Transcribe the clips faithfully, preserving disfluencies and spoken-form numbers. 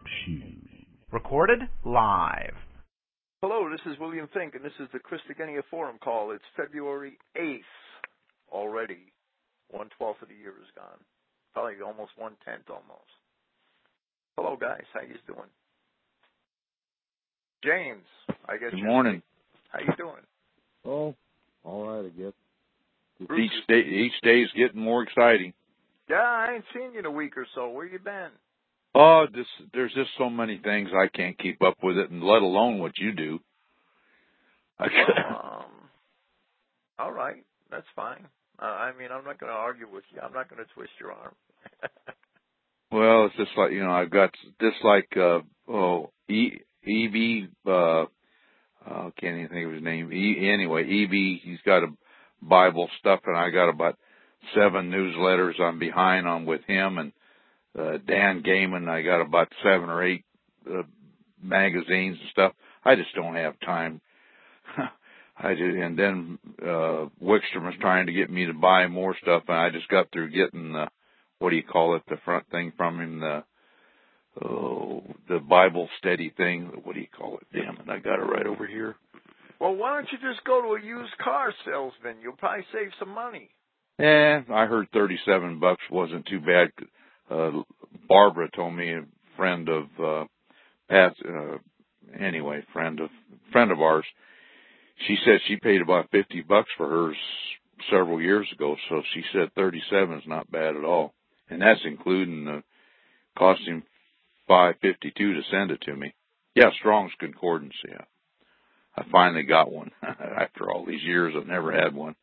Recorded live. Hello, this is William Fink, and this is the Christogenea Forum call. It's February eighth already. One-twelfth of the year is gone. Probably almost one-tenth almost. Hello, guys. How you doing? James, I guess. Good morning. How you doing? Oh, all right, I guess. Bruce, Each day, each day is getting more exciting. Yeah, I ain't seen you in a week or so. Where you been? Oh, this, there's just so many things I can't keep up with it, and let alone what you do. I Well, um, all right, that's fine. Uh, I mean, I'm not going to argue with you. I'm not going to twist your arm. Well, it's just like, you know, I've got just like, uh, oh, E, E.B., uh, I can't even think of his name. E, anyway, E B, he's got a Bible stuff, and I got about seven newsletters I'm behind on with him, and uh, Dan Gaiman, I got about seven or eight uh, magazines and stuff. I just don't have time. I just, and then uh, Wickstrom was trying to get me to buy more stuff, and I just got through getting the, what do you call it, the front thing from him, the oh, the Bible study thing. What do you call it? Damn it, I got it right over here. Well, why don't you just go to a used car salesman? You'll probably save some money. Yeah, I heard thirty-seven bucks wasn't too bad. Uh, Barbara told me, a friend of uh, Pat, uh, anyway, friend of friend of ours. She said she paid about fifty bucks for hers several years ago. So she said thirty-seven is not bad at all, and that's including the costing five fifty-two to send it to me. Yeah, Strong's Concordance. Yeah, I finally got one after all these years. I've never had one.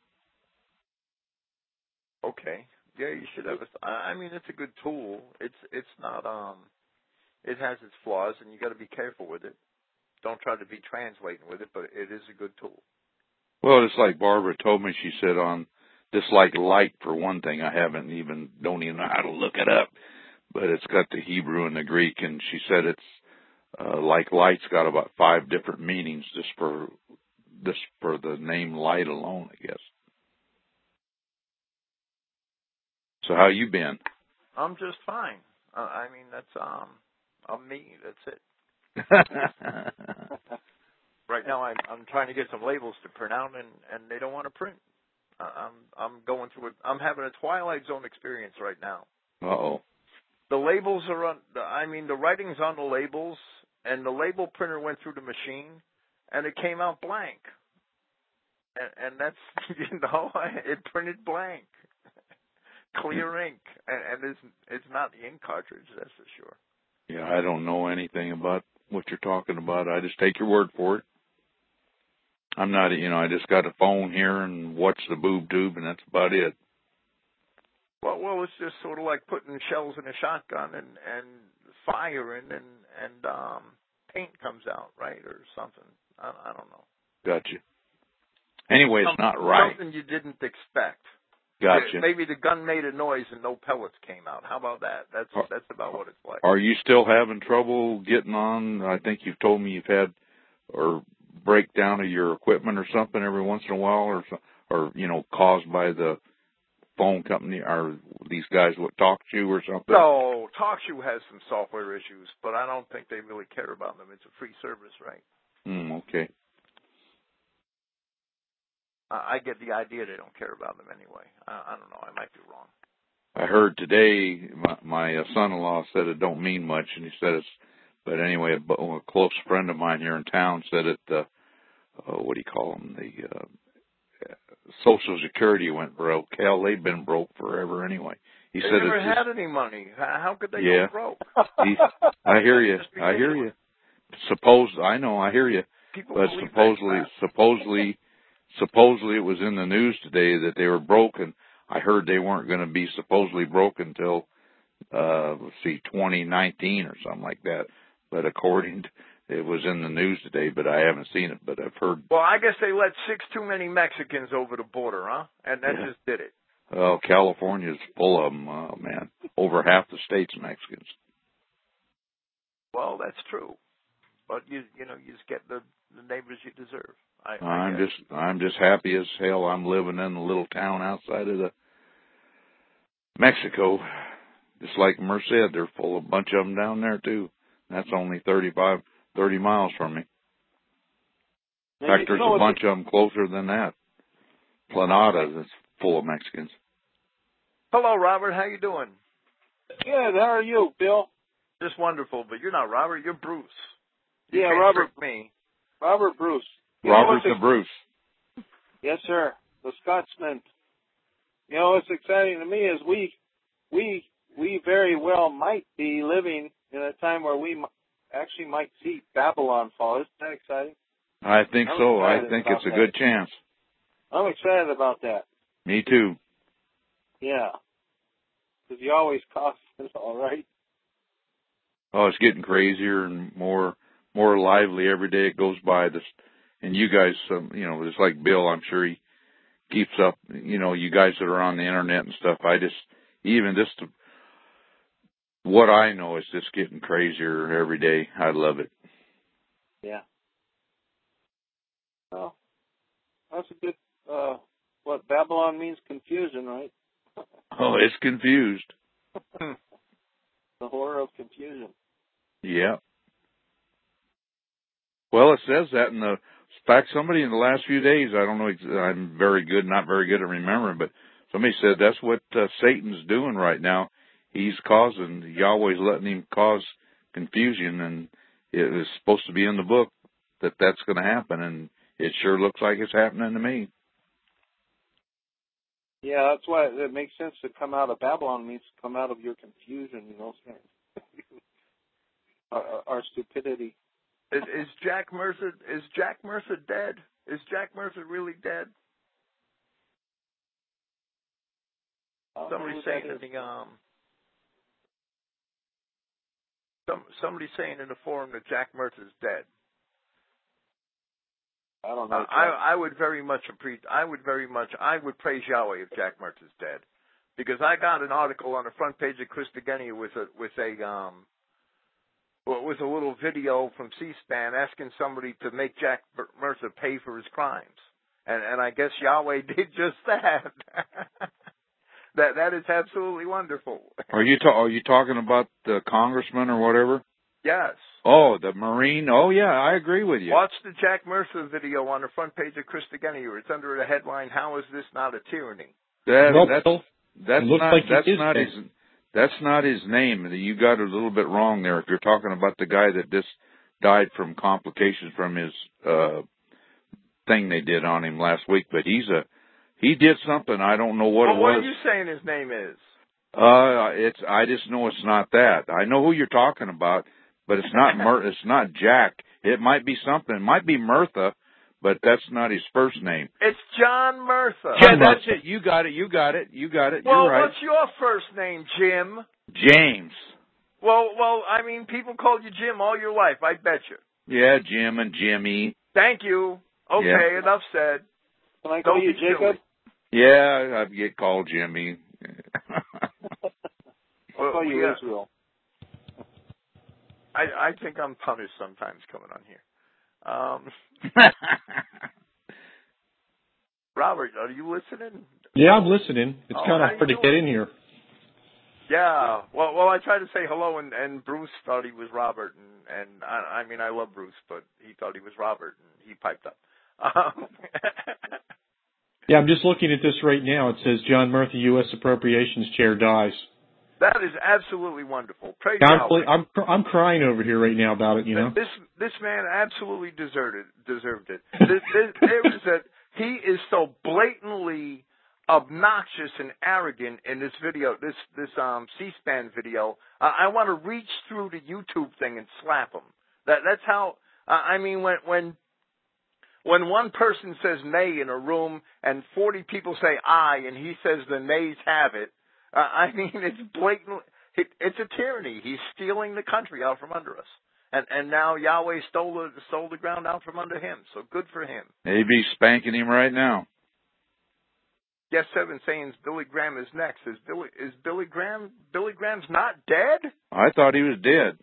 Okay. Yeah, you should have a, I mean, it's a good tool. It's it's not um, it has its flaws, and you got to be careful with it. Don't try to be translating with it, but it is a good tool. Well, it's like Barbara told me. She said on this, like light for one thing. I haven't even don't even know how to look it up, but it's got the Hebrew and the Greek, and she said it's uh, like light's got about five different meanings just for this for the name light alone, I guess. So how you been? I'm just fine. Uh, I mean, that's um, I'm me. That's it. Right now, I'm I'm trying to get some labels to print out, and, and they don't want to print. Uh, I'm I'm going through it. I'm having a Twilight Zone experience right now. Uh oh. The labels are on. I mean, the writing's on the labels, and the label printer went through the machine, and it came out blank. And, and that's, you know, it printed blank. Clear ink, and, and it's it's not the ink cartridge, that's for sure. Yeah, I don't know anything about what you're talking about. I just take your word for it. I'm not, you know, I just got a phone here and watch the boob tube, and that's about it. Well, well, it's just sort of like putting shells in a shotgun and and firing, and and um, paint comes out, right, or something. I, I don't know. Gotcha. Anyway, it's something, not right. Something you didn't expect. Gotcha. Maybe the gun made a noise and no pellets came out. How about that? That's are, that's about what it's like. Are you still having trouble getting on? I think you've told me you've had or breakdown of your equipment or something every once in a while, or or you know, caused by the phone company or these guys what talk to you or something. No, TalkShoe has some software issues, but I don't think they really care about them. It's a free service, right? Mm, okay. I get the idea they don't care about them anyway. I, I don't know. I might be wrong. I heard today my, my son-in-law said it don't mean much, and he said it's. But anyway, a, a close friend of mine here in town said it. Uh, uh, what do you call them? The uh, Social Security went broke. Hell, they've been broke forever anway. He they said never it's had just, any money. How could they yeah, go broke? he, I hear you. I hear you. Suppose I know. I hear you. People but supposedly, supposedly. Supposedly it was in the news today that they were broken. I heard they weren't going to be supposedly broken until, uh, let's see, twenty nineteen or something like that. But according to, it was in the news today, but I haven't seen it, but I've heard. Well, I guess they let six too many Mexicans over the border, huh? And that yeah. just did it. Oh, California's full of them, oh, man. Over half the state's Mexicans. Well, that's true. But you, you know, you just get the, the neighbors you deserve. I, I'm I just, I'm just happy as hell. I'm living in a little town outside of the Mexico, just like Merced. They're full of a bunch of them down there too. That's only thirty-five, thirty miles from me. In fact, there's a bunch of them closer than that. Planada is full of Mexicans. Hello, Robert. How you doing? Good. How are you, Bill? Just wonderful. But you're not Robert. You're Bruce. You yeah, can't Robert. trick me. Robert Bruce. You Robert the Bruce. Yes, sir. The Scotsman. You know, what's exciting to me is we, we, we very well might be living in a time where we m- actually might see Babylon fall. Isn't that exciting? I think I'm so. I excited think about it's a that. good chance. I'm excited about that. Me too. Yeah. Because you always cost us all right. Oh, it's getting crazier and more more lively every day it goes by. This, and you guys, um, you know, it's like Bill. I'm sure he keeps up. You know, you guys that are on the internet and stuff. I just even just what I know is just getting crazier every day. I love it. Yeah. Well, that's a good. Uh, what Babylon means confusion, right? Oh, it's confused. The horror of confusion. Yeah. Well, it says that in the, in fact, somebody in the last few days, I don't know, I'm very good, not very good at remembering, but somebody said that's what uh, Satan's doing right now. He's causing, Yahweh's letting him cause confusion, and it is supposed to be in the book that that's going to happen, and it sure looks like it's happening to me. Yeah, that's why it makes sense to come out of Babylon means to come out of your confusion, you know, our, our stupidity. Is, is Jack Mercer? Is Jack Mercer dead? Is Jack Mercer really dead? Somebody's saying in the um. Some somebody's saying in the forum that Jack Mercer's dead. I don't know. Uh, I I would very much appreciate. I would very much. I would praise Yahweh if Jack Mercer's dead, because I got an article on the front page of Christogenea with a with a um. Well, it was a little video from C-SPAN asking somebody to make Jack Mercer pay for his crimes, and and I guess Yahweh did just that. that that is absolutely wonderful. Are you ta- are you talking about the congressman or whatever? Yes. Oh, the Marine. Oh, yeah, I agree with you. Watch the Jack Mercer video on the front page of Christogenea. It's under the headline, "How is this not a tyranny?" That, Nope. that's that's looks not like that's it is not dead. his that's not his name. You got it a little bit wrong there. If you're talking about the guy that just died from complications from his uh thing they did on him last week, but he's a he did something. I don't know what well, it what was. are you saying his name is? Uh, it's I just know it's not that. I know who you're talking about, but it's not Mer- it's not Jack. It might be something. It might be Mirtha, but that's not his first name. It's John Mercer. Yeah, that's it. You got it. You got it. You got it. Well, You're right. what's your first name, Jim? James. Well, well, I mean, people called you Jim all your life. I bet you. Yeah, Jim and Jimmy. Thank you. Okay, Yeah. enough said. Can I call Don't you be Jacob? silly. Yeah, I get called Jimmy. I'll call you yeah. Israel. I, I think I'm punished sometimes coming on here. Um, Robert, are you listening? Yeah, I'm listening. It's Oh, kind how of you hard to doing? get in here. Yeah. Well, well, I tried to say hello, and, and Bruce thought he was Robert, and, and I, I mean, I love Bruce, but he thought he was Robert, and he piped up. Um, Yeah, I'm just looking at this right now. It says John Murphy, U S Appropriations Chair, dies. that is absolutely wonderful. Praise I'm, Yahweh. I'm I'm crying over here right now about it. You know, This this man absolutely deserted deserved it. This, this, there is a he is so blatantly obnoxious and arrogant in this video, this this um C-SPAN video. Uh, I want to reach through the YouTube thing and slap him. That that's how. Uh, I mean, when when when one person says nay in a room and forty people say aye, and he says the nays have it. Uh, I mean, it's blatant. It, it's a tyranny. He's stealing the country out from under us. And and now Yahweh stole the, stole the ground out from under him. So good for him. They'd be spanking him right now. Yes, Seven saying Billy Graham is next. Is Billy is Billy Graham Billy Graham's not dead? I thought he was dead.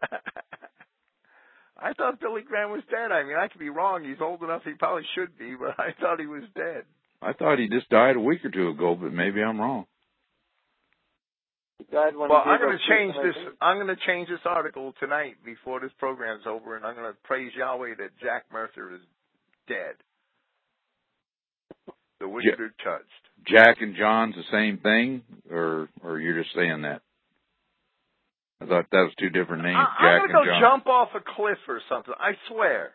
I thought Billy Graham was dead. I mean, I could be wrong. He's old enough. He probably should be, but I thought he was dead. I thought he just died a week or two ago, but maybe I'm wrong. died when Well, he I'm gave going up to change sleeping, I this. think. I'm going to change this article tonight before this program's over, and I'm going to praise Yahweh that Jack Mercer is dead. The wicked Ja- are judged. Jack and John's the same thing, or or you're just saying that? I thought that was two different names. I, Jack I'm going to and go John. jump off a cliff or something. I swear.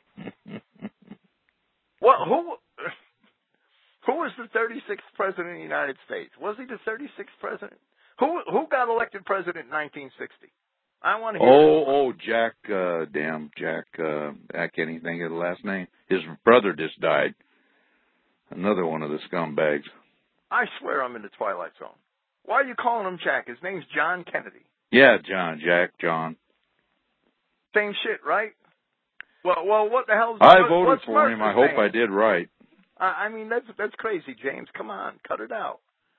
What? Who? Who was the thirty-sixth president of the United States? Was he the thirty-sixth president? Who who got elected president in nineteen sixty? I want to hear. Oh, oh, Jack, uh, damn, Jack, uh, I can't even think of the last name. His brother just died. Another one of the scumbags. I swear I'm in the Twilight Zone. Why are you calling him Jack? His name's John Kennedy. Yeah, John, Jack, John. Same shit, right? Well, well, what the hell's I what, voted what's for him. I Mercer's hope name? I did right. I, I mean, that's that's crazy, James. Come on, cut it out.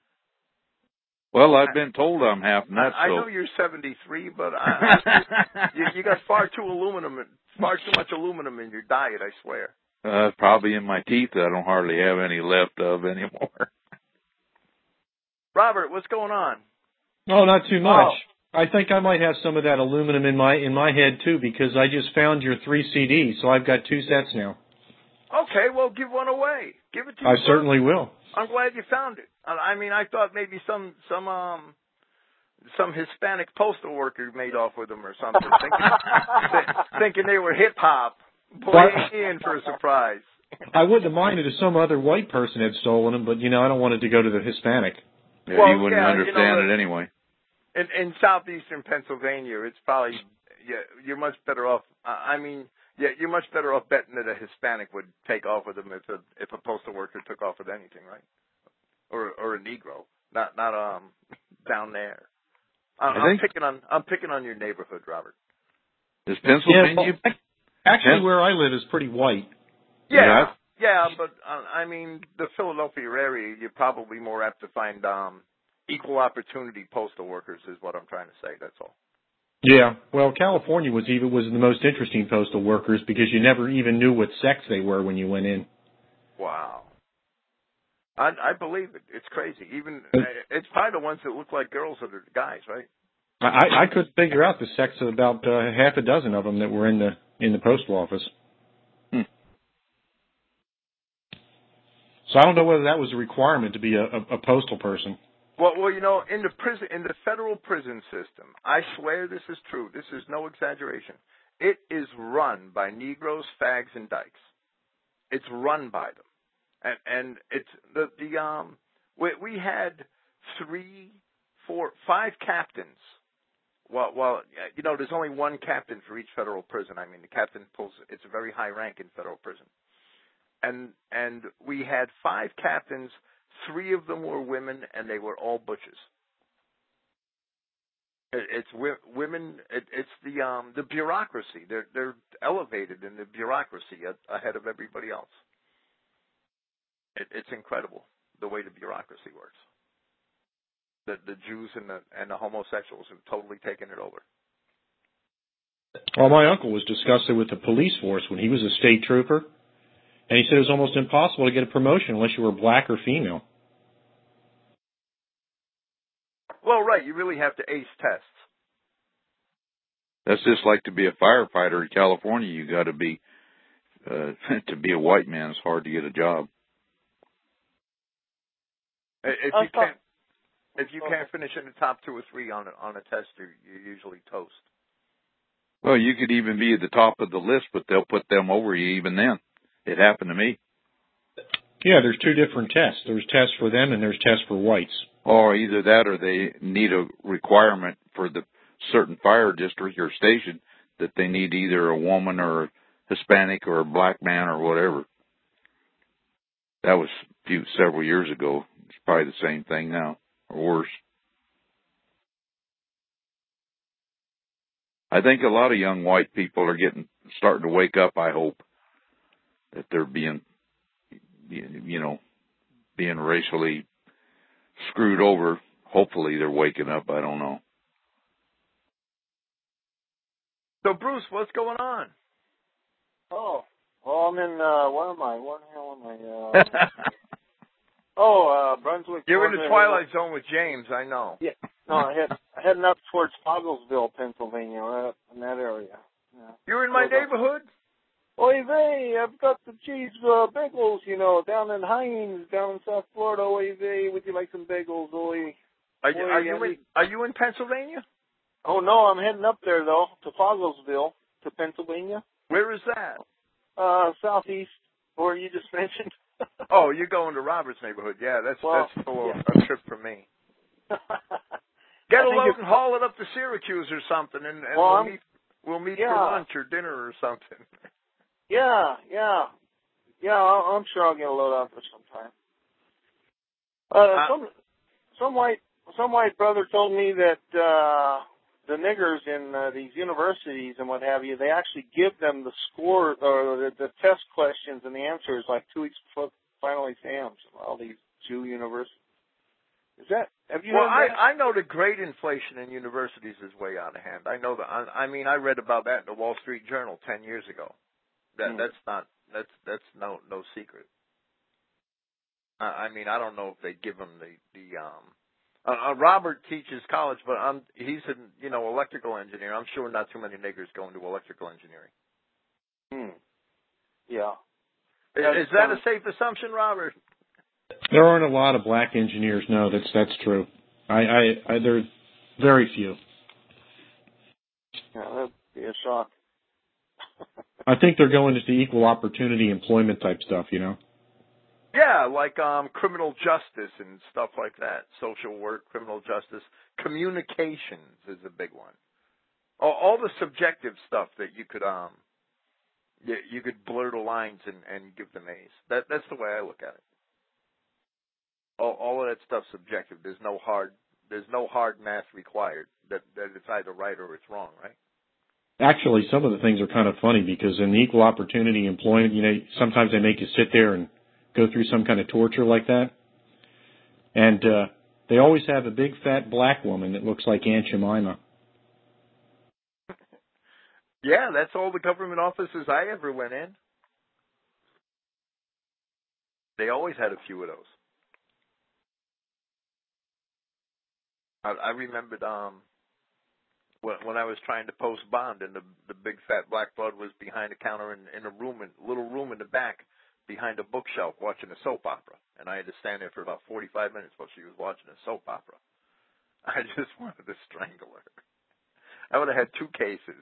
Well, I've been told I'm half nuts, I, I so. know you're seventy-three, but I, I, you, you got far too aluminum, far too much aluminum in your diet. I swear. Uh, probably in my teeth. I don't hardly have any left of anymore. Robert, what's going on? Oh, not too much. Oh. I think I might have some of that aluminum in my in my head too, because I just found your three C Ds, so I've got two sets now. Okay, well, give one away. Give it to I your certainly brother. will. I'm glad you found it. I I mean, I thought maybe some some um some Hispanic postal worker made off with them or something, thinking, th- thinking they were hip hop. Boy, What? in for a surprise. I wouldn't have minded if some other white person had stolen them, but you know I don't want it to go to the Hispanic. Yeah, Well, he wouldn't yeah, understand you know, it anyway. In in southeastern Pennsylvania, it's probably yeah, you're much better off. Uh, I mean, yeah, you're much better off betting that a Hispanic would take off with them if a if a postal worker took off with anything, right? Or or a Negro, not not um down there. I'm, I I'm think- picking on I'm picking on your neighborhood, Robert. Is Pennsylvania? Yeah, well, actually, Pen- where I live is pretty white. Yeah, Yeah. yeah, but uh, I mean the Philadelphia area, you're probably more apt to find um equal opportunity postal workers, is what I'm trying to say. That's all. Yeah, well, California was even was the most interesting postal workers because you never even knew what sex they were when you went in. Wow. I, I believe it. It's crazy. Even uh, it's probably the ones that look like girls that are guys, right? I, I could figure out the sex of about uh, half a dozen of them that were in the in the postal office. Hmm. So I don't know whether that was a requirement to be a, a, a postal person. Well, well, you know, in the prison, in the federal prison system, I swear this is true. This is no exaggeration. It is run by Negroes, fags, and dykes. It's run by them, and and it's the the um we we had three, four, five captains. Well, well, you know, there's only one captain for each federal prison. I mean, the captain pulls. It's a very high rank in federal prison, and and we had five captains. Three of them were women, and they were all butches. It, it's wi- women. It, it's the um, the bureaucracy. They're they're elevated in the bureaucracy a, ahead of everybody else. It, it's incredible the way the bureaucracy works. The the Jews and the and the homosexuals have totally taken it over. Well, my uncle was discussing with the police force when he was a state trooper, and he said it was almost impossible to get a promotion unless you were black or female. Well, right. You really have to ace tests. That's just like to be a firefighter in California. You got to be uh, to be a white man. It's hard to get a job. If you can't if you can't finish in the top two or three on a, on a test, you're, you're usually toast. Well, you could even be at the top of the list, but they'll put them over you even then. It happened to me. Yeah, there's two different tests. There's tests for them and there's tests for whites. Or either that or they need a requirement for the certain fire district or station that they need either a woman or a Hispanic or a black man or whatever. That was a few, several years ago. It's probably the same thing now, or worse. I think a lot of young white people are getting, starting to wake up, I hope, that they're being, you know, being racially screwed over. Hopefully they're waking up. I don't know. So, Bruce, what's going on? Oh, well, I'm in, uh, where am I? Where the hell am I? Uh, oh, uh, Brunswick. You're in the Georgia. Twilight Zone with James, I know. Yeah, No, head, heading up towards Fogglesville, Pennsylvania, right up in that area. Yeah. You're in my So neighborhood? The, Oy vey, I've got the cheese uh, bagels, you know, down in Hines, down in South Florida. Oy vey, would you like some bagels? Oy. Are you, Oy, are you I in need- Are you in Pennsylvania? Oh, no, I'm heading up there, though, to Fogglesville, to Pennsylvania. Where is that? Uh, southeast, where you just mentioned. Oh, you're going to Robert's neighborhood. Yeah, that's Well, that's full of yeah. a trip for me. Get I a think load it's- and haul it up to Syracuse or something, and, and Well, we'll I'm- meet we'll meet yeah. for lunch or dinner or something. Yeah, yeah. Yeah, I'll, I'm sure I'll get a load out there sometime. Uh, Uh, some, some white, some white brother told me that, uh, the niggers in uh, these universities and what have you, they actually give them the score or the, the test questions and the answers like two weeks before final exams. All these Jew universities. Is that? Have you well, heard that? I, I know the grade inflation in universities is way out of hand. I know that. I, I mean, I read about that in the Wall Street Journal ten years ago. That Hmm. that's not that's that's no no secret. I, I mean, I don't know if they give them the the um. Uh, uh, Robert teaches college, but I'm he's a you know electrical engineer. I'm sure not too many niggers go into electrical engineering. Hmm. Yeah. Is, That's, is that um, a safe assumption, Robert? There aren't a lot of black engineers. No, that's that's true. I, I, I there's very few. Yeah, that'd be a shock. I think they're going into equal opportunity employment type stuff. You know. Yeah, like um criminal justice and stuff like that. Social work, criminal justice, communications is a big one. All, all the subjective stuff that you could um you, you could blur the lines and, and give them A's. That that's the way I look at it. All, all of that stuff's subjective. There's no hard there's no hard math required. That that it's either right or it's wrong, right? Actually, some of the things are kind of funny because in the equal opportunity employment, you know, sometimes they make you sit there and go through some kind of torture like that. And uh, they always have a big fat black woman that looks like Aunt Jemima. Yeah, that's all the government offices I ever went in. They always had a few of those. I, I remembered um when when I was trying to post bond and the the big fat black broad was behind a counter in, in a room in little room in the back behind a bookshelf watching a soap opera, and I had to stand there for about forty-five minutes while she was watching a soap opera. I just wanted to strangle her. I would have had two cases.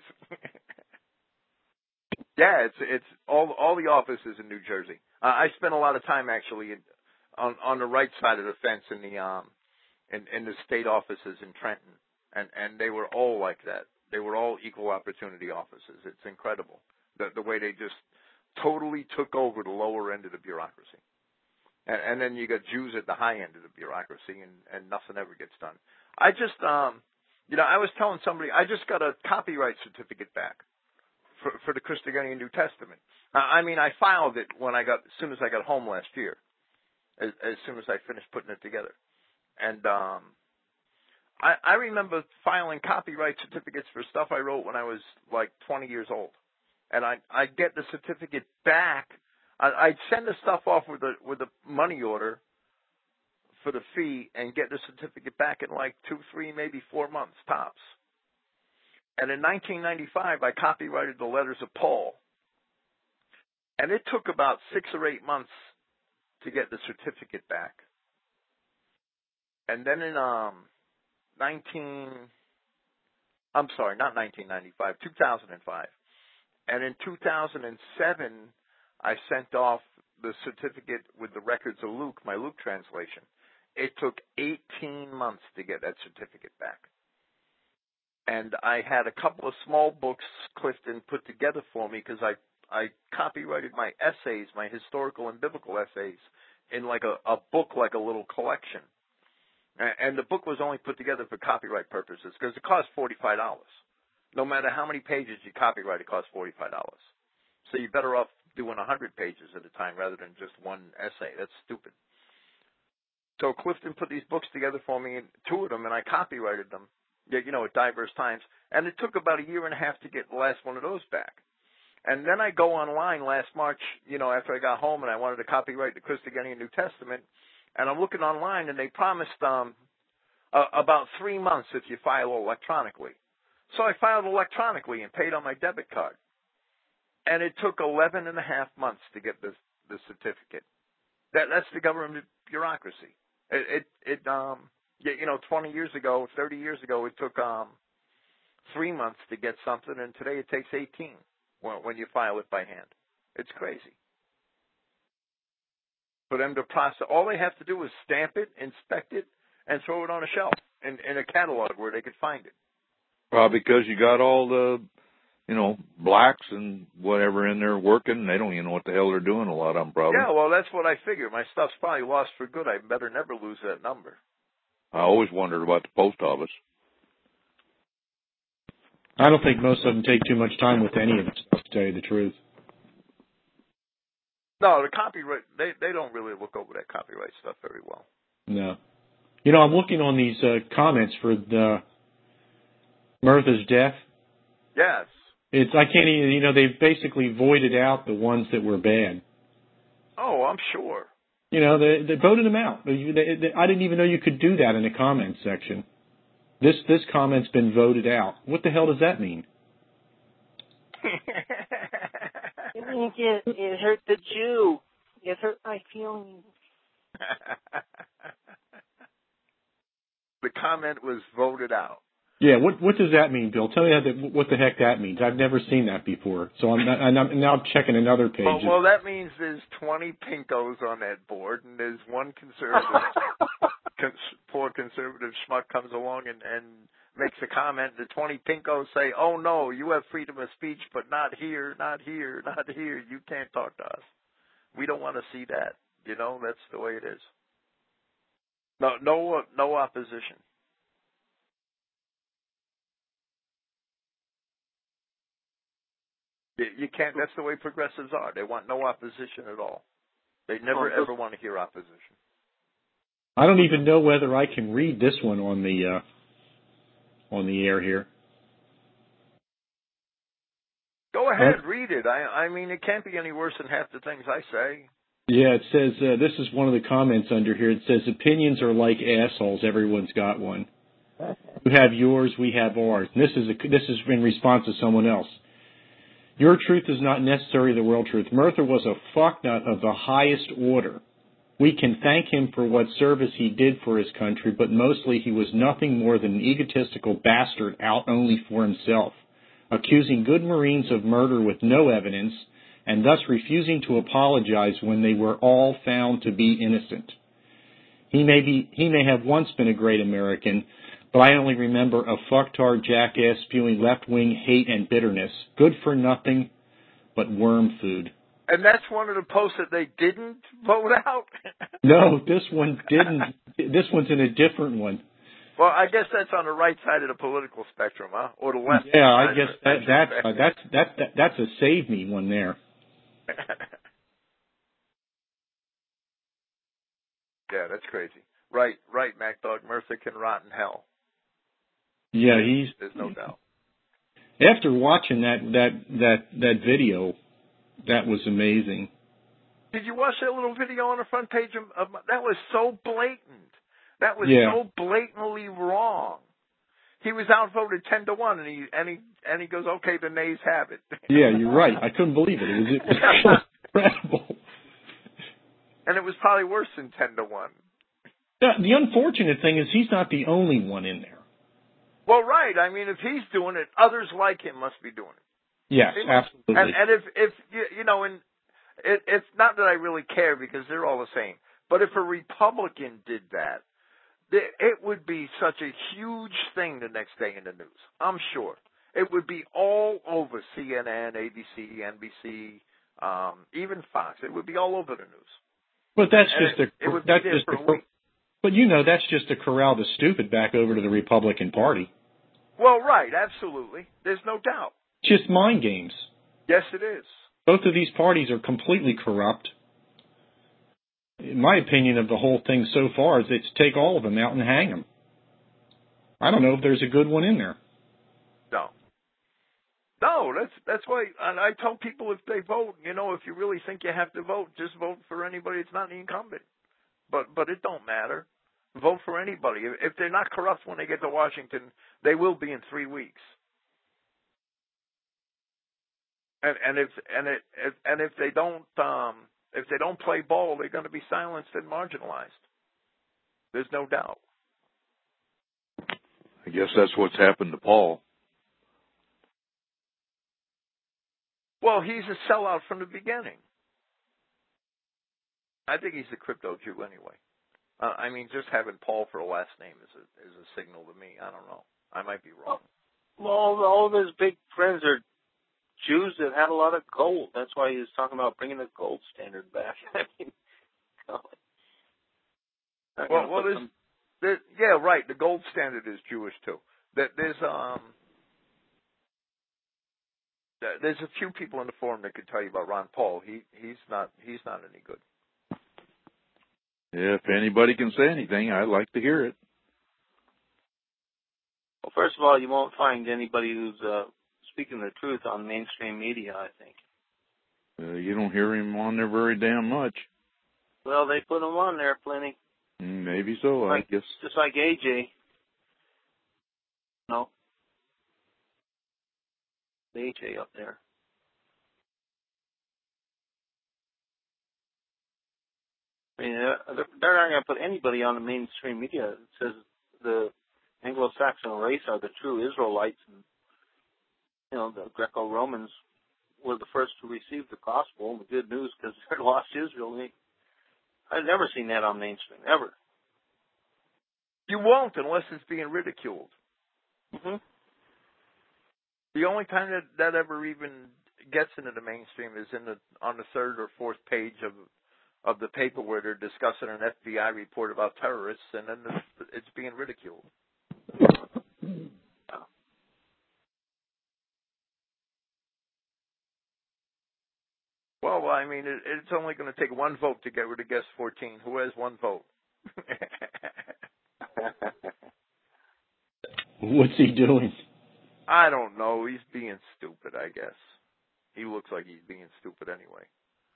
Yeah, it's it's all all the offices in New Jersey. Uh, I spent a lot of time actually in, on on the right side of the fence in the um in in the state offices in Trenton, and and they were all like that. They were all equal opportunity offices. It's incredible the the way they just totally took over the lower end of the bureaucracy, and, and then you got Jews at the high end of the bureaucracy, and and nothing ever gets done. I just um you know I was telling somebody I just got a copyright certificate back for, for the Christogenea New Testament. Uh, I mean, I filed it when I got, as soon as I got home last year, as, as soon as I finished putting it together. And um, I, I remember filing copyright certificates for stuff I wrote when I was like twenty years old. And I, I'd get the certificate back. I, I'd send the stuff off with a, with a money order for the fee and get the certificate back in like two, three, maybe four months tops. And in nineteen ninety-five, I copyrighted the letters of Paul. And it took about six or eight months to get the certificate back. And then in um nineteen, I'm sorry, not nineteen ninety-five, two thousand five. And in two thousand seven, I sent off the certificate with the records of Luke, my Luke translation. It took eighteen months to get that certificate back. And I had a couple of small books Clifton put together for me because I, I copyrighted my essays, my historical and biblical essays, in like a, a book, like a little collection. And, and the book was only put together for copyright purposes because it cost forty-five dollars. No matter how many pages you copyright, it costs forty-five dollars. So you're better off doing one hundred pages at a time rather than just one essay. That's stupid. So Clifton put these books together for me, two of them, and I copyrighted them. You know, at diverse times. And it took about a year and a half to get the last one of those back. And then I go online last March, you know, after I got home and I wanted to copyright the Christogenea New Testament. And I'm looking online and they promised um, uh, about three months if you file electronically. So I filed electronically and paid on my debit card. And it took eleven and a half months to get this, the certificate. That, that's the government bureaucracy. It, it, it um, you know, twenty years ago, thirty years ago, it took, um, three months to get something, and today it takes eighteen when, when you file it by hand. It's crazy. For them to process, all they have to do is stamp it, inspect it, and throw it on a shelf in, in a catalog where they could find it. Well, because you got all the, you know, blacks and whatever in there working. They don't even know what the hell they're doing, a lot of them probably. Yeah, well, that's what I figure. My stuff's probably lost for good. I better never lose that number. I always wondered about the post office. I don't think most of them take too much time with any of it, to tell you the truth. No, the copyright, they, they don't really look over that copyright stuff very well. No. You know, I'm looking on these uh, comments for the Mirtha's death. Yes. It's I can't even, you know, they've basically voided out the ones that were bad. Oh, I'm sure. You know, they, they voted them out. They, they, they, I didn't even know you could do that in the comments section. This this comment's been voted out. What the hell does that mean? It means it, it hurt the Jew. It hurt my feelings. The comment was voted out. Yeah, what what does that mean, Bill? Tell me how the, what the heck that means. I've never seen that before. So I'm, not, I'm now checking another page. Well, well, that means there's twenty pinkos on that board, and there's one conservative, cons, poor conservative schmuck comes along and, and makes a comment. The twenty pinkos say, "Oh no, you have freedom of speech, but not here, not here, not here. You can't talk to us. We don't want to see that." You know, that's the way it is. No, no, no opposition. You can't. That's the way progressives are. They want no opposition at all. They never ever want to hear opposition. I don't even know whether I can read this one on the uh, on the air here. Go ahead, huh? Read it. I, I mean, it can't be any worse than half the things I say. Yeah, it says uh, this is one of the comments under here. It says opinions are like assholes. Everyone's got one. You have yours, we have ours. And this is a, this is in response to someone else. Your truth is not necessarily the world truth. Mirtha was a fucknut of the highest order. We can thank him for what service he did for his country, but mostly he was nothing more than an egotistical bastard out only for himself, accusing good Marines of murder with no evidence, and thus refusing to apologize when they were all found to be innocent. He may be, he may have once been a great American, but I only remember a fucktard jackass spewing left-wing hate and bitterness. Good for nothing but worm food. And that's one of the posts that they didn't vote out? No, this one didn't. This one's in a different one. Well, I guess that's on the right side of the political spectrum, huh? Or the left. Yeah, I guess that, that's, uh, that's, that, that, that's a save me one there. Yeah, that's crazy. Right, right, MacDog. Mirtha can rot in hell. Yeah, he's. There's no doubt. After watching that that that that video, that was amazing. Did you watch that little video on the front page of, of that was so blatant. That was yeah. so blatantly wrong. He was outvoted ten to one, and he and he and he goes, "Okay, the nays have it." Yeah, you're right. I couldn't believe it. It was, it was incredible. And it was probably worse than ten to one. The, the unfortunate thing is he's not the only one in there. Well, right. I mean, if he's doing it, others like him must be doing it. Yes, absolutely. And, and if, if you, you know, and it, it's not that I really care because they're all the same. But if a Republican did that, it would be such a huge thing the next day in the news. I'm sure. It would be all over C N N, A B C, N B C, um, even Fox. It would be all over the news. But that's and just it, a. It would that's be just for a, a week. But you know, that's just to corral the stupid back over to the Republican Party. Well, right, absolutely. There's no doubt. Just mind games. Yes, it is. Both of these parties are completely corrupt. In my opinion of the whole thing so far is it's take all of them out and hang them. I don't know if there's a good one in there. No. No, that's that's why and I tell people if they vote, you know, if you really think you have to vote, just vote for anybody that's not the incumbent. But but it don't matter. Vote for anybody. If they're not corrupt when they get to Washington, they will be in three weeks. And and if and it and if they don't um, if they don't play ball, they're going to be silenced and marginalized. There's no doubt. I guess that's what's happened to Paul. Well, he's a sellout from the beginning. I think he's a crypto Jew anyway. Uh, I mean, just having Paul for a last name is a is a signal to me. I don't know. I might be wrong. Well, all of his big friends are Jews that had a lot of gold. That's why he was talking about bringing the gold standard back. I mean, well, well, there's, there, yeah, right. The gold standard is Jewish too. That there's um, there's a few people in the forum that could tell you about Ron Paul. He he's not he's not any good. Yeah, if anybody can say anything, I'd like to hear it. Well, first of all, you won't find anybody who's uh, speaking the truth on mainstream media, I think. Uh, you don't hear him on there very damn much. Well, they put him on there plenty. Maybe so, like, I guess. Just like A J. No. The A J up there. I mean, they're, they're not going to put anybody on the mainstream media. It says the Anglo-Saxon race are the true Israelites, and you know the Greco-Romans were the first to receive the gospel and the good news because they're lost Israel. I've never seen that on mainstream ever. You won't unless it's being ridiculed. Mm-hmm. The only time that that ever even gets into the mainstream is in the on the third or fourth page of of the paper where they're discussing an F B I report about terrorists, and then it's being ridiculed. Well, I mean, it, it's only going to take one vote to get rid of Guest fourteen. Who has one vote? What's he doing? I don't know. He's being stupid, I guess. He looks like he's being stupid anyway.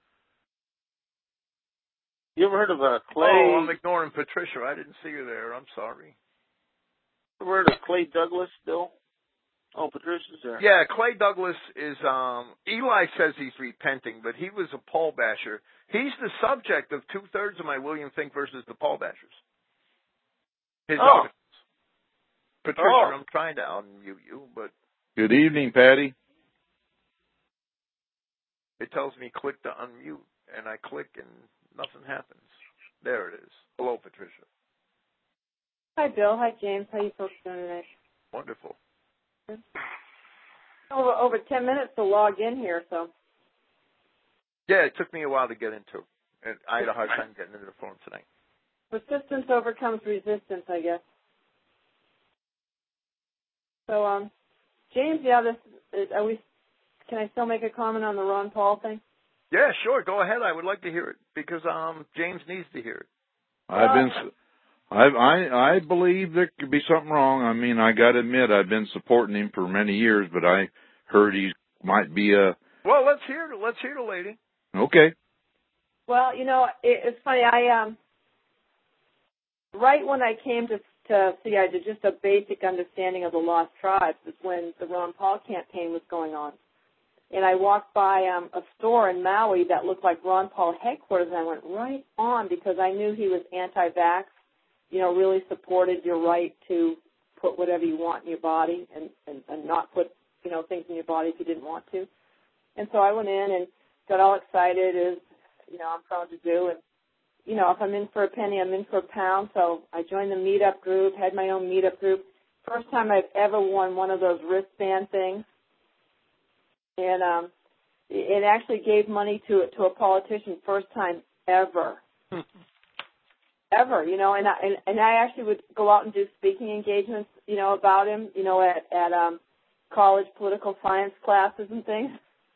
You ever heard of a Clay? Oh, I'm ignoring Patricia. I didn't see her there. I'm sorry. Ever heard of Clay Douglas, Bill? Oh, Patricia's there. Yeah, Clay Douglas is, um, Eli says he's repenting, but he was a Paul basher. He's the subject of two-thirds of my William Fink versus the Paul bashers. His oh. articles. Patricia, oh. I'm trying to unmute you, but... Good evening, Patty. It tells me click to unmute, and I click and nothing happens. There it is. Hello, Patricia. Hi, Bill. Hi, James. How you folks doing today? Wonderful. Over over ten minutes to log in here, so. Yeah, it took me a while to get into. And I had a hard time getting into the forum tonight. Persistence overcomes resistance, I guess. So, um, James, yeah, this is, are we? Can I still make a comment on the Ron Paul thing? Yeah, sure. Go ahead. I would like to hear it because um, James needs to hear it. I've been, I I I believe there could be something wrong. I mean, I got to admit, I've been supporting him for many years, but I heard he might be a. Well, let's hear it. Let's hear the lady. Okay. Well, you know, it, it's funny. I um, right when I came to to see, I did just a basic understanding of the Lost Tribes is when the Ron Paul campaign was going on. And I walked by um, a store in Maui that looked like Ron Paul headquarters, and I went right on because I knew he was anti-vax, you know, really supported your right to put whatever you want in your body and, and, and not put, you know, things in your body if you didn't want to. And so I went in and got all excited, as, you know, I'm proud to do. And, you know, if I'm in for a penny, I'm in for a pound. So I joined the meetup group, had my own meetup group. First time I've ever worn one of those wristband things. And um, it actually gave money to to a politician, first time ever, ever. You know, and I and, and I actually would go out and do speaking engagements, you know, about him, you know, at at um, college political science classes and things.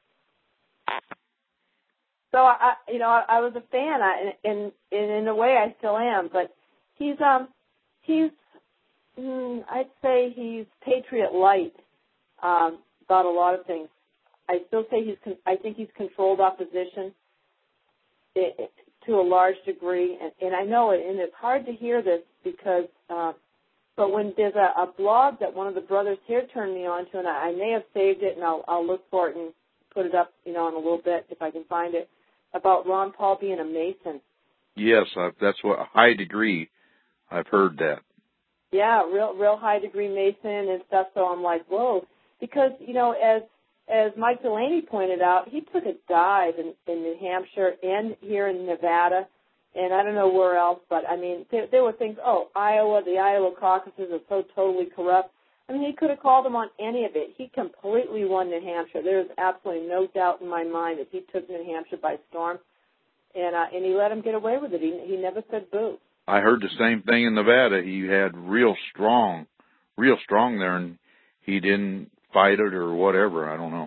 So I, you know, I, I was a fan, I, and, and in a way I still am. But he's um he's mm, I'd say he's patriot light um, about a lot of things. I still say he's. I think he's controlled opposition it, it, to a large degree, and, and I know it. And it's hard to hear this because, uh, but when there's a, a blog that one of the brothers here turned me on to, and I, I may have saved it, and I'll, I'll look for it and put it up, you know, in a little bit if I can find it, about Ron Paul being a Mason. Yes, I, that's what a high degree. I've heard that. Yeah, real, real high degree Mason and stuff. So I'm like, whoa, because you know, as as Mike Delaney pointed out, he took a dive in, in New Hampshire and here in Nevada, and I don't know where else, but I mean, there, there were things. Oh, Iowa, the Iowa caucuses are so totally corrupt. I mean, he could have called him on any of it. He completely won New Hampshire. There's absolutely no doubt in my mind that he took New Hampshire by storm, and uh, and he let him get away with it. He he never said boo. I heard the same thing in Nevada. He had real strong, real strong there, and he didn't fight it or whatever. I don't know.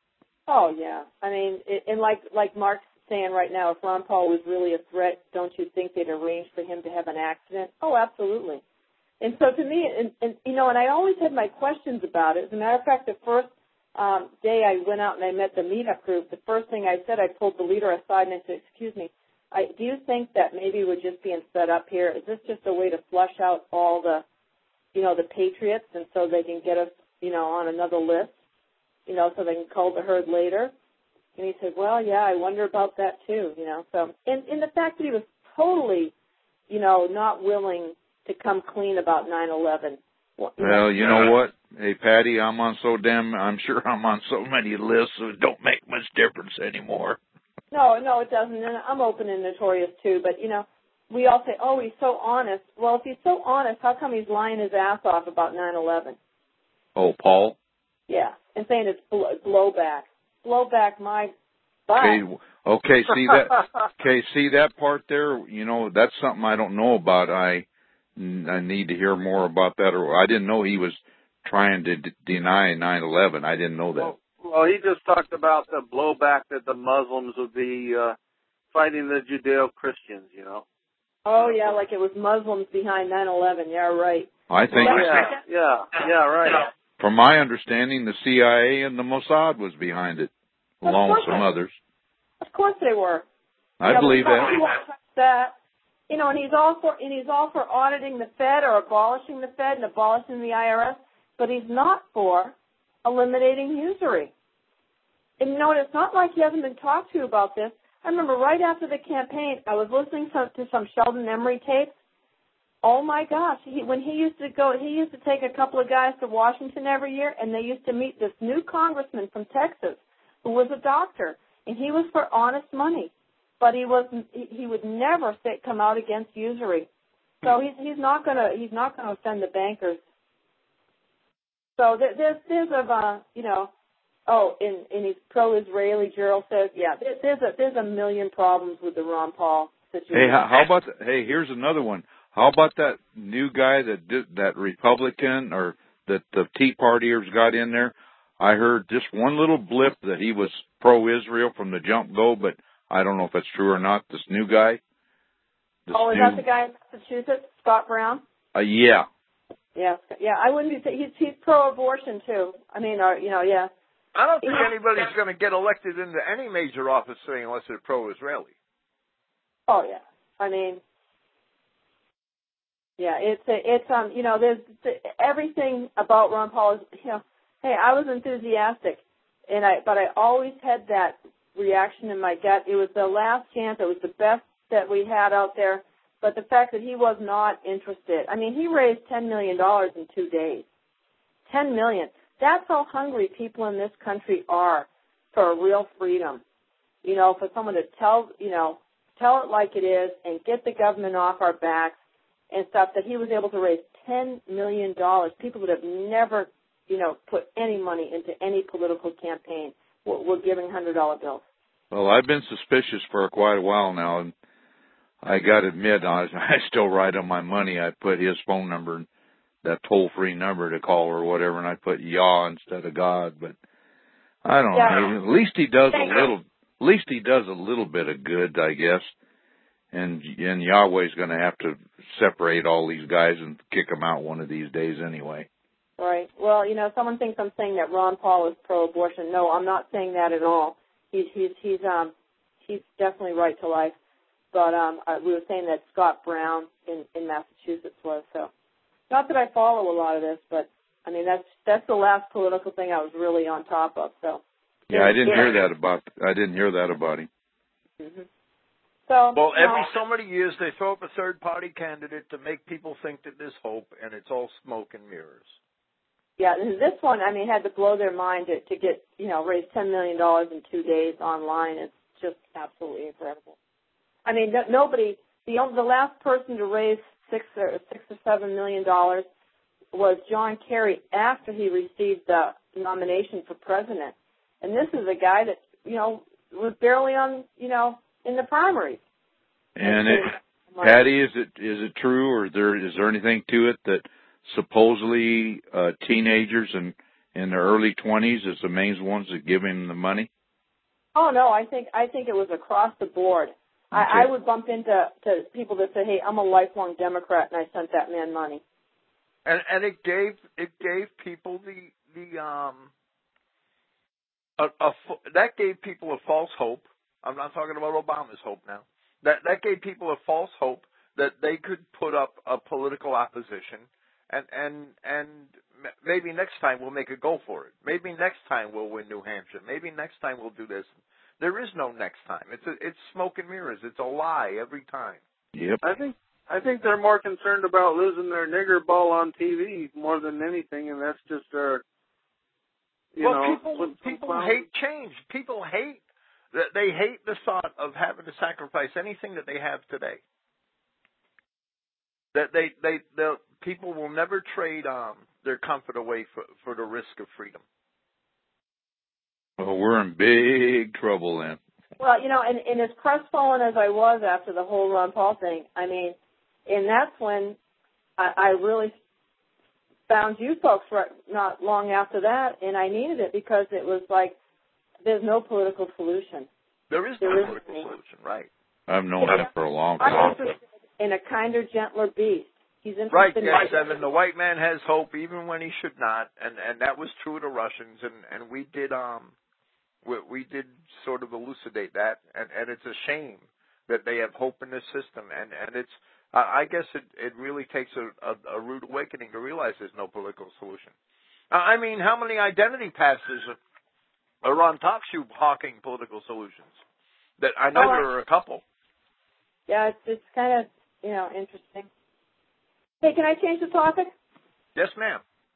Oh yeah, I mean, it, and like like Mark's saying right now, if Ron Paul was really a threat, don't you think they'd arrange for him to have an accident? Oh, absolutely. And so to me, and, and you know, and I always had my questions about it. As a matter of fact, the first um, day I went out and I met the meetup group, the first thing I said, I pulled the leader aside and I said, "Excuse me, I, do you think that maybe we're just being set up here? Is this just a way to flush out all the, you know, the patriots, and so they can get us, you know, on another list, you know, so they can cull the herd later?" And he said, "Well, yeah, I wonder about that too, you know." So, and, and the fact that he was totally, you know, not willing to come clean about nine eleven. Well, you well, know, you know what? Hey, Patty, I'm on so damn, I'm sure I'm on so many lists, so it don't make much difference anymore. No, no, it doesn't. And I'm open and notorious too. But, you know, we all say, oh, he's so honest. Well, if he's so honest, how come he's lying his ass off about nine eleven? Oh, Paul? Yeah, and saying it's blow, blowback. Blowback my butt. Okay, okay, see that, okay, see that part there? You know, that's something I don't know about. I, I need to hear more about that. Or I didn't know he was trying to d- deny nine eleven. I didn't know that. Well, well, he just talked about the blowback that the Muslims would be uh, fighting the Judeo-Christians, you know. Oh, yeah, like it was Muslims behind nine eleven. Yeah, right. I think, Well, yeah, yeah, yeah, right. from my understanding, the C I A and the Mossad was behind it, along with some others. Of course they were. I you know, believe that. He won't touch that. You know, and he's all for and he's all for auditing the Fed or abolishing the Fed and abolishing the I R S, but he's not for eliminating usury. And you know, it's not like he hasn't been talked to about this. I remember right after the campaign, I was listening to, to some Sheldon Emery tapes. Oh my gosh, he, when he used to go, he used to take a couple of guys to Washington every year, and they used to meet this new congressman from Texas who was a doctor, and he was for honest money, but he was he, he would never say, come out against usury. So he's he's not gonna he's not gonna offend the bankers. So there, there's there's a uh, you know. Oh, and, and he's pro-Israeli. Gerald says, yeah, there, there's a there's a million problems with the Ron Paul situation. Hey, how, how about the, hey? Here's another one. How about that new guy that did that Republican or that the Tea Partiers got in there? I heard just one little blip that he was pro-Israel from the jump go, but I don't know if that's true or not. This new guy. This oh, is new, that the guy in Massachusetts, Scott Brown? Uh, yeah. Yeah, yeah. I wouldn't be. He's he's pro-abortion too. I mean, uh, you know, yeah. I don't think anybody's going to get elected into any major office thing unless they're pro-Israeli. Oh yeah, I mean, yeah, it's a, it's um, you know, there's everything about Ron Paul is, you know, hey, I was enthusiastic, and I, but I always had that reaction in my gut. It was the last chance. It was the best that we had out there, but the fact that he was not interested. I mean, he raised ten million dollars in two days. Ten million. That's how hungry people in this country are for real freedom. You know, for someone to tell, you know, tell it like it is and get the government off our backs and stuff, that he was able to raise ten million dollars. People that have never, you know, put any money into any political campaign were, were giving one hundred dollar bills. Well, I've been suspicious for quite a while now, and I got to admit, I, I still write on my money. I put his phone number in that toll-free number to call or whatever, and I put Yah instead of God, but I don't yeah. know. At least he does a little, at least he does a little bit of good, I guess, and, and Yahweh's going to have to separate all these guys and kick them out one of these days anyway. Right. Well, you know, someone thinks I'm saying that Ron Paul is pro-abortion. No, I'm not saying that at all. He's, he's, he's, um, he's definitely right to life. but um, uh, we were saying that Scott Brown in, in Massachusetts was. So, not that I follow a lot of this, but I mean that's that's the last political thing I was really on top of. So. Yeah, I didn't hear that about. I didn't hear that about him. Mm-hmm. So. Well, every no. so many years they throw up a third-party candidate to make people think that there's hope, and it's all smoke and mirrors. Yeah, and this one, I mean, had to blow their mind to, to get, you know, raise ten million dollars in two days online. It's just absolutely incredible. I mean, no, nobody, the the last person to raise six or six or seven million dollars was John Kerry after he received the nomination for president. And this is a guy that, you know, was barely on, you know, in the primaries. And it, Patty, is it is it true, or is there is there anything to it that supposedly uh, teenagers in in their early twenties is the main ones that give him the money? Oh no, I think I think it was across the board. Okay. I, I would bump into to people that say, "Hey, I'm a lifelong Democrat, and I sent that man money." And and it gave it gave people the the um a, a that gave people a false hope. I'm not talking about Obama's hope now. That that gave people a false hope that they could put up a political opposition, and and and maybe next time we'll make a go for it. Maybe next time we'll win New Hampshire. Maybe next time we'll do this. There is no next time. It's a, it's smoke and mirrors. It's a lie every time. Yep. I think I think they're more concerned about losing their nigger ball on T V more than anything, and that's just their. You well, know, people people hate change. People hate. They hate the thought of having to sacrifice anything that they have today. That they, they, the people will never trade um, their comfort away for, for the risk of freedom. Well, we're in big trouble then. Well, you know, and, and as crestfallen as I was after the whole Ron Paul thing, I mean, and that's when I, I really found you folks right, not long after that, and I needed it because it was like, there's no political solution. There is no there political is solution, right. I've known him for a long I'm time. interested in a kinder, gentler beast. He's interested right, in yes, Evan. The white man has hope even when he should not, and, and that was true of the Russians, and, and we did um we, we did sort of elucidate that, and, and it's a shame that they have hope in this system, and, and it's uh, I guess it, it really takes a, a, a rude awakening to realize there's no political solution. Uh, I mean, how many identity passes are or on talk show hawking political solutions? That I know oh, there are a couple. Yeah, it's it's kind of, you know, interesting. Hey, can I change the topic? Yes, ma'am.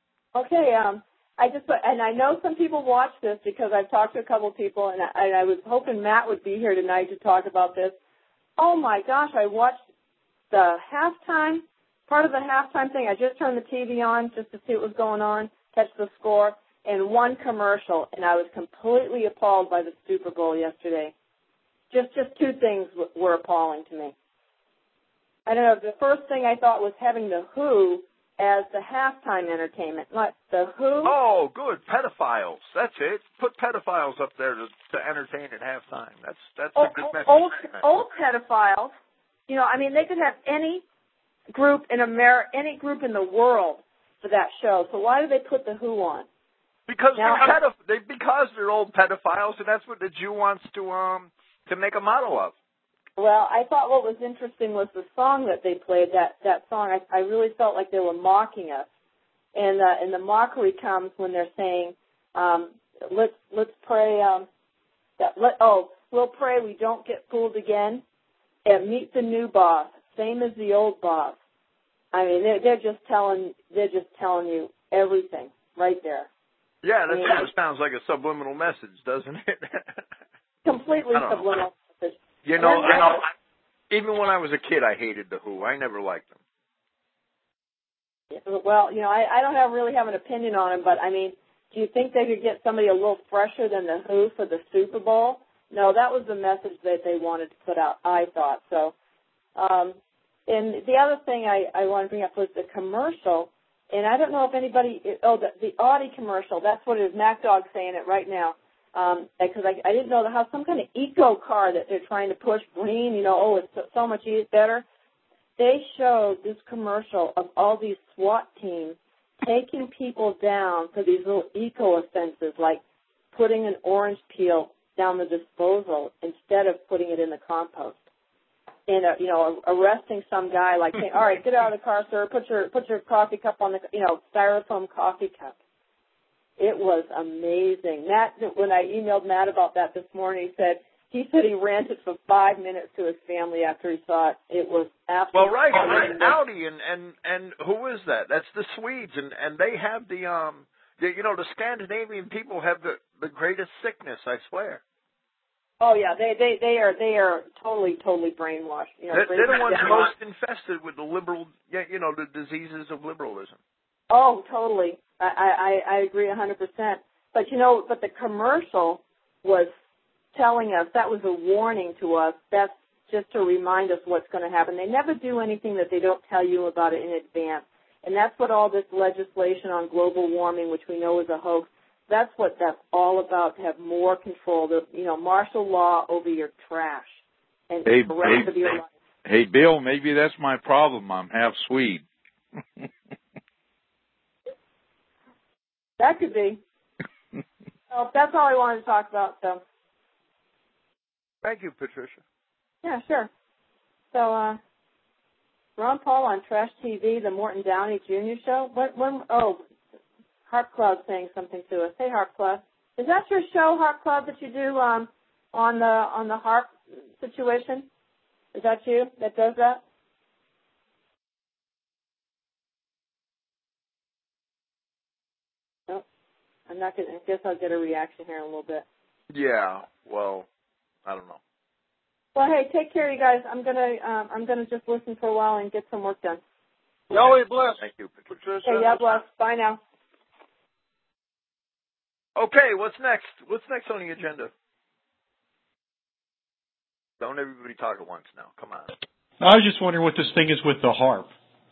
Okay. Um, I just and I know some people watch this because I've talked to a couple of people, and I, and I was hoping Matt would be here tonight to talk about this. Oh my gosh, I watched the halftime part of the halftime thing. I just turned the T V on just to see what was going on, catch the score. And one commercial, and I was completely appalled by the Super Bowl yesterday. Just just two things w- were appalling to me. I don't know, the first thing I thought was having the Who as the halftime entertainment. Like the Who. Oh, good. Pedophiles. That's it. Put pedophiles up there to, to entertain at halftime. That's that's old, a good message. Old, old pedophiles. You know, I mean, they could have any group in America, any group in the world for that show. So why do they put the Who on? Because now, they're pedoph- they because they're old pedophiles, and that's what the Jew wants to um to make a model of. Well, I thought what was interesting was the song that they played. That that song, I, I really felt like they were mocking us, and uh, and the mockery comes when they're saying, um, "Let's let's pray." Um, that let oh, we'll pray we don't get fooled again, and meet the new boss, same as the old boss. I mean, they're, they're just telling they're just telling you everything right there. Yeah, that I mean, sort of sounds like a subliminal message, doesn't it? Completely subliminal message. You know, I know, even when I was a kid, I hated the Who. I never liked them. Well, you know, I, I don't have really have an opinion on them, but I mean, do you think they could get somebody a little fresher than the Who for the Super Bowl? No, that was the message that they wanted to put out, I thought. So, um, and the other thing I, I want to bring up was the commercial. And I don't know if anybody, oh, the, the Audi commercial, that's what it is. Mac Dog's saying it right now. Um, because I, I didn't know how some kind of eco car that they're trying to push green, you know, oh, it's so, so much better. They showed this commercial of all these SWAT teams taking people down for these little eco offenses, like putting an orange peel down the disposal instead of putting it in the compost. in a, you know, arresting some guy, like saying, all right, get out of the car, sir, put your, put your coffee cup on the, you know, styrofoam coffee cup. It was amazing. Matt, when I emailed Matt about that this morning, he said, he said he ranted for five minutes to his family after he saw it. It was absolutely well, right, right. Audi and and and who is that? That's the Swedes, and and they have the um, the, you know, the Scandinavian people have the the greatest sickness. I swear. Oh yeah, they they they are they are totally totally brainwashed. You know, they're, brainwashed. they're the ones most infested with the liberal, you know, the diseases of liberalism. Oh, totally. I I, I agree a hundred percent. But you know, but the commercial was telling us, that was a warning to us. That's just to remind us what's going to happen. They never do anything that they don't tell you about it in advance. And that's what all this legislation on global warming, which we know is a hoax, that's what that's all about, to have more control, the, you know, martial law over your trash and hey, the rest hey, of your life. Hey, Bill, maybe that's my problem. I'm half Swede. That could be. Well, that's all I wanted to talk about, so. Thank you, Patricia. Yeah, sure. So, uh, Ron Paul on Trash T V, the Morton Downey Junior Show. What? When? Oh, Harp Club saying something to us. Hey, Harp Club, is that your show, Harp Club, that you do um, on the on the harp situation? Is that you that does that? Nope. I'm not gonna. I guess I'll get a reaction here in a little bit. Yeah. Well, I don't know. Well, hey, take care, you guys. I'm gonna um, I'm gonna just listen for a while and get some work done. Yahweh bless. Thank you, Patricia. Hey, God bless. Bye now. Okay, what's next? What's next on the agenda? Don't everybody talk at once now. Come on. I was just wondering what this thing is with the harp.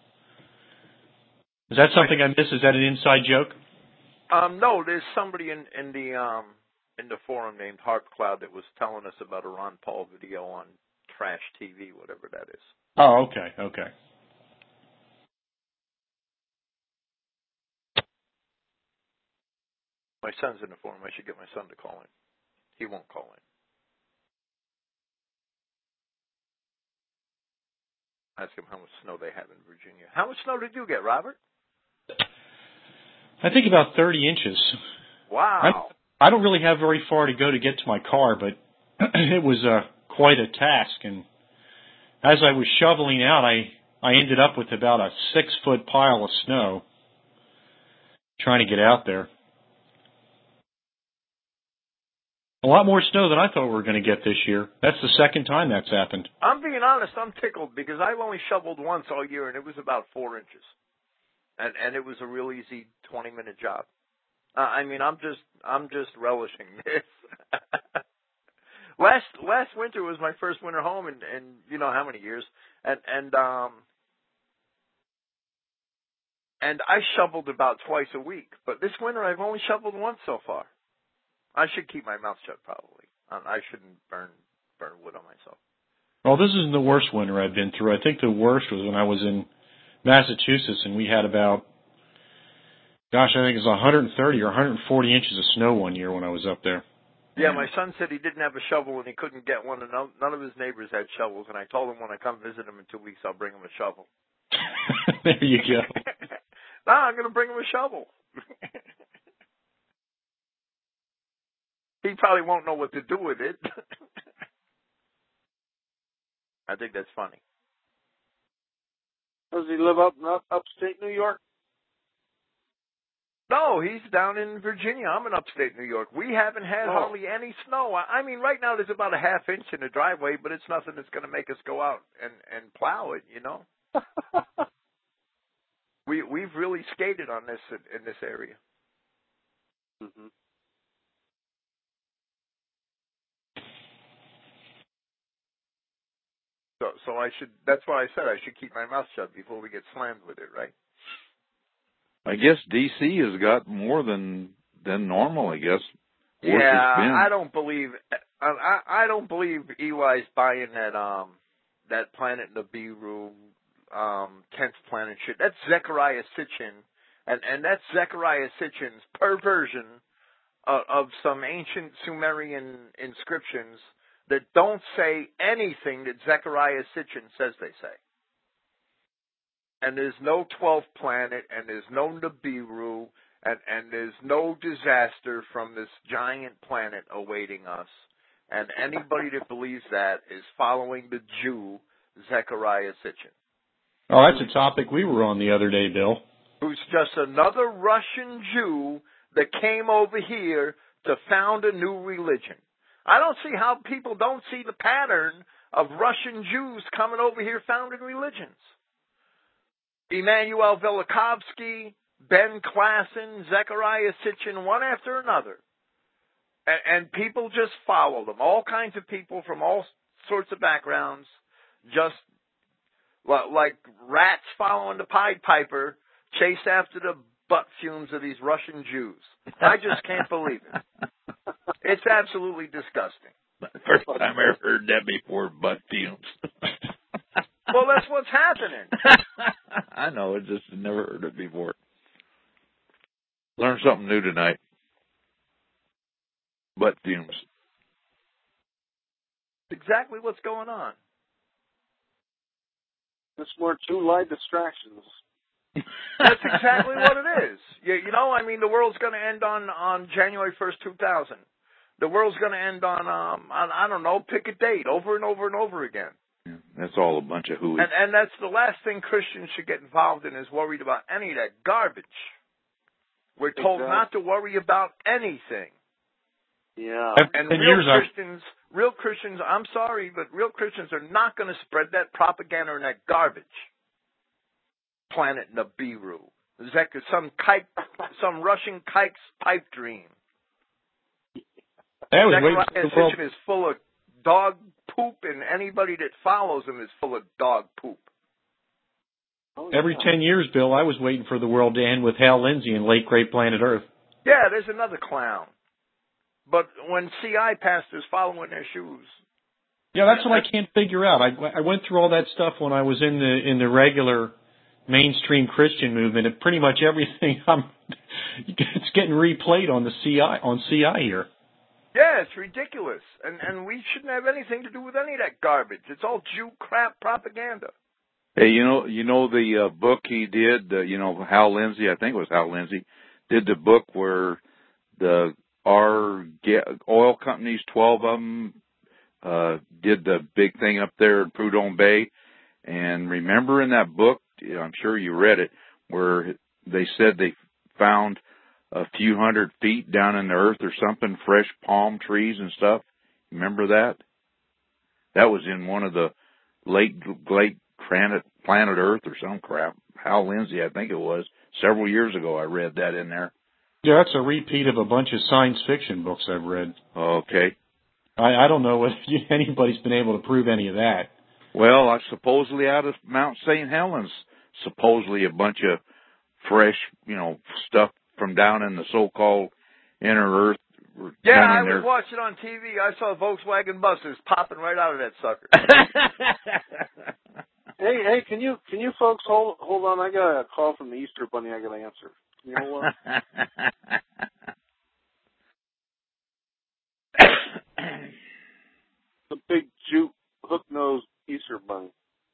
Is that something I missed? Is that an inside joke? Um, no, there's somebody in, in the um in the forum named Harp Cloud that was telling us about a Ron Paul video on Trash T V, whatever that is. Oh, okay, okay. My son's in the forum. I should get my son to call in. He won't call in. Ask him how much snow they have in Virginia. How much snow did you get, Robert? I think about thirty inches. Wow. I, I don't really have very far to go to get to my car, but it was uh, quite a task. And as I was shoveling out, I, I ended up with about a six-foot pile of snow trying to get out there. A lot more snow than I thought we were going to get this year. That's the second time that's happened. I'm being honest, I'm tickled because I've only shoveled once all year, and it was about four inches. And and it was a real easy twenty-minute job. Uh, I mean, I'm just I'm just relishing this. last last winter was my first winter home in, in you know how many years, and and um and I shoveled about twice a week. But this winter I've only shoveled once so far. I should keep my mouth shut, probably. Um, I shouldn't burn burn wood on myself. Well, this isn't the worst winter I've been through. I think the worst was when I was in Massachusetts, and we had about, gosh, I think it was one hundred thirty or one hundred forty inches of snow one year when I was up there. Yeah, my son said he didn't have a shovel and he couldn't get one, and none of his neighbors had shovels. And I told him when I come visit him in two weeks, I'll bring him a shovel. There you go. No, I'm going to bring him a shovel. He probably won't know what to do with it. I think that's funny. Does he live up in up, upstate New York? No, he's down in Virginia. I'm in upstate New York. We haven't had Oh. hardly any snow. I mean, right now there's about a half inch in the driveway, but it's nothing that's going to make us go out and, and plow it, you know? we, we've really skated on this in, in this area. Mm-hmm. So, so I should, that's why I said I should keep my mouth shut before we get slammed with it, right? I guess D C has got more than than normal, I guess. Yeah, I don't believe, I, I don't believe Eli's buying that, um, that Planet Nibiru, um, tenth planet shit. That's Zecharia Sitchin, and, and that's Zecharia Sitchin's perversion of, of some ancient Sumerian inscriptions that don't say anything that Zecharia Sitchin says they say. And there's no twelfth planet, and there's no Nibiru, and, and there's no disaster from this giant planet awaiting us. And anybody that believes that is following the Jew, Zecharia Sitchin. Oh, that's a topic we were on the other day, Bill. Who's just another Russian Jew that came over here to found a new religion. I don't see how people don't see the pattern of Russian Jews coming over here founding religions. Immanuel Velikovsky, Ben Klassen, Zecharia Sitchin, one after another. And, and people just follow them. All kinds of people from all sorts of backgrounds, just like rats following the Pied Piper, chase after the butt fumes of these Russian Jews. I just can't believe it. It's absolutely disgusting. First time I ever heard that before, butt fumes. Well, that's what's happening. I know, I just never heard it before. Learned something new tonight. Butt fumes. Exactly what's going on. It's more two light distractions. That's exactly what it is. You, you know, I mean, the world's going to end on, on January first, two thousand. The world's going to end on, um, on, I don't know, pick a date over and over and over again. Yeah, that's all a bunch of hooey. And, and that's the last thing Christians should get involved in, is worried about any of that garbage. We're told exactly. not to worry about anything. Yeah. And Ten real years ago. Christians, real Christians, I'm sorry, but real Christians are not going to spread that propaganda and that garbage. Planet Nibiru. Zek, some kike, some Russian kike's pipe dream. Zecharia Sitchin is full of dog poop, and anybody that follows him is full of dog poop. Oh, yeah. Every ten years, Bill, I was waiting for the world to end with Hal Lindsey and Late Great Planet Earth. Yeah, there's another clown. But when C I pastors follow in their shoes. Yeah, that's what I can't figure out. I, I went through all that stuff when I was in the in the regular mainstream Christian movement, and pretty much everything I'm it's getting replayed on the C I on C I here. Yeah, it's ridiculous, and and we shouldn't have anything to do with any of that garbage. It's all Jew crap propaganda. Hey, you know, you know the uh, book he did. Uh, you know, Hal Lindsey, I think it was Hal Lindsey, did the book where the our oil companies, twelve of them, uh, did the big thing up there in Prudhomme Bay. And remember in that book, I'm sure you read it, where they said they found a few hundred feet down in the earth or something, fresh palm trees and stuff. Remember that? That was in one of the late, late planet, planet Earth or some crap. Hal Lindsey, I think it was. Several years ago I read that in there. Yeah, that's a repeat of a bunch of science fiction books I've read. Okay. I, I don't know if anybody's been able to prove any of that. Well, I supposedly out of Mount Saint Helens, supposedly a bunch of fresh, you know, stuff from down in the so-called inner Earth. Yeah, I was was watching on T V. I saw Volkswagen buses popping right out of that sucker. Hey, hey, can you can you folks hold hold on? I got a call from the Easter Bunny. I got to answer. You know what? The big Jew hook-nosed Easter Bunny.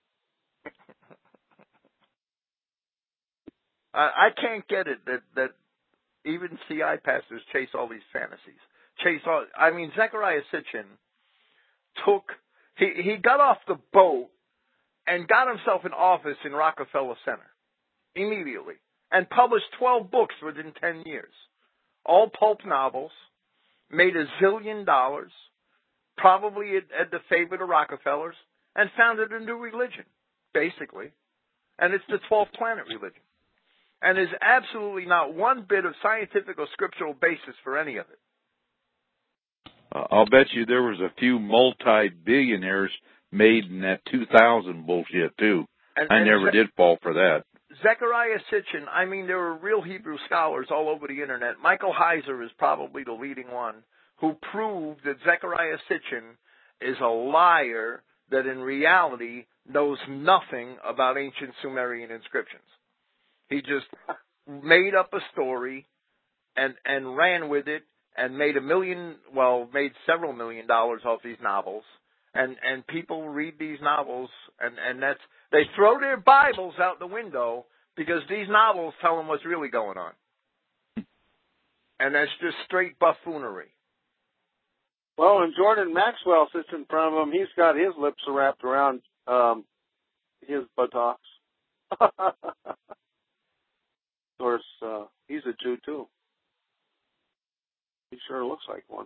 I, I can't get it that that even C I pastors chase all these fantasies. Chase all. I mean, Zecharia Sitchin took. He he got off the boat and got himself an office in Rockefeller Center immediately, and published twelve books within ten years, all pulp novels, made a zillion dollars, probably at, at the favorite of Rockefellers, and founded a new religion, basically, and it's the twelfth planet religion. And there's absolutely not one bit of scientific or scriptural basis for any of it. Uh, I'll bet you there was a few multi-billionaires made in that two thousand bullshit, too. And, I and never Ze- did fall for that. Zecharia Sitchin, I mean, there are real Hebrew scholars all over the Internet. Michael Heiser is probably the leading one who proved that Zecharia Sitchin is a liar that in reality knows nothing about ancient Sumerian inscriptions. He just made up a story and, and ran with it and made a million, well, made several million dollars off these novels. And and people read these novels, and, and that's, they throw their Bibles out the window because these novels tell them what's really going on. And that's just straight buffoonery. Well, when Jordan Maxwell sits in front of him, he's got his lips wrapped around um, his buttocks. Of course, uh, he's a Jew too. He sure looks like one.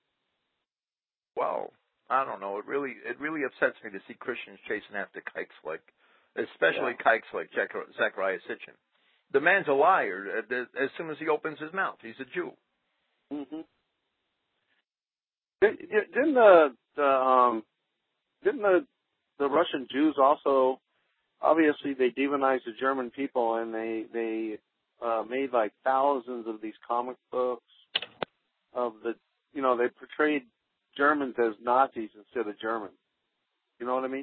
Well, I don't know. It really, it really upsets me to see Christians chasing after kikes like, especially yeah. kikes like Zechariah Sitchin. The man's a liar. As soon as he opens his mouth, he's a Jew. Mm-hmm. Didn't the, the um, didn't the the Russian Jews also, obviously they demonized the German people, and they they uh, made like thousands of these comic books of the, you know, they portrayed Germans as Nazis instead of Germans. You know what I mean?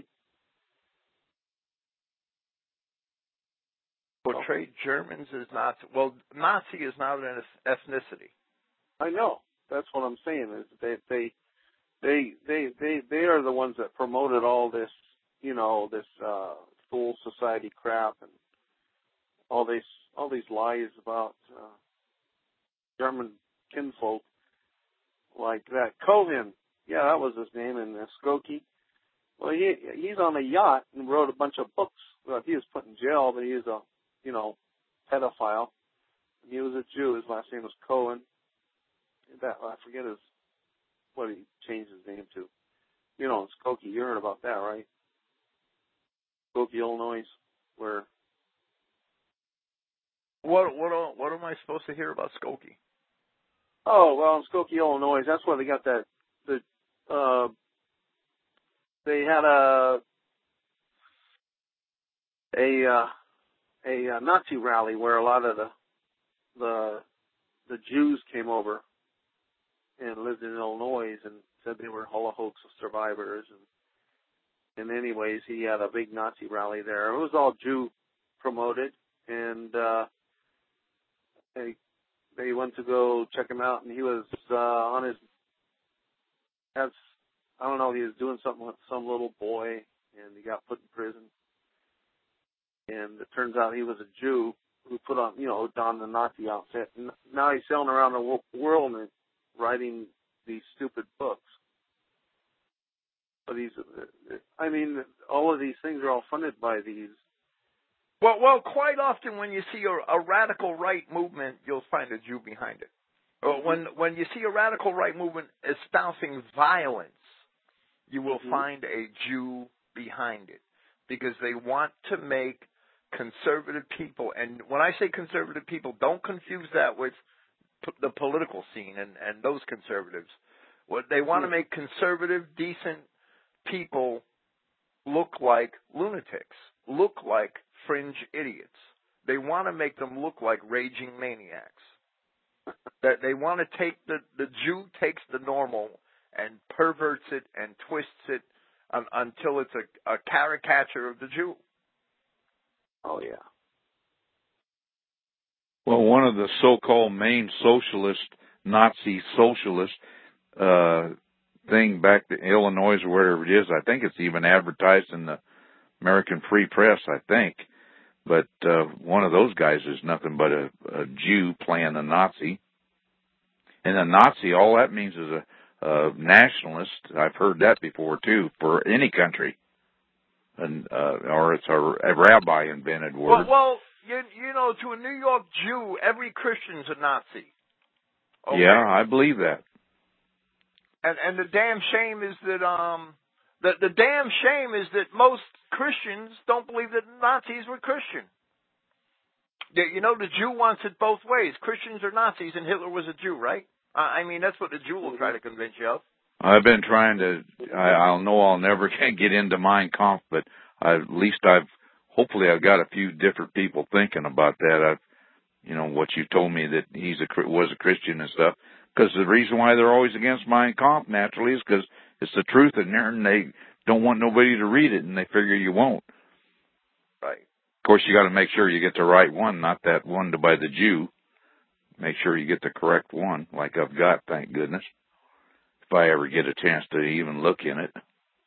Portrayed Germans as Nazi. Well, Nazi is not an ethnicity. I know. That's what I'm saying. Is they they they they they they are the ones that promoted all this, you know, this uh, Fool Society crap and all these all these lies about uh, German kinfolk like that. Cohen, yeah, that was his name, and uh, Skokie. Well, he he's on a yacht and wrote a bunch of books. Well, he was put in jail, but he was a, you know, pedophile. He was a Jew. His last name was Cohen. That I forget his what he changed his name to. You know, Skokie. You heard about that, right? Skokie, Illinois, where. What what what am I supposed to hear about Skokie? Oh well, in Skokie, Illinois, that's where they got that. The uh, they had a a uh, a uh, Nazi rally where a lot of the the the Jews came over and lived in Illinois and said they were Holocaust survivors. And, and anyways, he had a big Nazi rally there. It was all Jew promoted, and uh, they they went to go check him out, and he was uh, on his. That's I don't know. He was doing something with some little boy, and he got put in prison. And it turns out he was a Jew who put on, you know, donned the Nazi outfit. And now he's sailing around the world and writing these stupid books. But he's, I mean, all of these things are all funded by these. Well, well, quite often when you see a, a radical right movement, you'll find a Jew behind it. Mm-hmm. When when you see a radical right movement espousing violence, you will mm-hmm. find a Jew behind it, because they want to make conservative people, and when I say conservative people, don't confuse that with p- the political scene and, and those conservatives. What they want to make conservative, decent people look like lunatics, look like fringe idiots. They want to make them look like raging maniacs. That they want to take the, the Jew takes the normal and perverts it and twists it um, until it's a, a caricature of the Jew. Oh, yeah. Well, one of the so-called main socialist, Nazi socialist uh, thing back to Illinois or wherever it is, I think it's even advertised in the American Free Press, I think. But uh, one of those guys is nothing but a, a Jew playing a Nazi. And a Nazi, all that means is a, a nationalist. I've heard that before, too, for any country. And, uh, or it's a, a rabbi invented word. Well, well you, you know, to a New York Jew, every Christian's a Nazi. Okay? Yeah, I believe that. And and the damn shame is that um the the damn shame is that most Christians don't believe that Nazis were Christian. You know, the Jew wants it both ways. Christians are Nazis, and Hitler was a Jew, right? I mean, that's what the Jew will try to convince you of. I've been trying to, I, I'll know I'll never get into Mein Kampf, but I, at least I've, hopefully I've got a few different people thinking about that. I've, you know, what you told me that he's a, was a Christian and stuff. Because the reason why they're always against Mein Kampf, naturally, is because it's the truth in there, and they don't want nobody to read it, and they figure you won't. Right. Of course, you got to make sure you get the right one, not that one by the Jew. make sure you get the correct one, like I've got, thank goodness, if I ever get a chance to even look in it.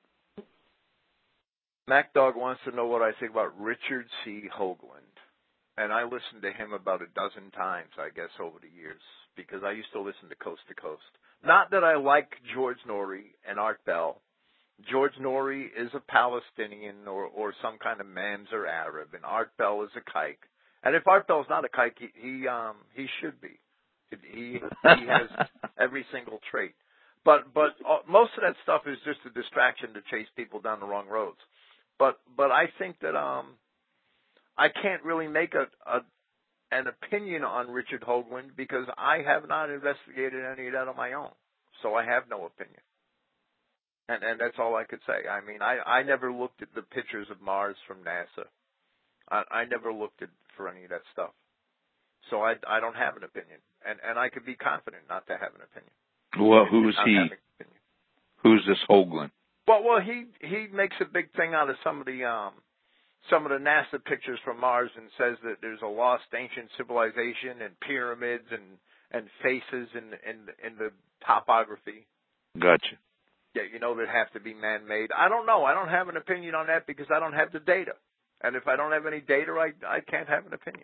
MacDog wants to know what I think about Richard C. Hoagland. And I listened to him about a dozen times, I guess, over the years, because I used to listen to Coast to Coast. Not that I like George Noory and Art Bell. George Noory is a Palestinian or, or some kind of Mamzer Arab, and Art Bell is a kike. And if Art Bell's not a kike, he he, um, he should be. He he has every single trait. But but uh, most of that stuff is just a distraction to chase people down the wrong roads. But but I think that um I can't really make a, a an opinion on Richard Hoagland because I have not investigated any of that on my own. So I have no opinion. And and that's all I could say. I mean, I, I never looked at the pictures of Mars from NASA. I, I never looked at for any of that stuff. So I, I don't have an opinion. And and I could be confident not to have an opinion. Well, who's he? Who's this Hoagland? Well, well, he he makes a big thing out of some of the um some of the NASA pictures from Mars and says that there's a lost ancient civilization and pyramids and, and faces in in in the topography. Gotcha. Yeah, you know, that have to be man-made. I don't know. I don't have an opinion on that because I don't have the data. And if I don't have any data, I I can't have an opinion.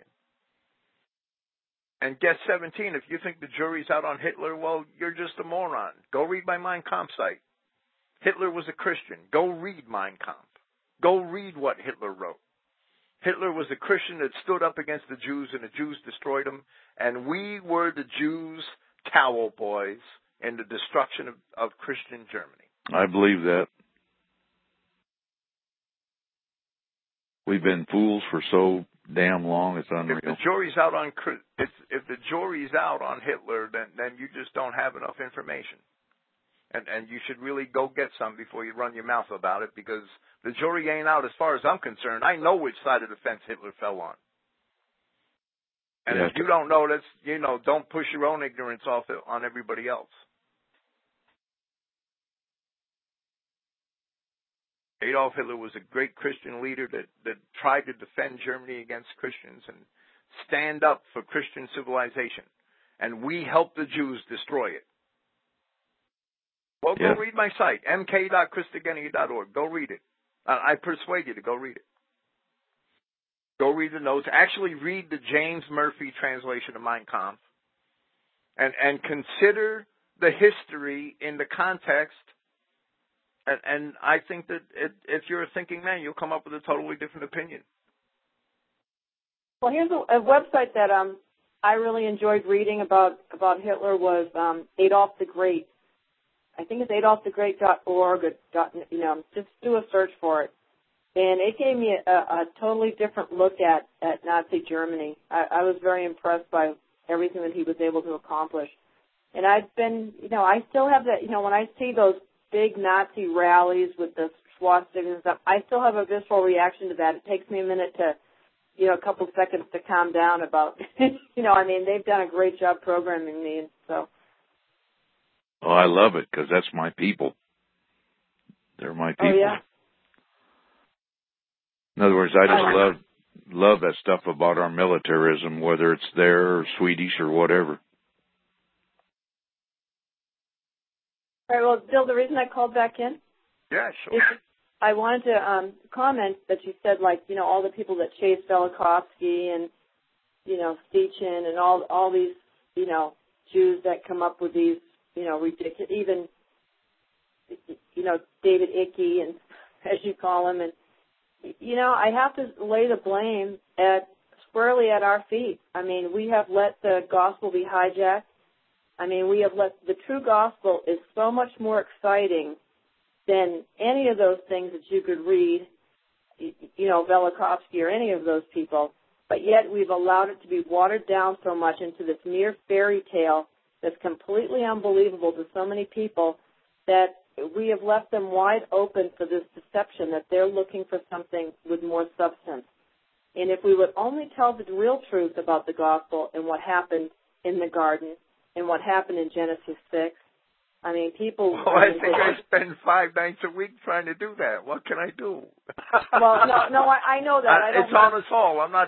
And guess seventeen, if you think the jury's out on Hitler, well, you're just a moron. Go read my Mein Kampf site. Hitler was a Christian. Go read Mein Kampf. Go read what Hitler wrote. Hitler was a Christian that stood up against the Jews, and the Jews destroyed him. And we were the Jews' towel boys in the destruction of, of Christian Germany. I believe that. We've been fools for so damn long, it's unreal. If the jury's out on if, if the jury's out on Hitler, then then you just don't have enough information. And and you should really go get some before you run your mouth about it, because the jury ain't out as far as I'm concerned. I know which side of the fence Hitler fell on. And yeah. if you don't know, that's, you know, don't push your own ignorance off on everybody else. Adolf Hitler was a great Christian leader that, that tried to defend Germany against Christians and stand up for Christian civilization. And we helped the Jews destroy it. Well, yeah. go read my site, m k dot christogenea dot org. Go read it. Uh, I persuade you to go read it. Go read the notes. Actually read the James Murphy translation of Mein Kampf. And, and consider the history in the context. And, and I think that it, if you're a thinking man, you'll come up with a totally different opinion. Well, here's a, a website that um I really enjoyed reading about about Hitler was um, Adolf the Great. I think it's adolf the great dot org or dot, you know, just do a search for it. And it gave me a, a totally different look at, at Nazi Germany. I, I was very impressed by everything that he was able to accomplish. And I've been, you know, I still have that, you know, when I see those big Nazi rallies with the swastikas and stuff, I still have a visceral reaction to that. It takes me a minute to, you know, a couple seconds to calm down about, you know, I mean, they've done a great job programming me, and so. Oh, I love it because that's my people. They're my people. Oh, yeah. In other words, I just love love that stuff about our militarism, whether it's there or Swedish or whatever. All right, well, Bill, the reason I called back in yeah, sure. is I wanted to um, comment that you said, like, you know, all the people that chase Velikovsky and, you know, Stichin and all all these, you know, Jews that come up with these, you know, ridiculous, even, you know, David Icke, and as you call him, and, you know, I have to lay the blame at squarely at our feet. I mean, we have let the gospel be hijacked. I mean, we have let the true gospel is so much more exciting than any of those things that you could read, you know, Velikovsky or any of those people. But yet we've allowed it to be watered down so much into this mere fairy tale that's completely unbelievable to so many people that we have left them wide open for this deception that they're looking for something with more substance. And if we would only tell the real truth about the gospel and what happened in the garden and what happened in Genesis six, I mean, people... Well, I think I spend five nights a week trying to do that. What can I do? Well, no, no, I, I know that. I don't it's on us all. I'm not just,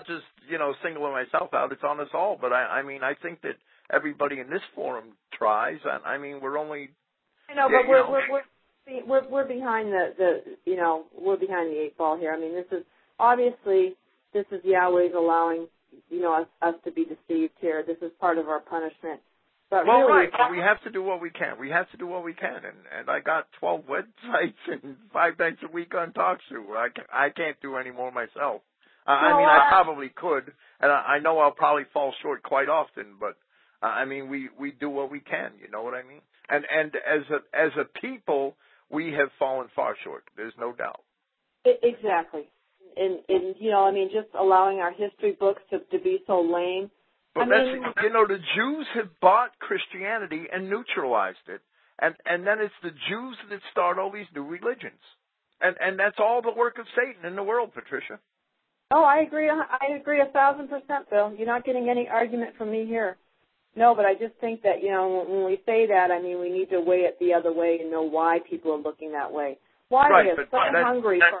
you know, singling myself out. It's on us all. But I, I mean, I think that everybody in this forum tries. And I mean, we're only. I know, yeah, but we're, know. we're we're we're we're behind the the you know we're behind the eight ball here. I mean, this is obviously this is Yahweh's allowing you know us, us to be deceived here. This is part of our punishment. But well, really, right, but we have to do what we can. We have to do what we can, and and I got twelve websites and five nights a week on TalkShoe. I can't, I can't do any more myself. Uh, I mean, I probably could, and I, I know I'll probably fall short quite often. But uh, I mean, we we do what we can. You know what I mean? And and as a as a people, we have fallen far short. There's no doubt. Exactly, and and you know, I mean, just allowing our history books to to be so lame. But I that's, mean, you know, the Jews have bought Christianity and neutralized it. And and then it's the Jews that start all these new religions. And and that's all the work of Satan in the world, Patricia. Oh, I agree. I agree a thousand percent, Bill. You're not getting any argument from me here. No, but I just think that, you know, when we say that, I mean, we need to weigh it the other way and know why people are looking that way. Why right, are they so that, hungry that, for...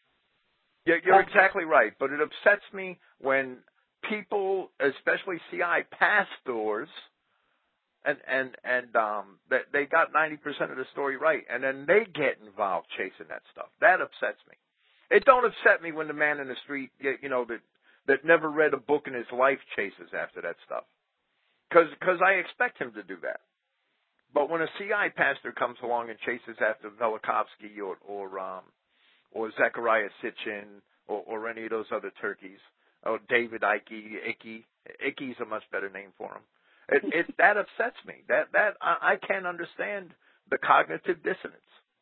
Yeah, you're exactly right. But it upsets me when people, especially C I pastors, and and and um, they, they got ninety percent of the story right, and then they get involved chasing that stuff. That upsets me. It don't upset me when the man in the street, you know, that that never read a book in his life chases after that stuff, because because I expect him to do that. But when a C I pastor comes along and chases after Velikovsky or or um, or Zechariah Sitchin or, or any of those other turkeys, or David Icke, Icky, Icky's a much better name for him. It, it that upsets me. That that I, I can't understand the cognitive dissonance.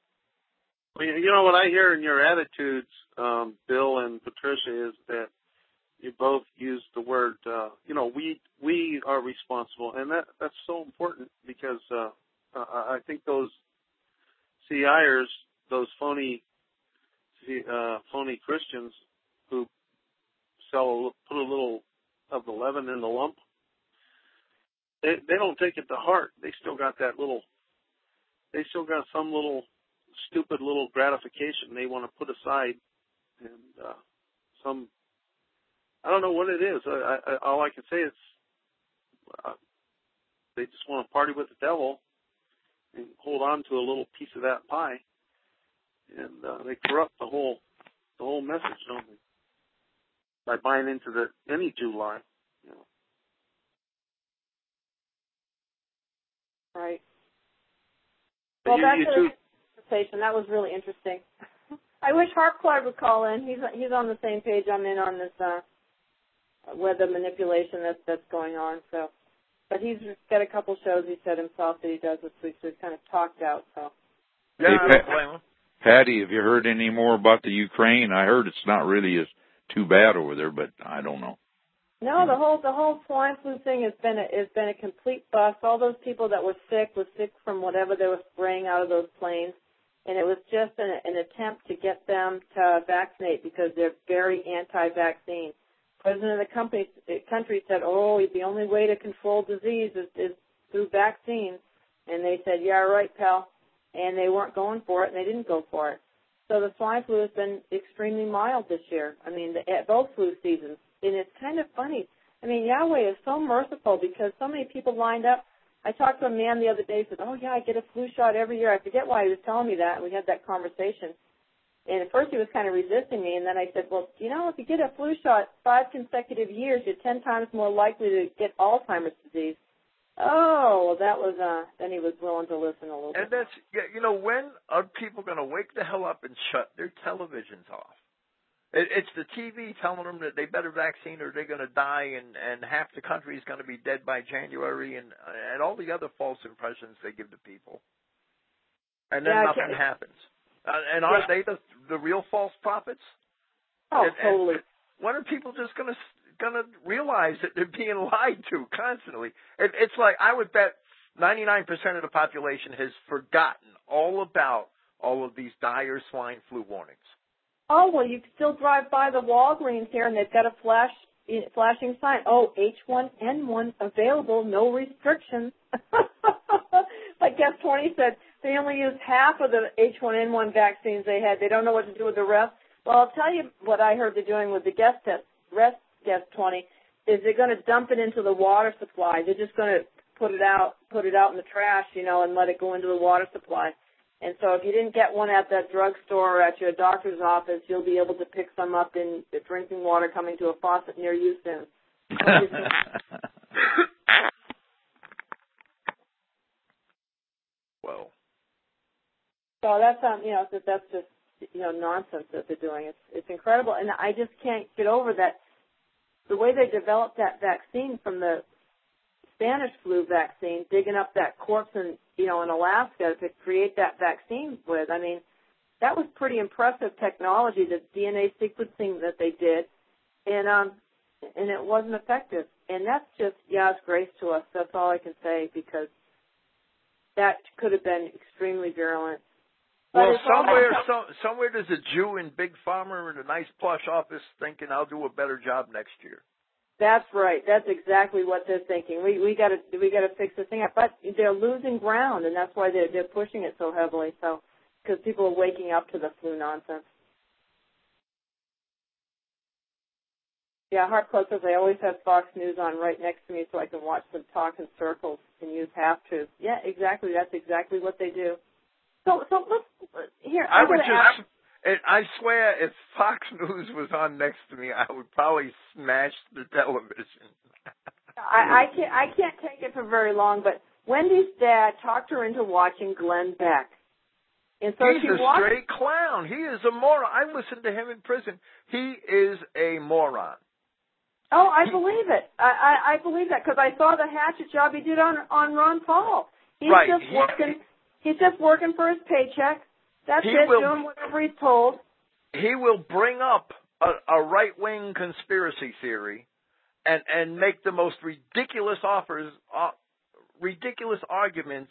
Well, you know what I hear in your attitudes, um, Bill and Patricia, is that you both use the word. Uh, you know, we we are responsible, and that that's so important because uh, I think those CIers, those phony uh, phony Christians who sell a, put a little of the leaven in the lump. They they don't take it to heart. They still got that little. They still got some little stupid little gratification they want to put aside, and uh, some. I don't know what it is. I, I, all I can say is uh, they just want to party with the devil and hold on to a little piece of that pie, and uh, they corrupt the whole the whole message, don't they? By buying into the any Jew lie, you know. Right. But Well, you, back you to too, the conversation. That was really interesting. I wish Harpclad would call in. He's he's on the same page I'm in on this uh, weather manipulation that's that's going on. So, but he's got a couple shows he said himself that he does this week, so he's kind of talked out. So. Yeah, hey, I don't blame him. Patty, have you heard any more about the Ukraine? I heard it's not really as too bad over there, but I don't know. No, the whole the whole swine flu thing has been a, has been a complete bust. All those people that were sick were sick from whatever they were spraying out of those planes, and it was just an, an attempt to get them to vaccinate because they're very anti-vaccine. President of the company, country said, "Oh, the only way to control disease is, is through vaccines," and they said, "Yeah, right, pal," and they weren't going for it, and they didn't go for it. So the swine flu has been extremely mild this year. I mean, the, at both flu seasons. And it's kind of funny. I mean, Yahweh is so merciful because so many people lined up. I talked to a man the other day who said, oh, yeah, I get a flu shot every year. I forget why he was telling me that, and we had that conversation. And at first he was kind of resisting me, and then I said, well, you know, if you get a flu shot five consecutive years, you're ten times more likely to get Alzheimer's disease. Oh, well, that was, uh, then he was willing to listen a little And bit. that's, yeah, you know, when are people going to wake the hell up and shut their televisions off? It's the T V telling them that they better vaccine or they're going to die, and, and half the country is going to be dead by January, and and all the other false impressions they give to people. And then yeah, nothing happens. Uh, and aren't yeah. they the the real false prophets? Oh, and, totally. And when are people just going to going to realize that they're being lied to constantly? It, it's like I would bet ninety-nine percent of the population has forgotten all about all of these dire swine flu warnings. Oh, well, you can still drive by the Walgreens here, and they've got a flash flashing sign. Oh, H one N one available, no restrictions. Like F twenty said, they only used half of the H one N one vaccines they had. They don't know what to do with the rest. Well, I'll tell you what I heard they're doing with the guest test, rest, guess twenty, is they're going to dump it into the water supply. They're just going to put it out, put it out in the trash, you know, and let it go into the water supply. And so if you didn't get one at that drugstore or at your doctor's office, you'll be able to pick some up in the drinking water coming to a faucet near you soon. Well. So that's um, you know, that's just you know nonsense that they're doing. It's it's incredible, and I just can't get over that. The way they developed that vaccine from the Spanish flu vaccine, digging up that corpse in, you know, in Alaska to create that vaccine with. I mean, that was pretty impressive technology, the D N A sequencing that they did, and um, and it wasn't effective. And that's just Yah's grace to us. That's all I can say, because that could have been extremely virulent. But well, somewhere, some, somewhere there's a Jew in Big Pharma in a nice plush office thinking I'll do a better job next year. That's right. That's exactly what they're thinking. We we got to we got to fix this thing up, but they're losing ground, and that's why they're they're pushing it so heavily. So because people are waking up to the flu nonsense. Yeah, Heart Club says I always have Fox News on right next to me so I can watch them talk in circles and use half truths. Yeah, exactly. That's exactly what they do. So so let's here. I I'm would just. Ask, I swear, if Fox News was on next to me, I would probably smash the television. I, I can't. I can't take it for very long. But Wendy's dad talked her into watching Glenn Beck, and so he's she a watched. straight clown. He is a moron. I listened to him in prison. He is a moron. Oh, I believe it. I, I, I believe that because I saw the hatchet job he did on on Ron Paul. He's right. just he, working. He's just working for his paycheck. That's he it. Will, doing whatever he's told. He will bring up a, a right-wing conspiracy theory and and make the most ridiculous offers, uh, ridiculous arguments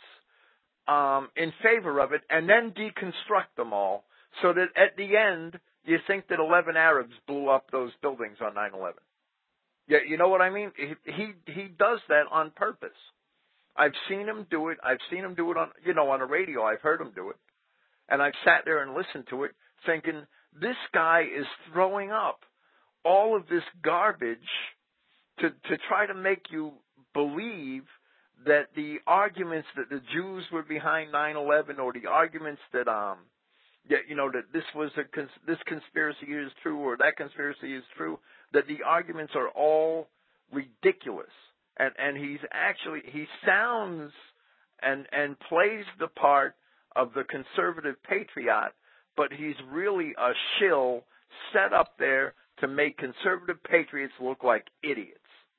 um, in favor of it, and then deconstruct them all, so that at the end you think that eleven Arabs blew up those buildings on nine eleven. Yeah, you know what I mean? He, he he does that on purpose. I've seen him do it. I've seen him do it on you know on the radio. I've heard him do it, and I've sat there and listened to it, thinking this guy is throwing up all of this garbage to to try to make you believe that the arguments that the Jews were behind nine eleven, or the arguments that um yeah, you know that this was a cons- this conspiracy is true or that conspiracy is true, that the arguments are all ridiculous, and and he's actually he sounds and and plays the part of the conservative patriot, but he's really a shill set up there to make conservative patriots look like idiots,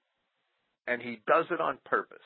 and he does it on purpose.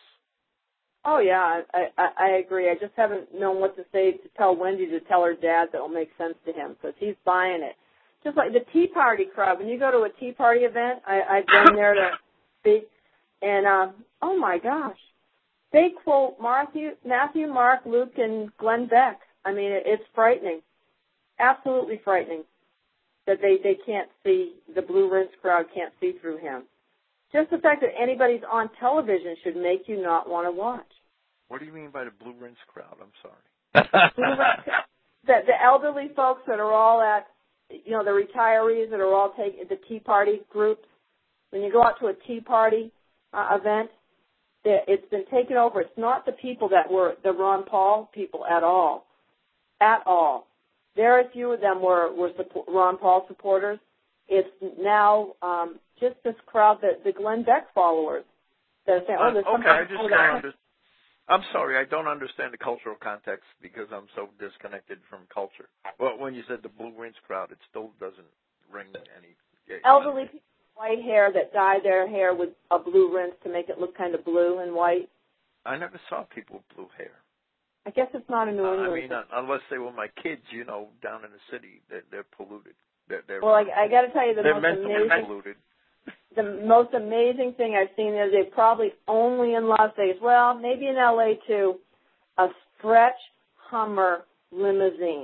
Oh yeah, I, I I agree. I just haven't known what to say to tell Wendy to tell her dad that will make sense to him, because he's buying it. Just like the Tea Party crowd. When you go to a Tea Party event, I, I've been there to speak, and um, oh my gosh, they quote Matthew, Matthew, Mark, Luke, and Glenn Beck. I mean, it, it's frightening, absolutely frightening, that they they can't see, the Blue Rinse crowd can't see through him. Just the fact that anybody's on television should make you not want to watch. What do you mean by the Blue Rinse crowd? I'm sorry. the, the elderly folks that are all at, you know, the retirees that are all taking the Tea Party groups. When you go out to a Tea Party uh, event, it's been taken over. It's not the people that were the Ron Paul people at all, at all. Very few of them were, were support, Ron Paul supporters. It's now um, just this crowd, that the Glenn Beck followers, that are saying, oh, there's uh, okay, I just oh, don't understand. I'm sorry, I don't understand the cultural context because I'm so disconnected from culture. Well, when you said the Blue Rinse crowd, it still doesn't ring any. Elderly people with white hair that dye their hair with a blue rinse to make it look kind of blue and white. I never saw people with blue hair. I guess it's not a New England. Uh, I mean, uh, unless they were my kids, you know, down in the city, they're, they're polluted. They're, they're, well, I, I got to tell you, the they're most mentally amazing, polluted. the most amazing thing I've seen is they probably only in Las Vegas. Well, maybe in L A too. A stretch Hummer limousine.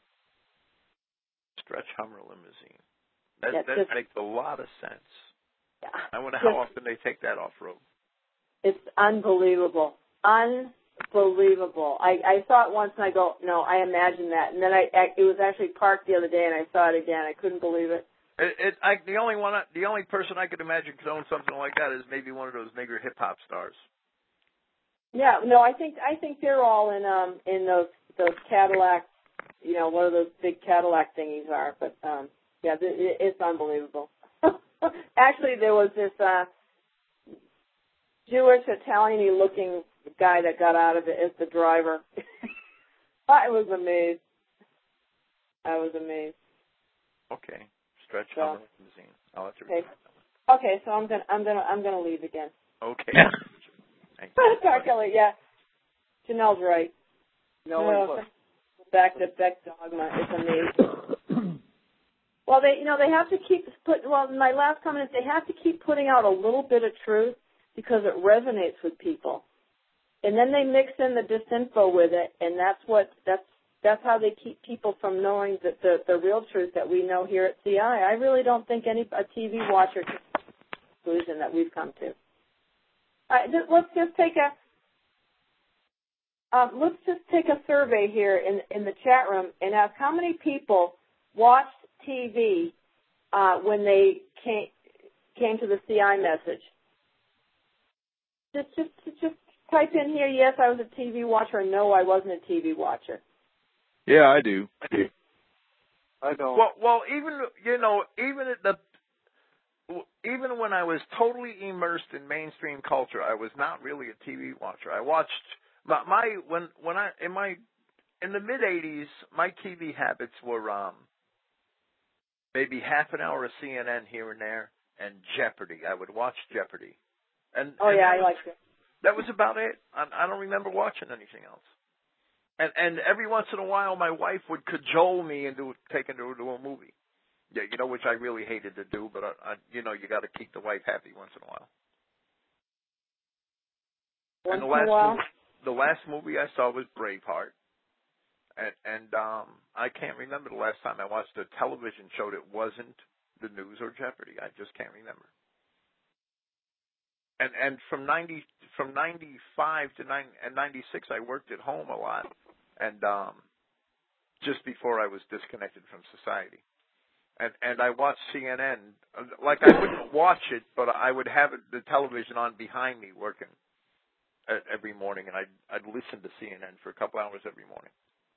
Stretch Hummer limousine. That, yeah, that just, makes a lot of sense. Yeah, I wonder just, how often they take that off road. It's unbelievable. Unbelievable. I, I saw it once and I go, no, I imagine that. And then I, it was actually parked the other day and I saw it again. I couldn't believe it. It, it I, the only one, I, the only person I could imagine could own something like that is maybe one of those nigger hip hop stars. Yeah, no, I think I think they're all in um in those those Cadillac, you know, one of those big Cadillac thingies are. But um, yeah, it, it's unbelievable. Actually, there was this uh, Jewish Italian-y looking guy that got out of it as the driver. I was amazed. I was amazed. Okay, stretch So, Hummer limousine. I'll have to read okay. that one. Okay, so I'm gonna I'm gonna I'm gonna leave again. Okay. Thank Sorry, you. Kelly. Yeah, Janelle's right. No, it was. Back to Beck Dogma. It's amazing. Well, they, you know, they have to keep put. Well, my last comment is they have to keep putting out a little bit of truth because it resonates with people, and then they mix in the disinfo with it, and that's what that's that's how they keep people from knowing the the, the real truth that we know here at C I. I really don't think any a T V watcher can come to the conclusion that we've come to. All right, just, let's just take a. Um, let's just take a survey here in in the chat room and ask how many people watched T V uh, when they came came to the C I message. Just just just type in here. Yes, I was a T V watcher. Or no, I wasn't a T V watcher. Yeah, I do. I don't. Well, well, even you know, even at the even when I was totally immersed in mainstream culture, I was not really a T V watcher. I watched my, my when when I in my in the mid eighties, my T V habits were um maybe half an hour of C N N here and there, and Jeopardy. I would watch Jeopardy. And Oh and yeah, that I was, like it. That was about it. I, I don't remember watching anything else. And and every once in a while, my wife would cajole me into taking her to a movie. Yeah, you know, which I really hated to do, but I, I you know, you got to keep the wife happy once in a while. Once and the in last a while. movie, the last movie I saw was Braveheart. And, and um, I can't remember the last time I watched a television show that wasn't the news or Jeopardy. I just can't remember. And and from ninety from ninety five to nine and ninety six, I worked at home a lot, and um, just before I was disconnected from society. And and I watched C N N. Like I wouldn't watch it, but I would have it, the television on behind me working every morning, and I'd I'd listen to C N N for a couple hours every morning.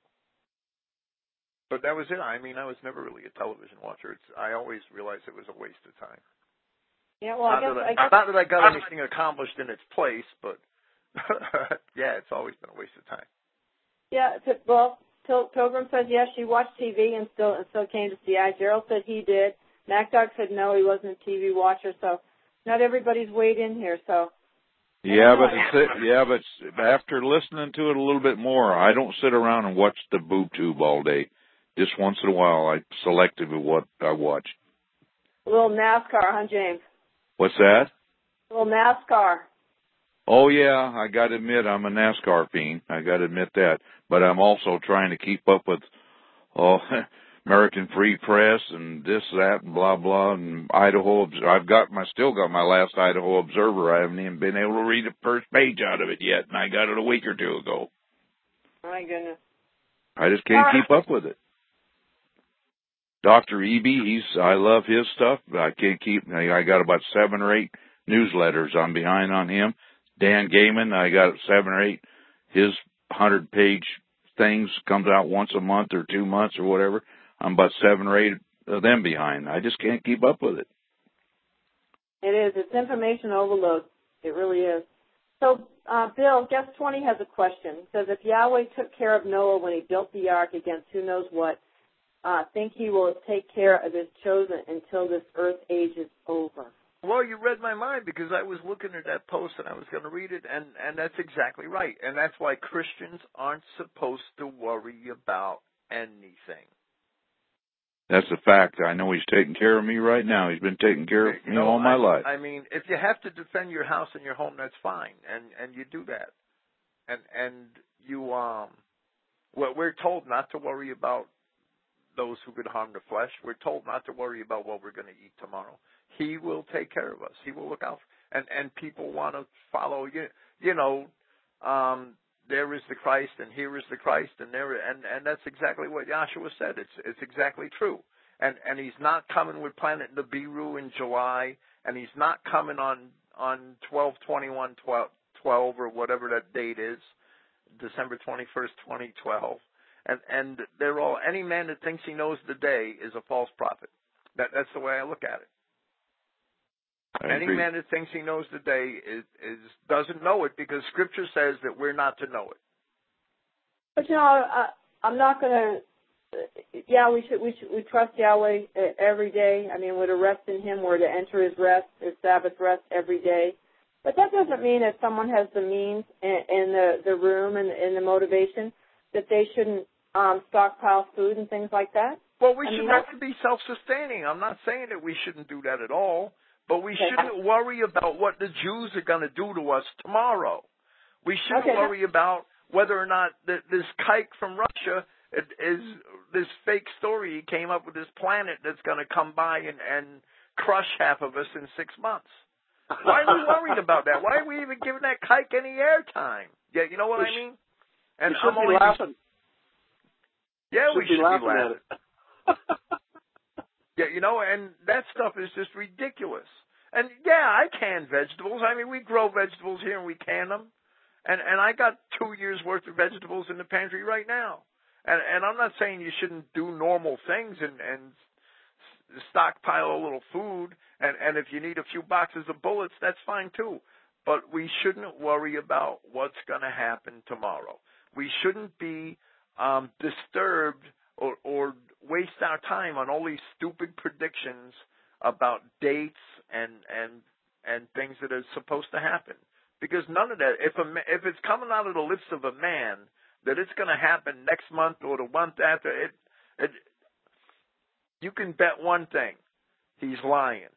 But that was it. I mean, I was never really a television watcher. It's, I always realized it was a waste of time. Yeah, well, I not, guess, that I, I guess not that I got anything accomplished in its place, but yeah, it's always been a waste of time. yeah. T- well, Pil- Pilgrim says yes, she watched T V and still and still came to C I. Gerald said he did. MacDog said no, he wasn't a T V watcher. So not everybody's weighed in here. So Yeah, but it's, yeah, but after listening to it a little bit more, I don't sit around and watch the boob tube all day. Just once in a while, I selective of what I watch. a little NASCAR, huh, James? What's that? A little NASCAR. Oh yeah, I got to admit I'm a NASCAR fiend. I got to admit that, but I'm also trying to keep up with oh American Free Press and this, that, and blah blah, and Idaho. I've got my still got my last Idaho Observer. I haven't even been able to read the first page out of it yet, and I got it a week or two ago. My goodness. I just can't keep up with it. Doctor Eby, he's I love his stuff, but I can't keep. I got about seven or eight newsletters. I'm behind on him. Dan Gaiman, I got seven or eight. His hundred-page things comes out once a month or two months or whatever. I'm about seven or eight of them behind. I just can't keep up with it. It is. It's information overload. It really is. So, uh, Bill, guest twenty has a question. It says, if Yahweh took care of Noah when he built the ark against who knows what, uh, think he will take care of his chosen until this earth age is over. Well, you read my mind because I was looking at that post and I was going to read it, and, and that's exactly right. And that's why Christians aren't supposed to worry about anything. That's a fact. I know he's taking care of me right now. He's been taking care of me no, all my I, life. I mean, if you have to defend your house and your home, that's fine, and and you do that. And and you um, well, we're told not to worry about those who could harm the flesh. We're told not to worry about what we're going to eat tomorrow. He will take care of us. He will look out. For, and and people want to follow you. You know, um, there is the Christ, and here is the Christ, and there and and that's exactly what Yahshua said. It's it's exactly true. and and he's not coming with Planet Nibiru in July, and he's not coming on on twelve twenty-one twelve or whatever that date is, December twenty-first, twenty twelve. And and they're all, any man that thinks he knows the day is a false prophet. That that's the way I look at it. I Any agree. man that thinks he knows the day is, is doesn't know it, because Scripture says that we're not to know it. But you know, I, I'm not going to. Yeah, we should we should we trust Yahweh every day. I mean, we're to rest in Him. We're to enter His rest, His Sabbath rest every day. But that doesn't mean that someone has the means and, and the the room and, and the motivation that they shouldn't um, stockpile food and things like that. Well, we I should mean, have to be self-sustaining. I'm not saying that we shouldn't do that at all, but we shouldn't worry about what the Jews are going to do to us tomorrow. We shouldn't Okay. worry about whether or not th- this kike from Russia is this fake story. He came up with this planet that's going to come by and, and crush half of us in six months. Why are we worried about that? Why are we even giving that kike any airtime? Yeah, you know what we I mean? And And we should I'm be only laughing. Yeah, should we should be laughing, be laughing. at it. Yeah, you know, and that stuff is just ridiculous. And yeah, I can vegetables. I mean, we grow vegetables here and we can them. And and I got two years worth of vegetables in the pantry right now. And and I'm not saying you shouldn't do normal things and and stockpile a little food. And and if you need a few boxes of bullets, that's fine too. But we shouldn't worry about what's going to happen tomorrow. We shouldn't be um, disturbed or, or waste our time on all these stupid predictions about dates and and and things that are supposed to happen. Because none of that, if a, if it's coming out of the lips of a man that it's going to happen next month or the month after, it, it you can bet one thing, he's lying.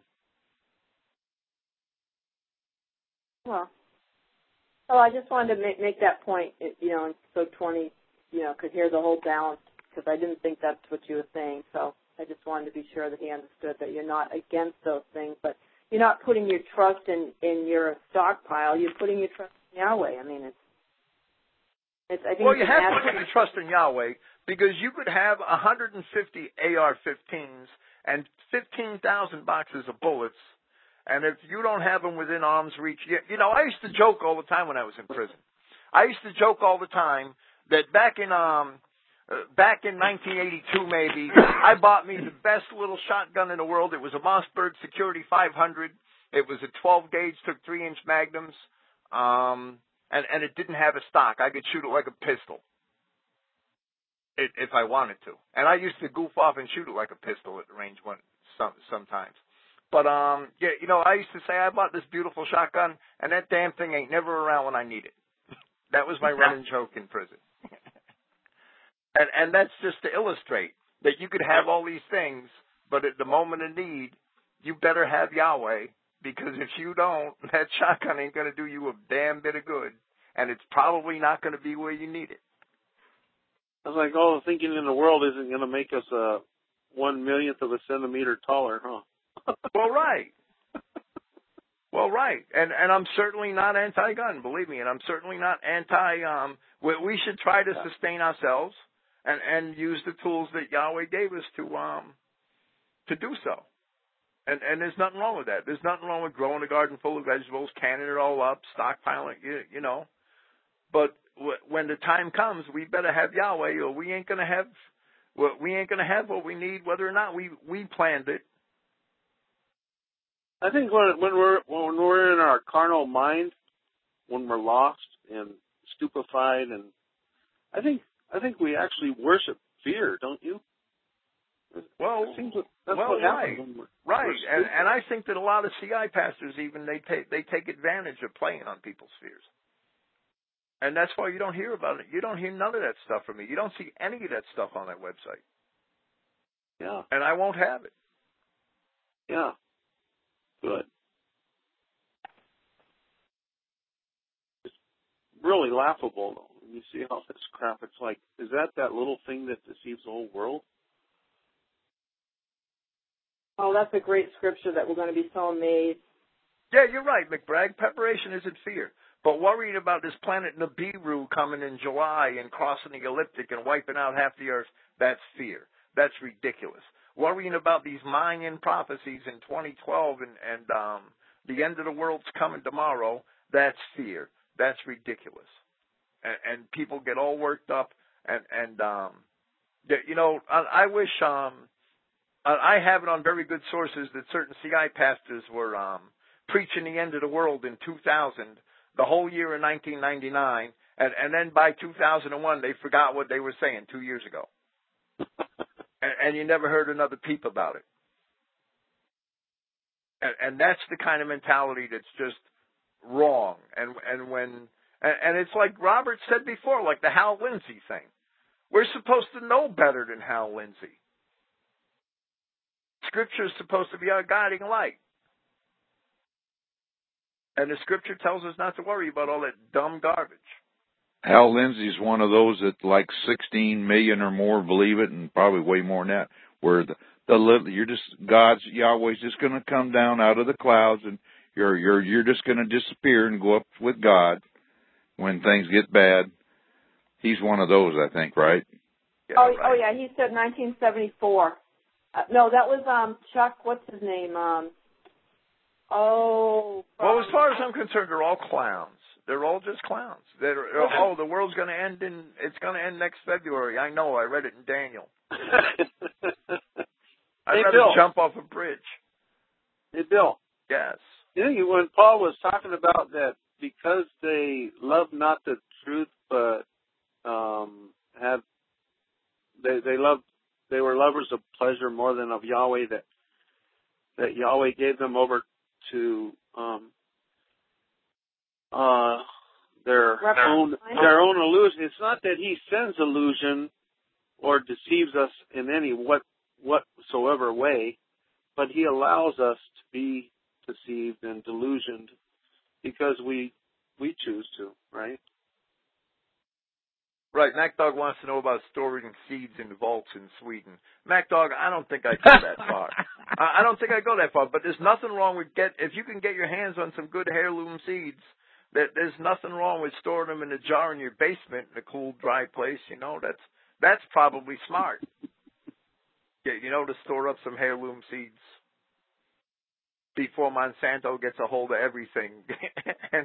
Well, well, I just wanted to make, make that point, you know, and so twenty, you know, could hear the whole balance, because I didn't think that's what you were saying. So I just wanted to be sure that he understood that you're not against those things, but you're not putting your trust in, in your stockpile. You're putting your trust in Yahweh. I mean, it's, it's I think Well, it's you an have to asset. put your trust in Yahweh, because you could have one hundred fifty A R fifteens and fifteen thousand boxes of bullets, and if you don't have them within arm's reach, you, you know, I used to joke all the time when I was in prison. I used to joke all the time that back in um uh, back in nineteen eighty-two maybe, I bought me the best little shotgun in the world. It was a Mossberg Security five hundred. It was a twelve gauge, took three inch magnums, um, and and it didn't have a stock. I could shoot it like a pistol, it, if I wanted to. And I used to goof off and shoot it like a pistol at the range one some sometimes. But um, yeah, you know, I used to say I bought this beautiful shotgun, and that damn thing ain't never around when I need it. That was my running joke in prison. And, and that's just to illustrate that you could have all these things, but at the moment of need, you better have Yahweh, because if you don't, that shotgun ain't going to do you a damn bit of good, and it's probably not going to be where you need it. I was like, oh, thinking in the world isn't going to make us a one millionth of a centimeter taller, huh? Well, right. Well, right. And and I'm certainly not anti-gun, believe me, and I'm certainly not anti, um, we, we should try to sustain ourselves and, and use the tools that Yahweh gave us to um to do so. And and there's nothing wrong with that. There's nothing wrong with growing a garden full of vegetables, canning it all up, stockpiling, you, you know. But w- when the time comes, we better have Yahweh, or we ain't gonna have we ain't gonna have what we need, whether or not we, we planned it. I think when when we're when we're in our carnal mind, when we're lost and stupefied, and I think I think we actually worship fear, don't you? Well, it seems that that's well, what right, happens when we're, right, we're and and I think that a lot of C I pastors even they take they take advantage of playing on people's fears, and that's why you don't hear about it. You don't hear none of that stuff from me. You don't see any of that stuff on that website. Yeah, and I won't have it. Yeah, good. It's really laughable though. When you see how this crap, it's like, is that that little thing that deceives the whole world? Oh, that's a great scripture that we're going to be so amazed. Yeah, you're right, McBragg. Preparation isn't fear. But worrying about this planet Nibiru coming in July and crossing the ecliptic and wiping out half the Earth, that's fear. That's ridiculous. worrying about these Mayan prophecies in twenty twelve and, and um, the end of the world's coming tomorrow, that's fear. That's ridiculous. And, and people get all worked up. And, and um, you know, I, I wish um, I have it on very good sources that certain C I pastors were um, preaching the end of the world in two thousand, the whole year in nineteen ninety-nine, and, and then by two thousand one they forgot what they were saying two years ago. and, and you never heard another peep about it. And, and that's the kind of mentality that's just wrong. And and when and, and it's like Robert said before, like the Hal Lindsey thing. We're supposed to know better than Hal Lindsey. Scripture is supposed to be our guiding light. And the Scripture tells us not to worry about all that dumb garbage. Hal Lindsey's one of those that like sixteen million or more believe it, and probably way more than that. Where the the you're just God's Yahweh's just going to come down out of the clouds, and you're you're you're just going to disappear and go up with God when things get bad. He's one of those, I think, right? Yeah, oh, right. oh yeah, he said nineteen seventy-four. Uh, no, that was um Chuck. What's his name? Um. Oh. Well, as far as I'm concerned, they're all clowns. They're all just clowns. They're, oh, the world's going to end in, it's going to end next February. I know. I read it in Daniel. I'd hey, rather Bill. jump off a bridge. Hey, Bill. Yes. You know, when Paul was talking about that, because they love not the truth, but um, have they they loved they were lovers of pleasure more than of Yahweh. That that Yahweh gave them over to um, uh, their Their own their own illusion. It's not that He sends illusion or deceives us in any what whatsoever way, but He allows us to be deceived and delusioned because we we choose to, right? Right. MacDog wants to know about storing seeds in vaults in Sweden. MacDog, I don't think I go that far. I don't think I go that far. But there's nothing wrong with get if you can get your hands on some good heirloom seeds. That there's nothing wrong with storing them in a jar in your basement in a cool, dry place. You know, that's that's probably smart. Yeah, you know, to store up some heirloom seeds before Monsanto gets a hold of everything. And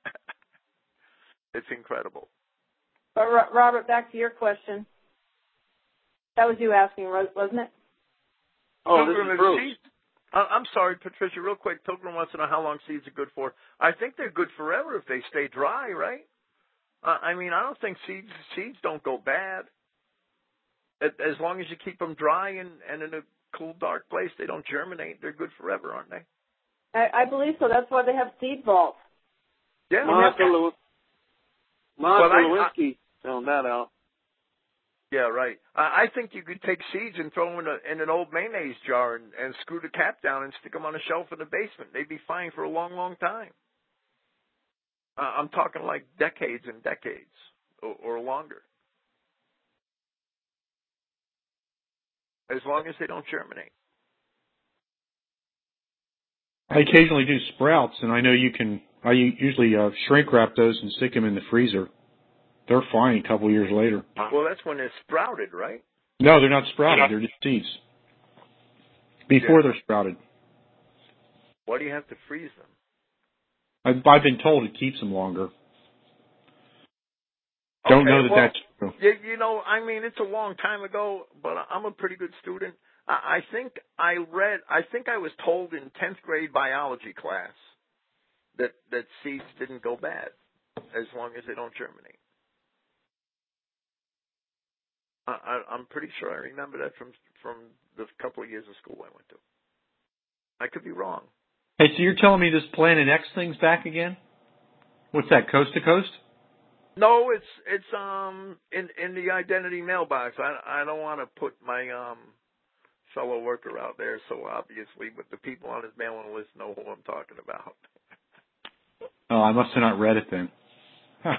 it's incredible. But Robert, back to your question. That was you asking, wasn't it? Oh, Pilgrim, this is Bruce. seeds, I'm sorry, Patricia, real quick. Pilgrim wants to know how long seeds are good for. I think they're good forever if they stay dry, right? Uh, I mean, I don't think seeds seeds don't go bad. As long as you keep them dry and, and in a cool, dark place, they don't germinate. They're good forever, aren't they? I, I believe so. That's why they have seed vaults. Yeah. Monica, Lew- Monica well, I, Lewinsky found that out. Yeah, right. I, I think you could take seeds and throw them in, a, in an old mayonnaise jar and, and screw the cap down and stick them on a shelf in the basement. They'd be fine for a long, long time. Uh, I'm talking like decades and decades or, or longer. As long as they don't germinate. I occasionally do sprouts, and I know you can. I usually uh, shrink wrap those and stick them in the freezer. They're fine a couple years later. Well, that's when they're sprouted, right? No, they're not sprouted. They're just seeds. Before yeah. they're sprouted. Why do you have to freeze them? I've, I've been told it keeps them longer. Don't okay, know that well, that's true. You, you know, I mean, it's a long time ago, but I'm a pretty good student. I, I think I read, I think I was told in tenth grade biology class that, that seeds didn't go bad as long as they don't germinate. I, I, I'm pretty sure I remember that from from the couple of years of school I went to. I could be wrong. Hey, so you're telling me this Planet X thing's back again? What's that, Coast to Coast? No, it's it's um in in the identity mailbox. I I don't want to put my um fellow worker out there so obviously, but the people on his mailing list know who I'm talking about. Oh, I must have not read it then. Huh.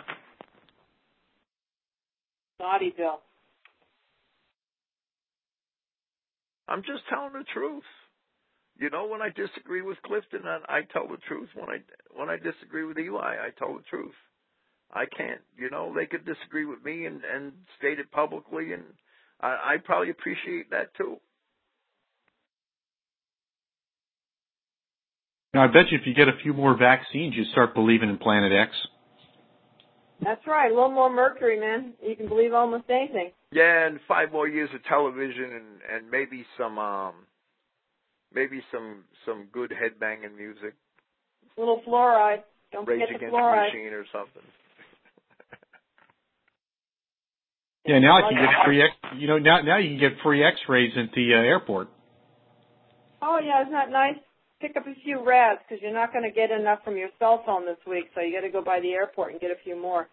Naughty Bill. I'm just telling the truth. You know, when I disagree with Clifton, I, I tell the truth. When I when I disagree with Eli, I tell the truth. I can't. You know, they could disagree with me and, and state it publicly, and I, I probably appreciate that too. Now, I bet you if you get a few more vaccines, you start believing in Planet X. That's right. A little more mercury, man. You can believe almost anything. Yeah, and five more years of television, and and maybe some um, maybe some some good headbanging music. A little fluoride. Don't Rage forget the Against fluoride. the Machine or something. Yeah, now I can get free. X, you know, now now you can get free X-rays at the uh, airport. Oh yeah, isn't that nice? Pick up a few rads because you're not going to get enough from your cell phone this week, so you got to go by the airport and get a few more.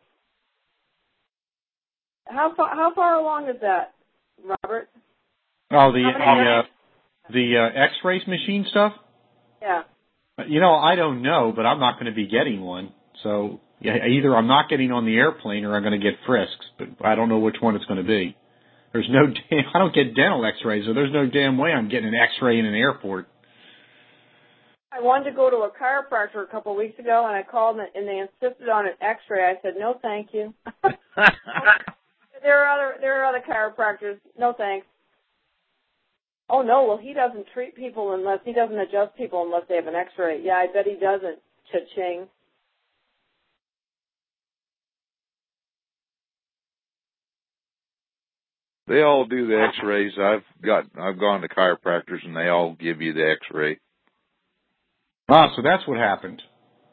How far? How far along is that, Robert? Oh, the the uh, the uh, X-rays machine stuff. Yeah. You know, I don't know, but I'm not going to be getting one. So yeah, either I'm not getting on the airplane or I'm going to get frisks, but I don't know which one it's going to be. There's no damn, I don't get dental X-rays, so there's no damn way I'm getting an X-ray in an airport. I wanted to go to a chiropractor a couple of weeks ago, and I called and they insisted on an X-ray. I said, no, thank you. there are other there are other chiropractors. No thanks. Oh no, well he doesn't treat people unless he doesn't adjust people unless they have an X-ray. Yeah, I bet he doesn't. Cha-ching. They all do the X-rays. I've got I've gone to chiropractors and they all give you the X-ray. Ah, so that's what happened.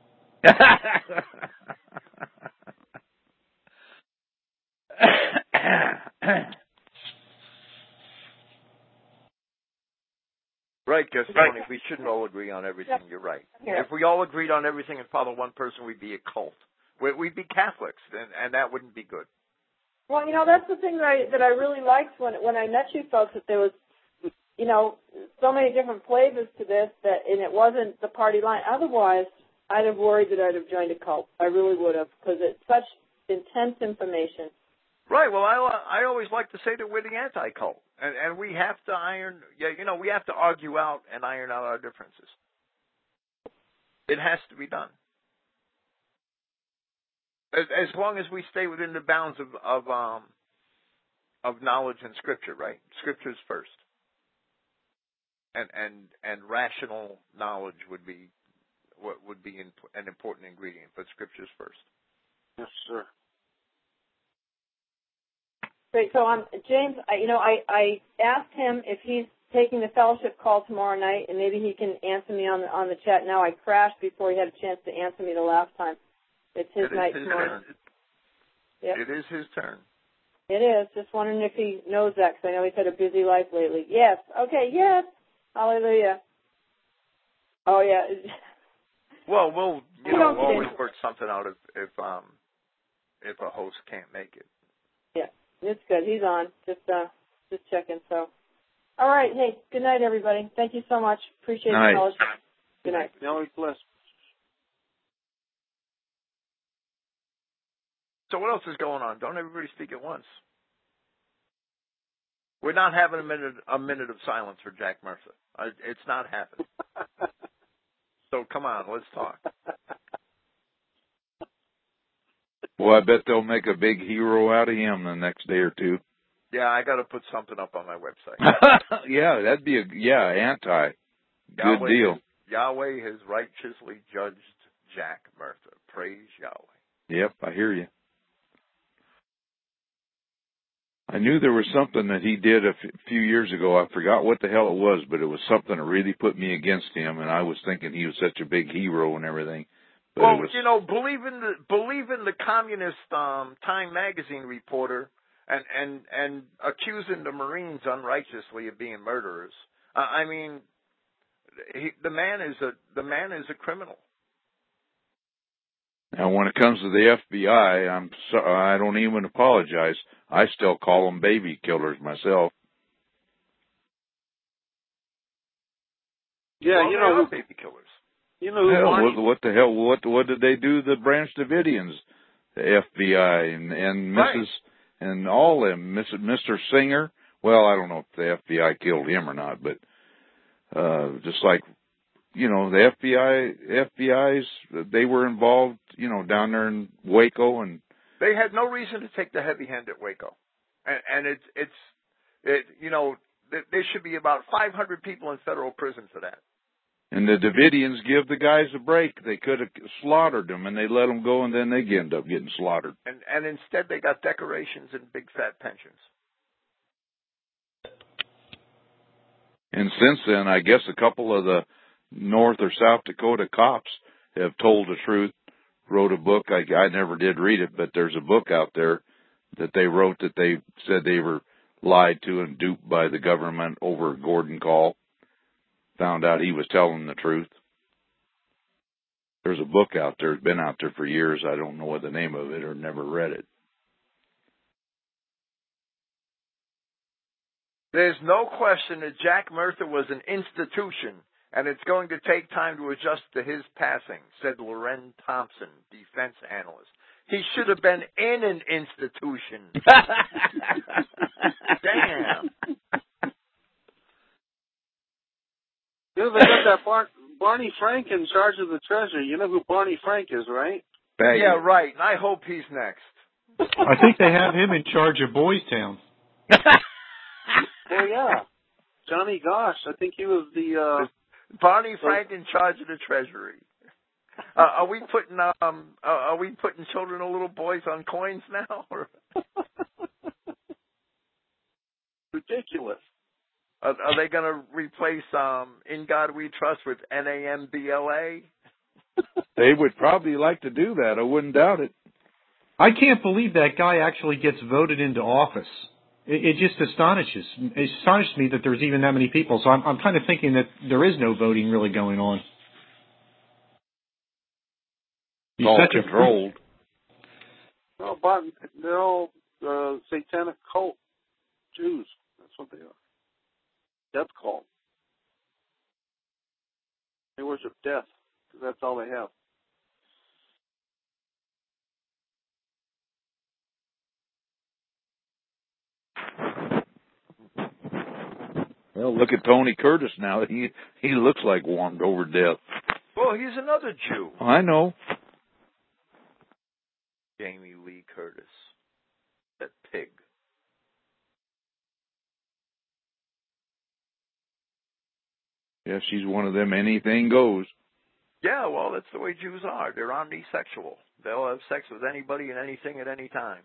Right, because Tony, we shouldn't all agree on everything. Yep. You're right. Yeah. If we all agreed on everything and followed one person, we'd be a cult. We'd be Catholics, and, and that wouldn't be good. Well, you know, that's the thing that I that I really liked when when I met you folks, that there was, you know, so many different flavors to this, that and it wasn't the party line. Otherwise, I'd have worried that I'd have joined a cult. I really would have, because it's such intense information. Right. Well, I I always like to say that we're the anti-cult, and and we have to iron, yeah, you know, we have to argue out and iron out our differences. It has to be done. As, as long as we stay within the bounds of of um of knowledge and scripture, right? Scripture's first, and and and rational knowledge would be what would be in, an important ingredient, but scripture's first. Yes, sir. Great. So, um, James, I, you know, I, I asked him if he's taking the fellowship call tomorrow night, and maybe he can answer me on the on the chat now. I crashed before he had a chance to answer me the last time. It's his it night his tomorrow. Yep. It is his turn. It is. Just wondering if he knows that, because I know he's had a busy life lately. Yes. Okay. Yes. Hallelujah. Oh yeah. Well, we'll you we know we'll always work something out if if um if a host can't make it. Yeah. It's good. He's on. Just uh, just checking. So, all right. Hey, good night, everybody. Thank you so much. Appreciate the knowledge. Good night. No, bless. So what else is going on? Don't everybody speak at once. We're not having a minute a minute of silence for Jack Murtha. It's not happening. So come on, let's talk. Well, I bet they'll make a big hero out of him the next day or two. Yeah, I got to put something up on my website. Yeah, that'd be a yeah anti. Good Yahweh deal. Has, Yahweh has righteously judged Jack Murtha. Praise Yahweh. Yep, I hear you. I knew there was something that he did a f- few years ago. I forgot what the hell it was, but it was something that really put me against him, and I was thinking he was such a big hero and everything. But well, was, you know, believe in the believe in the communist um, Time magazine reporter and and and accusing the Marines unrighteously of being murderers. Uh, I mean, he, the man is a the man is a criminal. Now, when it comes to the F B I, I'm so, I don't even apologize. I still call them baby killers myself. Yeah, well, you know, who, baby killers. You know, hell, what, what the hell? What what did they do to the Branch Davidians? The F B I and and Missus Right. and all them, Mister Singer. Well, I don't know if the F B I killed him or not, but uh, just like. You know, the F B I, F B Is, they were involved, you know, down there in Waco, and they had no reason to take the heavy hand at Waco. And, and it's, it's, it, you know, there should be about five hundred people in federal prison for that. And the Davidians give the guys a break. They could have slaughtered them, and they let them go, and then they end up getting slaughtered. And and instead they got decorations and big fat pensions. And since then, I guess a couple of the North or South Dakota cops have told the truth, wrote a book. I, I never did read it, but there's a book out there that they wrote that they said they were lied to and duped by the government over Gordon Call. Found out he was telling the truth. There's a book out there. It's been out there for years. I don't know what the name of it or never read it. There's no question that Jack Murtha was an institution, and it's going to take time to adjust to his passing, said Loren Thompson, defense analyst. He should have been in an institution. Damn. You know, they got that Bar- Barney Frank in charge of the Treasury. You know who Barney Frank is, right? Baggy. Yeah, right. And I hope he's next. I think they have him in charge of Boys Town. Oh, yeah. Johnny Gosh. I think he was the... Uh, Barney Frank in charge of the Treasury. Uh, are we putting um? Uh, are we putting children or little boys on coins now? Or? Ridiculous. Are, are they going to replace um In God We Trust with N A M B L A? They would probably like to do that. I wouldn't doubt it. I can't believe that guy actually gets voted into office. It, it just astonishes it astonishes me that there's even that many people. So I'm, I'm kind of thinking that there is no voting really going on. It's all controlled. Well, but they're all uh, satanic cult Jews. That's what they are. Death cult. They worship death because that's all they have. Well, look at Tony Curtis now. He he looks like warmed over death. Well, he's another Jew. I know. Jamie Lee Curtis. That pig. Yeah, she's one of them. Anything goes. Yeah, well, that's the way Jews are. They're omnisexual. They'll have sex with anybody and anything at any time.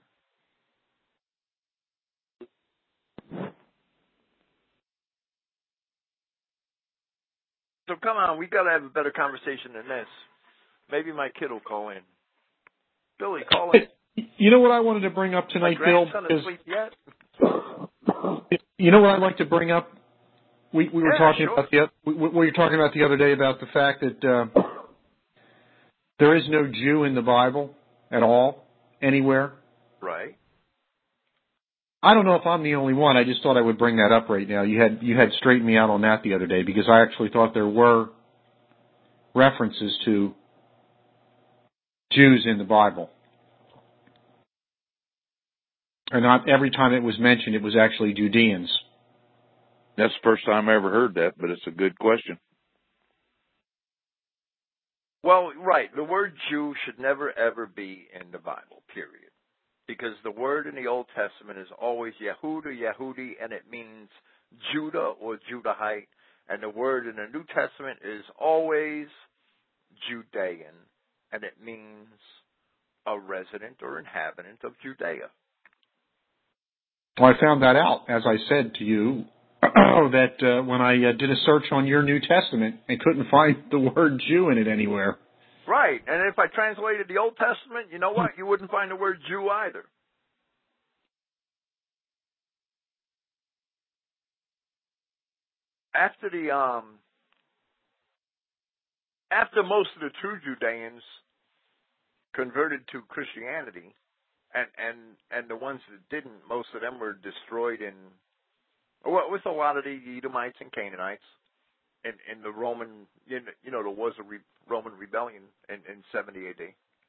So come on, we got to have a better conversation than this. Maybe my kid will call in. Billy, call in. You know what I wanted to bring up tonight, my Bill? grandson Is, asleep yet? you know what I'd like to bring up? We we were Yeah, talking sure. about the we, we were talking about the other day about the fact that uh, there is no Jew in the Bible at all anywhere. Right. I don't know if I'm the only one. I just thought I would bring that up right now. You had you had straightened me out on that the other day because I actually thought there were references to Jews in the Bible. And not every time it was mentioned, it was actually Judeans. That's the first time I ever heard that, but it's a good question. Well, right. The word Jew should never, ever be in the Bible, period. Because the word in the Old Testament is always Yehuda, Yehudi, and it means Judah or Judahite. And the word in the New Testament is always Judean, and it means a resident or inhabitant of Judea. Well, I found that out, as I said to you, that uh, when I uh, did a search on your New Testament, I couldn't find the word Jew in it anywhere. Right, and if I translated the Old Testament, you know what? You wouldn't find the word Jew either. After the um, after most of the true Judeans converted to Christianity, and and and the ones that didn't, most of them were destroyed in, well, with a lot of the Edomites and Canaanites. In, in the Roman, you know, there was a re, Roman rebellion in, in seventy A D.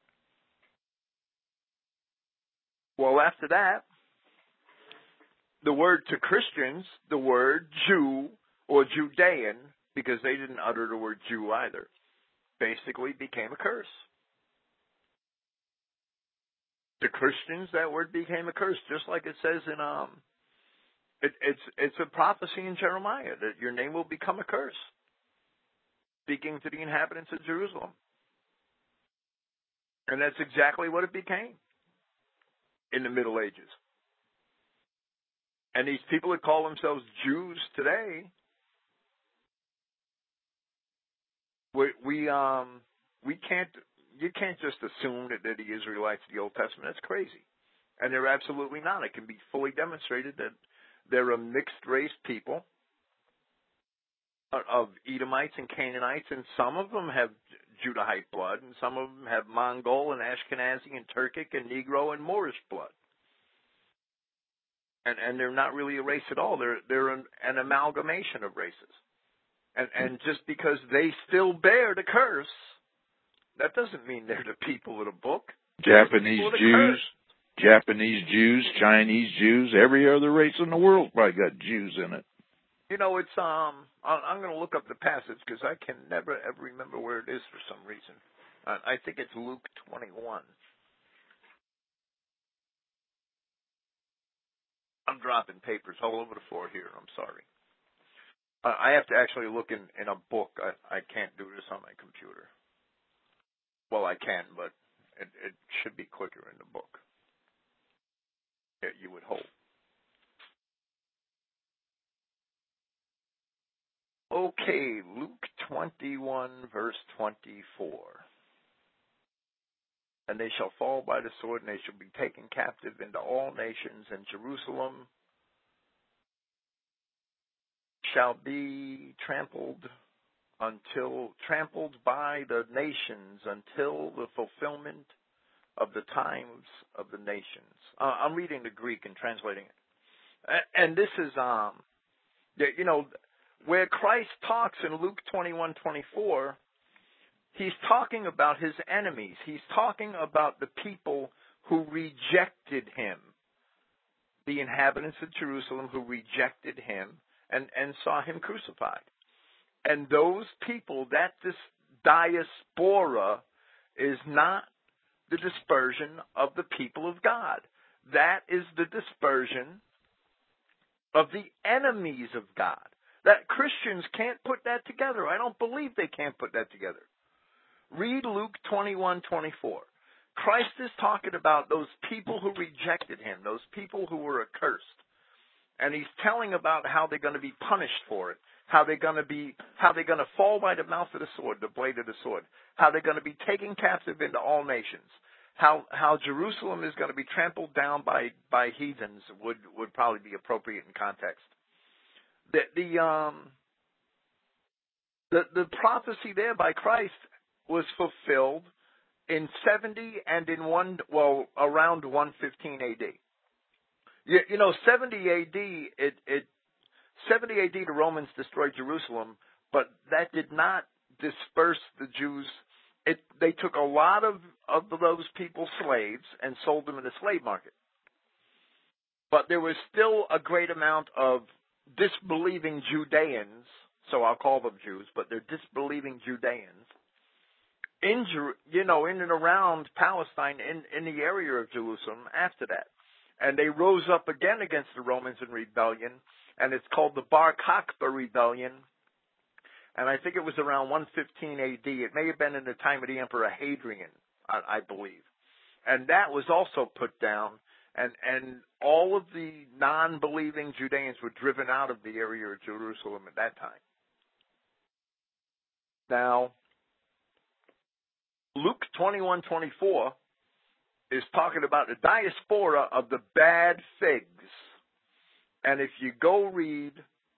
Well, after that, the word to Christians, the word Jew or Judean, because they didn't utter the word Jew either, basically became a curse. To Christians, that word became a curse, just like it says in um. It, it's it's a prophecy in Jeremiah that your name will become a curse. speaking to the inhabitants of Jerusalem. And that's exactly what it became in the Middle Ages. And these people that call themselves Jews today, we, we um we can't you can't just assume that they're the Israelites of the Old Testament. That's crazy. And they're absolutely not. It can be fully demonstrated that they're a mixed race people of Edomites and Canaanites, and some of them have Judahite blood, and some of them have Mongol and Ashkenazi and Turkic and Negro and Moorish blood. And and they're not really a race at all. They're they're an, an amalgamation of races. And and just because they still bear the curse, that doesn't mean they're the people of the book. Japanese The Jews, curse. Japanese Jews, Chinese Jews, every other race in the world probably got Jews in it. You know, it's um. I'm going to look up the passage because I can never ever remember where it is for some reason. Uh, I think it's Luke twenty-one. I'm dropping papers all over the floor here. I'm sorry. Uh, I have to actually look in, in a book. I, I can't do this on my computer. Well, I can, but it, it should be quicker in the book. Yeah, you would hope. Okay, Luke twenty-one, verse twenty-four. And they shall fall by the sword, and they shall be taken captive into all nations, and Jerusalem shall be trampled until trampled by the nations until the fulfillment of the times of the nations. Uh, I'm reading the Greek and translating it, and this is um, you know. Where Christ talks in Luke twenty-one twenty-four, he's talking about his enemies. He's talking about the people who rejected him, the inhabitants of Jerusalem who rejected him and, and saw him crucified. And those people, that this diaspora is not the dispersion of the people of God. That is the dispersion of the enemies of God. That Christians can't put that together. I don't believe they can't put that together. Read Luke twenty-one twenty-four. Christ is talking about those people who rejected him, those people who were accursed. And he's telling about how they're going to be punished for it, how they're going to be, how they're going to fall by the mouth of the sword, the blade of the sword, how they're going to be taken captive into all nations, how how Jerusalem is going to be trampled down by, by heathens would, would probably be appropriate in context. The the um the the prophecy there by Christ was fulfilled in seventy and in one well around one fifteen A D. You, you know seventy A D it it seventy A D the Romans destroyed Jerusalem, but that did not disperse the Jews. It they took a lot of of those people slaves and sold them in the slave market. But there was still a great amount of disbelieving Judeans, so I'll call them Jews, but they're disbelieving Judeans, in, you know, in and around Palestine, in, in the area of Jerusalem after that. And they rose up again against the Romans in rebellion, and it's called the Bar Kokhba Rebellion, and I think it was around one fifteen A D. It may have been in the time of the Emperor Hadrian, I, I believe. And that was also put down. And and all of the non-believing Judeans were driven out of the area of Jerusalem at that time. Now, Luke twenty-one twenty-four is talking about the diaspora of the bad figs. And if you go read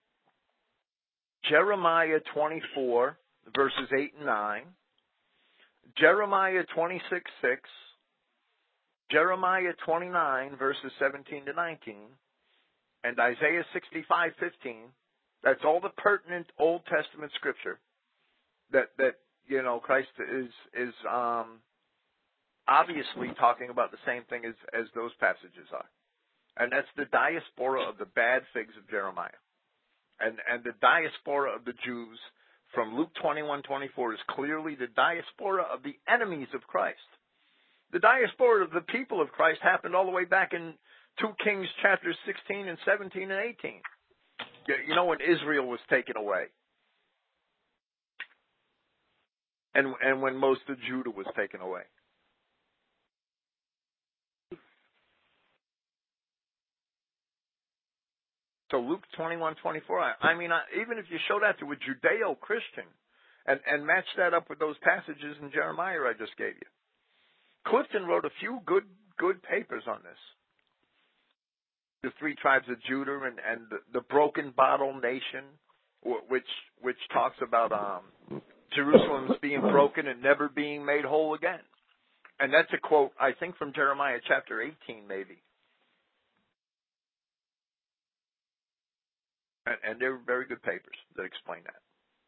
Jeremiah twenty-four, verses eight and nine, Jeremiah twenty-six six, Jeremiah twenty-nine, verses seventeen to nineteen, and Isaiah sixty-five fifteen. That's all the pertinent Old Testament scripture that, that you know, Christ is is um, obviously talking about the same thing as, as those passages are. And that's the diaspora of the bad figs of Jeremiah. And, and the diaspora of the Jews from Luke twenty-one twenty-four is clearly the diaspora of the enemies of Christ. The diaspora of the people of Christ happened all the way back in two Kings chapters sixteen and seventeen and eighteen. You know, when Israel was taken away. and and when most of Judah was taken away. So Luke twenty-one twenty-four. I, I mean, I, even if you show that to a Judeo-Christian and, and match that up with those passages in Jeremiah I just gave you. Clifton wrote a few good good papers on this. The three tribes of Judah and, and the, the broken bottle nation, which which talks about um, Jerusalem's being broken and never being made whole again. And that's a quote, I think, from Jeremiah chapter eighteen, maybe. And, and they're very good papers that explain that.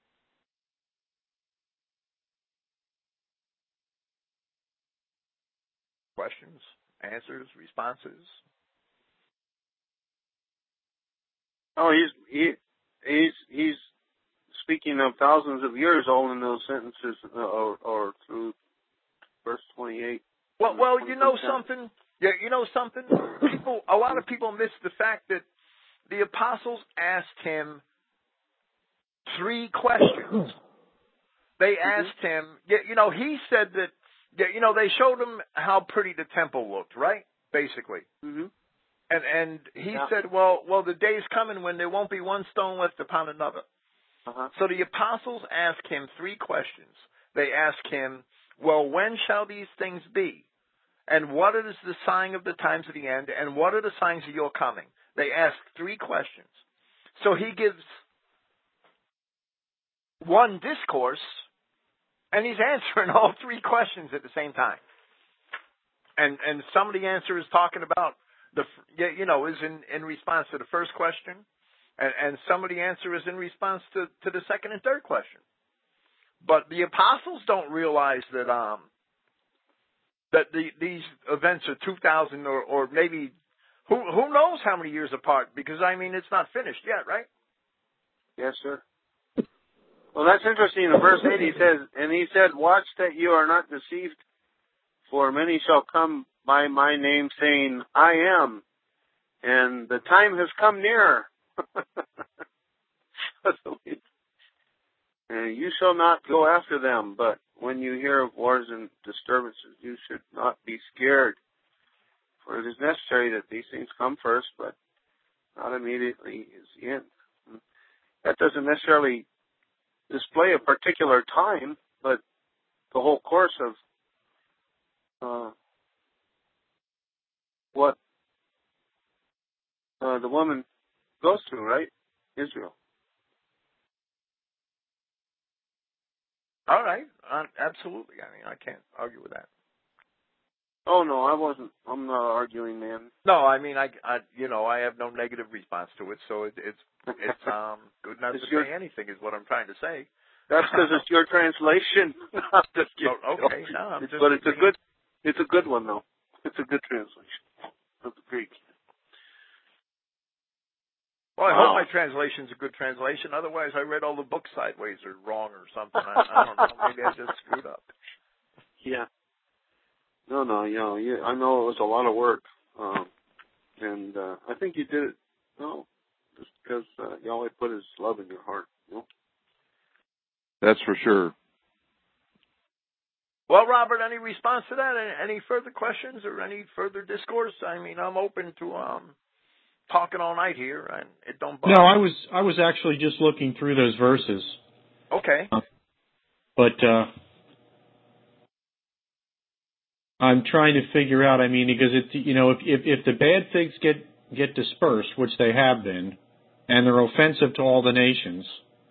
Questions, answers, responses? Oh, he's he, he's he's speaking of thousands of years old in those sentences, uh, or, or through verse twenty-eight. Well, well, you know something. Yeah, you know something. People, a lot of people miss the fact that the apostles asked him three questions. They asked him. You know, he said that. You know, they showed him how pretty the temple looked, right? Basically. Mm-hmm. And and he yeah. said, well, well, the day's coming when there won't be one stone left upon another. Uh-huh. So the apostles ask him three questions. They ask him, well, when shall these things be? And what is the sign of the times of the end? And what are the signs of your coming? They ask three questions. So he gives one discourse, and he's answering all three questions at the same time. And and some of the answer is talking about the, you know, is in, in response to the first question, and, and some of the answer is in response to, to the second and third question. But the apostles don't realize that um that the, these events are two thousand or, or maybe who who knows how many years apart, because I mean it's not finished yet, right? Yes, sir. Well, that's interesting. In verse eight, he says, and he said, watch that you are not deceived, for many shall come by my name, saying, I am, and the time has come near. And you shall not go after them, but when you hear of wars and disturbances, you should not be scared. For it is necessary that these things come first, but not immediately is the end. That doesn't necessarily display a particular time, but the whole course of uh, what uh, the woman goes through, right? Israel. All right, uh, absolutely. I mean, I can't argue with that. Oh no, I wasn't. I'm not arguing, man. No, I mean, I, I you know, I have no negative response to it, so it, it's it's um good not it's to your, say anything is what I'm trying to say. That's because it's your translation. I'm just kidding. Oh, okay, no, I'm it's, just but it's a being... good, it's a good one though. It's a good translation of the Greek. Well, I wow. hope my translation's a good translation. Otherwise, I read all the books sideways or wrong or something. I, I don't know. Maybe I just screwed up. Yeah. No, no, you know, you, I know it was a lot of work, um, and uh, I think you did it. No, just because uh, Yahweh put His love in your heart. You know? That's for sure. Well, Robert, any response to that? Any, any further questions or any further discourse? I mean, I'm open to um. talking all night here, and it don't bother. No, I was I was actually just looking through those verses. Okay. Uh, but uh, I'm trying to figure out. I mean, because it's you know, if if, if the bad figs get get dispersed, which they have been, and they're offensive to all the nations,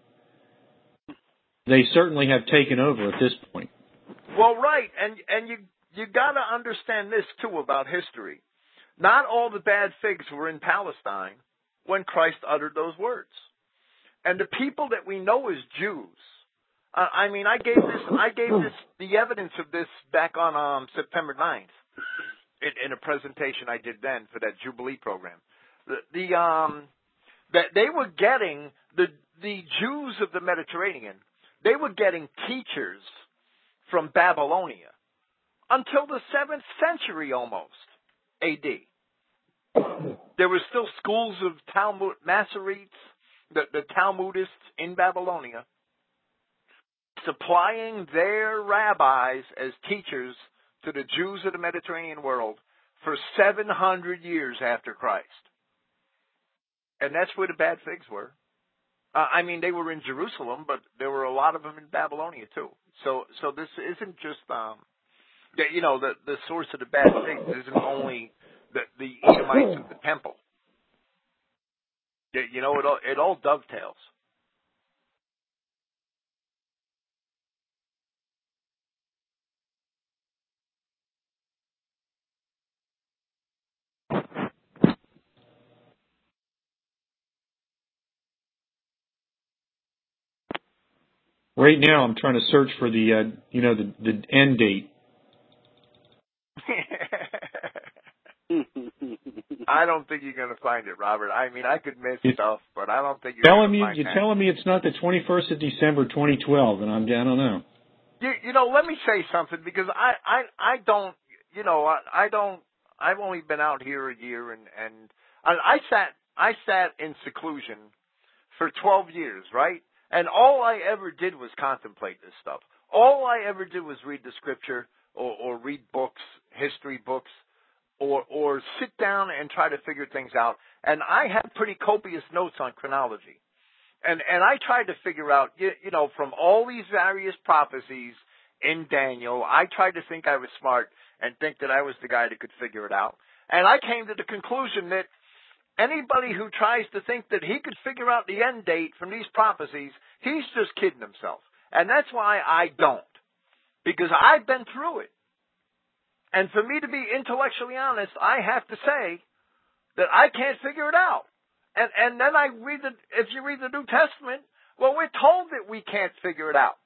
they certainly have taken over at this point. Well, right, and and you you got to understand this too about history. Not all the bad figs were in Palestine when Christ uttered those words. And the people that we know as Jews, uh, I mean, I gave this, I gave this, the evidence of this back on um, September ninth in, in a presentation I did then for that Jubilee program. The, the um, that they were getting, the, the Jews of the Mediterranean, they were getting teachers from Babylonia until the seventh century almost. A D. There were still schools of Talmud, Masoretes, the, the Talmudists in Babylonia. supplying their rabbis as teachers to the Jews of the Mediterranean world for seven hundred years after Christ. And that's where the bad figs were. Uh, I mean, they were in Jerusalem, but there were a lot of them in Babylonia too. So, so this isn't just, um, the, you know, the the source of the bad figs isn't only the the Edomites of the temple. You know, it all it all dovetails. Right now, I'm trying to search for the, uh, you know, the, the end date. I don't think you're going to find it, Robert. I mean, I could miss It's stuff, but I don't think you're telling going to me find you're that. telling me it's not the twenty-first of December, twenty twelve, and I'm I don't know. You, you know, let me say something because I, I, I don't, you know, I, I don't. I've only been out here a year, and and I, I sat, I sat in seclusion for twelve years, right? And all I ever did was contemplate this stuff. All I ever did was read the scripture or, or read books, history books, or or sit down and try to figure things out. And I had pretty copious notes on chronology. And and I tried to figure out, you, you know, from all these various prophecies in Daniel, I tried to think I was smart and think that I was the guy that could figure it out. And I came to the conclusion that anybody who tries to think that he could figure out the end date from these prophecies, he's just kidding himself. And that's why I don't. Because I've been through it. And for me to be intellectually honest, I have to say that I can't figure it out. And and then I read the, if you read the New Testament, well, we're told that we can't figure it out.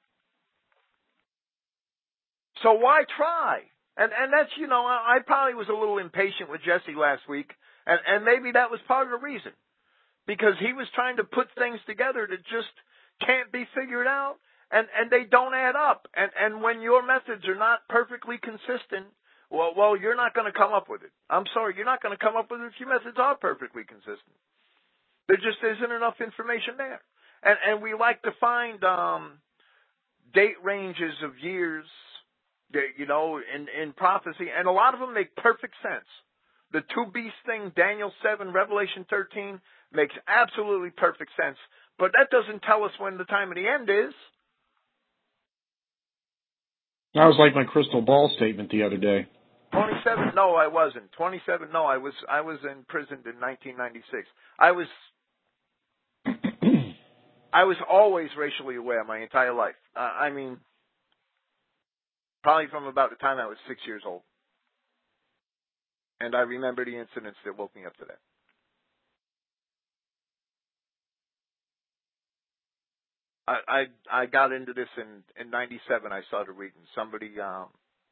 So why try? And and that's, you know, I, I probably was a little impatient with Jesse last week, and, and maybe that was part of the reason. Because he was trying to put things together that just can't be figured out, and, and they don't add up. And and when your methods are not perfectly consistent, well, well, you're not going to come up with it. I'm sorry, you're not going to come up with it if your methods are perfectly consistent. There just isn't enough information there. And and we like to find um, date ranges of years, that, you know, in, in prophecy, and a lot of them make perfect sense. The two beast thing, Daniel seven, Revelation thirteen, makes absolutely perfect sense. But that doesn't tell us when the time of the end is. That was like my crystal ball statement the other day. twenty-seven, no, I wasn't. twenty-seven, no, I was I was imprisoned in nineteen ninety-six. I was I was always racially aware my entire life. Uh, I mean, probably from about the time I was six years old. And I remember the incidents that woke me up to that. I I, I got into this in, in ninety-seven. I started reading. Somebody, um,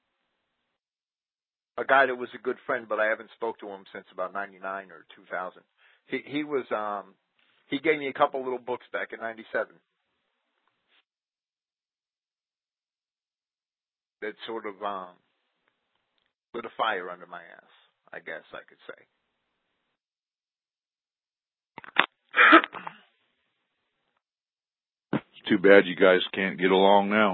a guy that was a good friend, but I haven't spoke to him since about ninety-nine or two thousand. He he was um he gave me a couple little books back in ninety-seven that sort of um lit a fire under my ass, I guess I could say. It's too bad you guys can't get along now.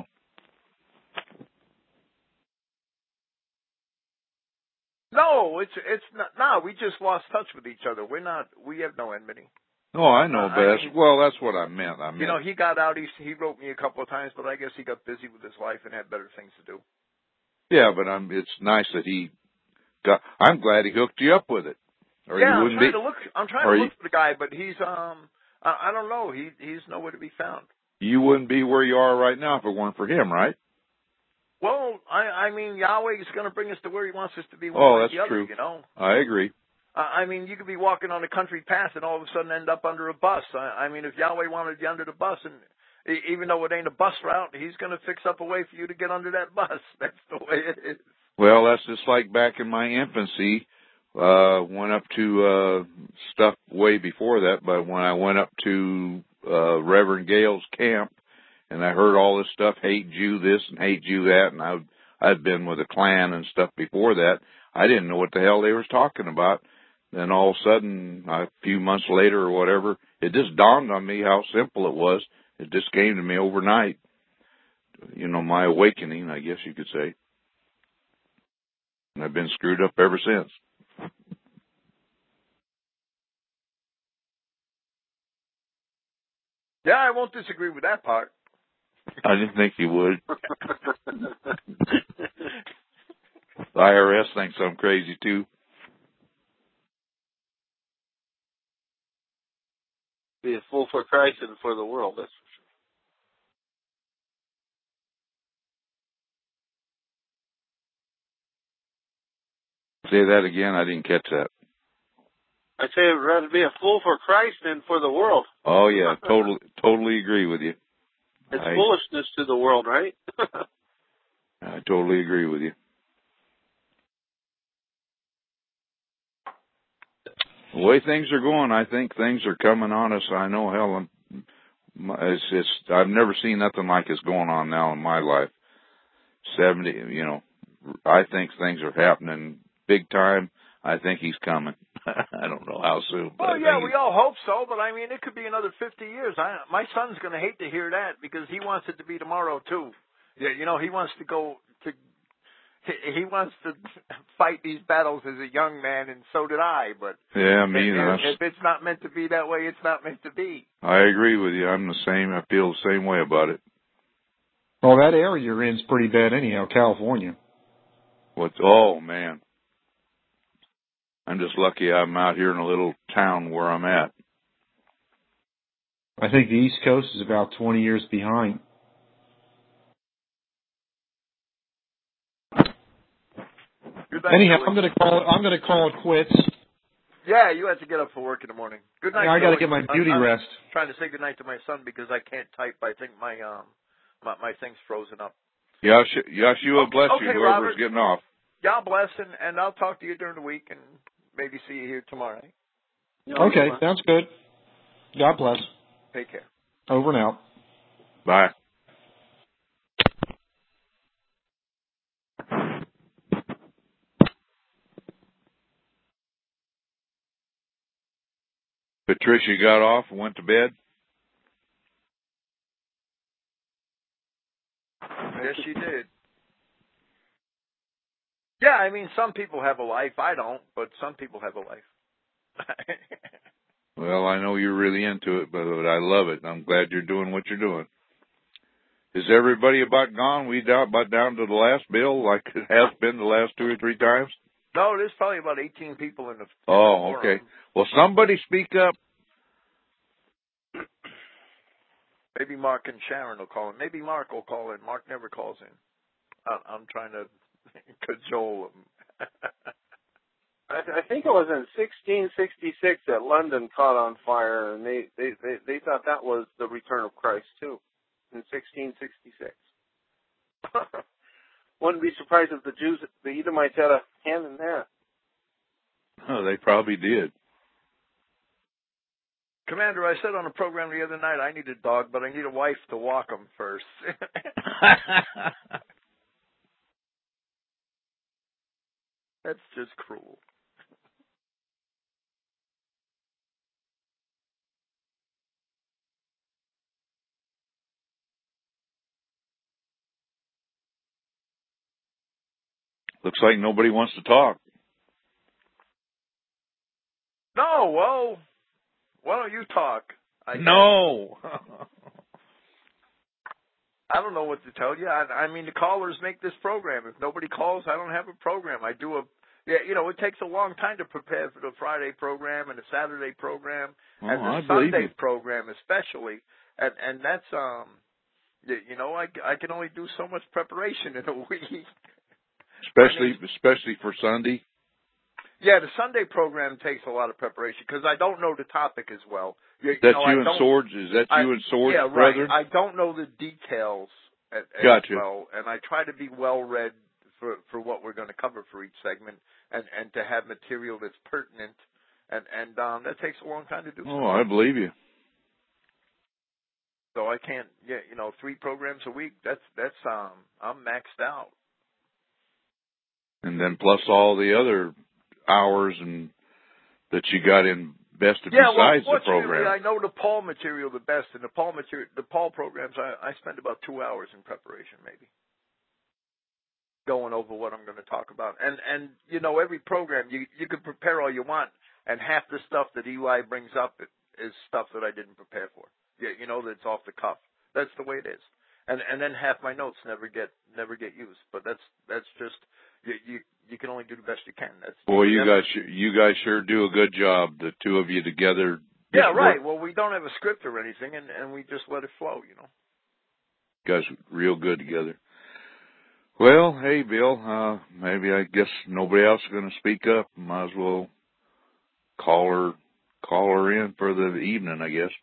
No, it's it's not. No, we just lost touch with each other. We're not. We have no enmity. Oh, I know, uh, but I that's, mean, well, that's what I meant. I meant, you know, he got out. He he wrote me a couple of times, but I guess he got busy with his life and had better things to do. yeah, but I'm. It's nice that he got. I'm glad he hooked you up with it. Or yeah, you I'm wouldn't trying be, to look. I'm trying to look for the guy, but he's um. I, I don't know. He he's nowhere to be found. You wouldn't be where you are right now if it weren't for him, right? Well, I I mean, Yahweh is going to bring us to where He wants us to be. One Oh, way or that's the other, true. You know. I agree. I mean, you could be walking on a country path and all of a sudden end up under a bus. I, I mean, if Yahweh wanted you under the bus, and even though it ain't a bus route, He's going to fix up a way for you to get under that bus. That's the way it is. Well, that's just like back in my infancy. Uh, went up to uh, stuff way before that, but when I went up to uh, Reverend Gale's camp, and I heard all this stuff, hate Jew this and hate Jew that, and I, I'd been with a Klan and stuff before that. I didn't know what the hell they was talking about. Then all of a sudden, a few months later or whatever, it just dawned on me how simple it was. It just came to me overnight. you know, my awakening, I guess you could say. And I've been screwed up ever since. Yeah, I won't disagree with that part. I didn't think you would. The I R S thinks I'm crazy too. Be a fool for Christ and for the world, that's for Say that again. I didn't catch that. I say I'd rather be a fool for Christ than for the world. Oh yeah, totally, totally agree with you. It's I, foolishness to the world, right? I totally agree with you. The way things are going, I think things are coming on us. I know, hell, it's, it's, I've never seen nothing like it's going on now in my life. seventy, you know, I think things are happening big time. I think he's coming. I don't know how soon. But well, yeah, we all hope so, but I mean, it could be another fifty years. I, my son's going to hate to hear that because he wants it to be tomorrow too. Yeah, you know, he wants to go to. He wants to fight these battles as a young man, and so did I. But yeah, me if, if it's not meant to be that way, it's not meant to be. I agree with you. I'm the same. I feel the same way about it. Well, that area you're in is pretty bad anyhow, California. What's? Oh man, I'm just lucky I'm out here in a little town where I'm at. I think the East Coast is about twenty years behind. Anyhow, I'm going to call it. I'm going to call it quits. Yeah, you have to get up for work in the morning. Good night. Yeah, I got to Joey. get my beauty I'm, I'm rest. Trying to say good night to my son because I can't type. I think my um my, my thing's frozen up. Yash, Yeshua bless okay, you, whoever's Robert, getting off. God bless, and, and I'll talk to you during the week and maybe see you here tomorrow night. Okay, sounds good. God bless. Take care. Over and out. Bye. Patricia got off and went to bed. Yes, she did. Yeah, I mean, some people have a life. I don't, but some people have a life. Well, I know you're really into it, but I love it. I'm glad you're doing what you're doing. Is everybody about gone? We down, about down to the last bill, like it has been the last two or three times? No, there's probably about eighteen people in the. In oh, the okay. Well, somebody speak up. Maybe Mark and Sharon will call in. Maybe Mark will call in. Mark never calls in. I, I'm trying to cajole him. I, I think it was in sixteen sixty-six that London caught on fire, and they, they, they, they thought that was the return of Christ, too, in sixteen sixty-six. Wouldn't be surprised if the Jews, the Edomites, had a hand in that. Oh, they probably did. Commander, I said on a program the other night, I need a dog, but I need a wife to walk him first. That's just cruel. Looks like nobody wants to talk. No, well, why don't you talk? I no. I don't know what to tell you. I, I mean, the callers make this program. If nobody calls, I don't have a program. I do a, yeah, you know, it takes a long time to prepare for the Friday program and the Saturday program oh, and the I Sunday you. program especially. And, and that's, um, you know, I, I can only do so much preparation in a week. Especially, I mean, especially for Sunday. Yeah, the Sunday program takes a lot of preparation because I don't know the topic as well. You, That's you, know, you and Swords? Is that I, you and Swords, yeah, brethren? right. I don't know the details as, as gotcha. well, and I try to be well read for for what we're going to cover for each segment, and and to have material that's pertinent, and and um, that takes a long time to do. Oh, I believe you. So I can't, yeah, you know, three programs a week. That's that's um, I'm maxed out. And then plus all the other hours and that you got in best Yeah, besides well, the program. I know the Paul material the best, and the Paul material, the Paul programs, I, I spend about two hours in preparation, maybe, going over what I'm going to talk about. And and you know, every program you you can prepare all you want, and half the stuff that Eli brings up is stuff that I didn't prepare for. You, you know, that's off the cuff. That's the way it is. And and then half my notes never get never get used. But that's that's just you you, you can only do the best you can. That's Boy, you never, guys you guys sure do a good job. The two of you together. Yeah, right. Work. Well, we don't have a script or anything, and and we just let it flow. You know. You guys are real good together. Well, hey Bill, uh, maybe I guess nobody else is going to speak up. Might as well call her call her in for the evening, I guess.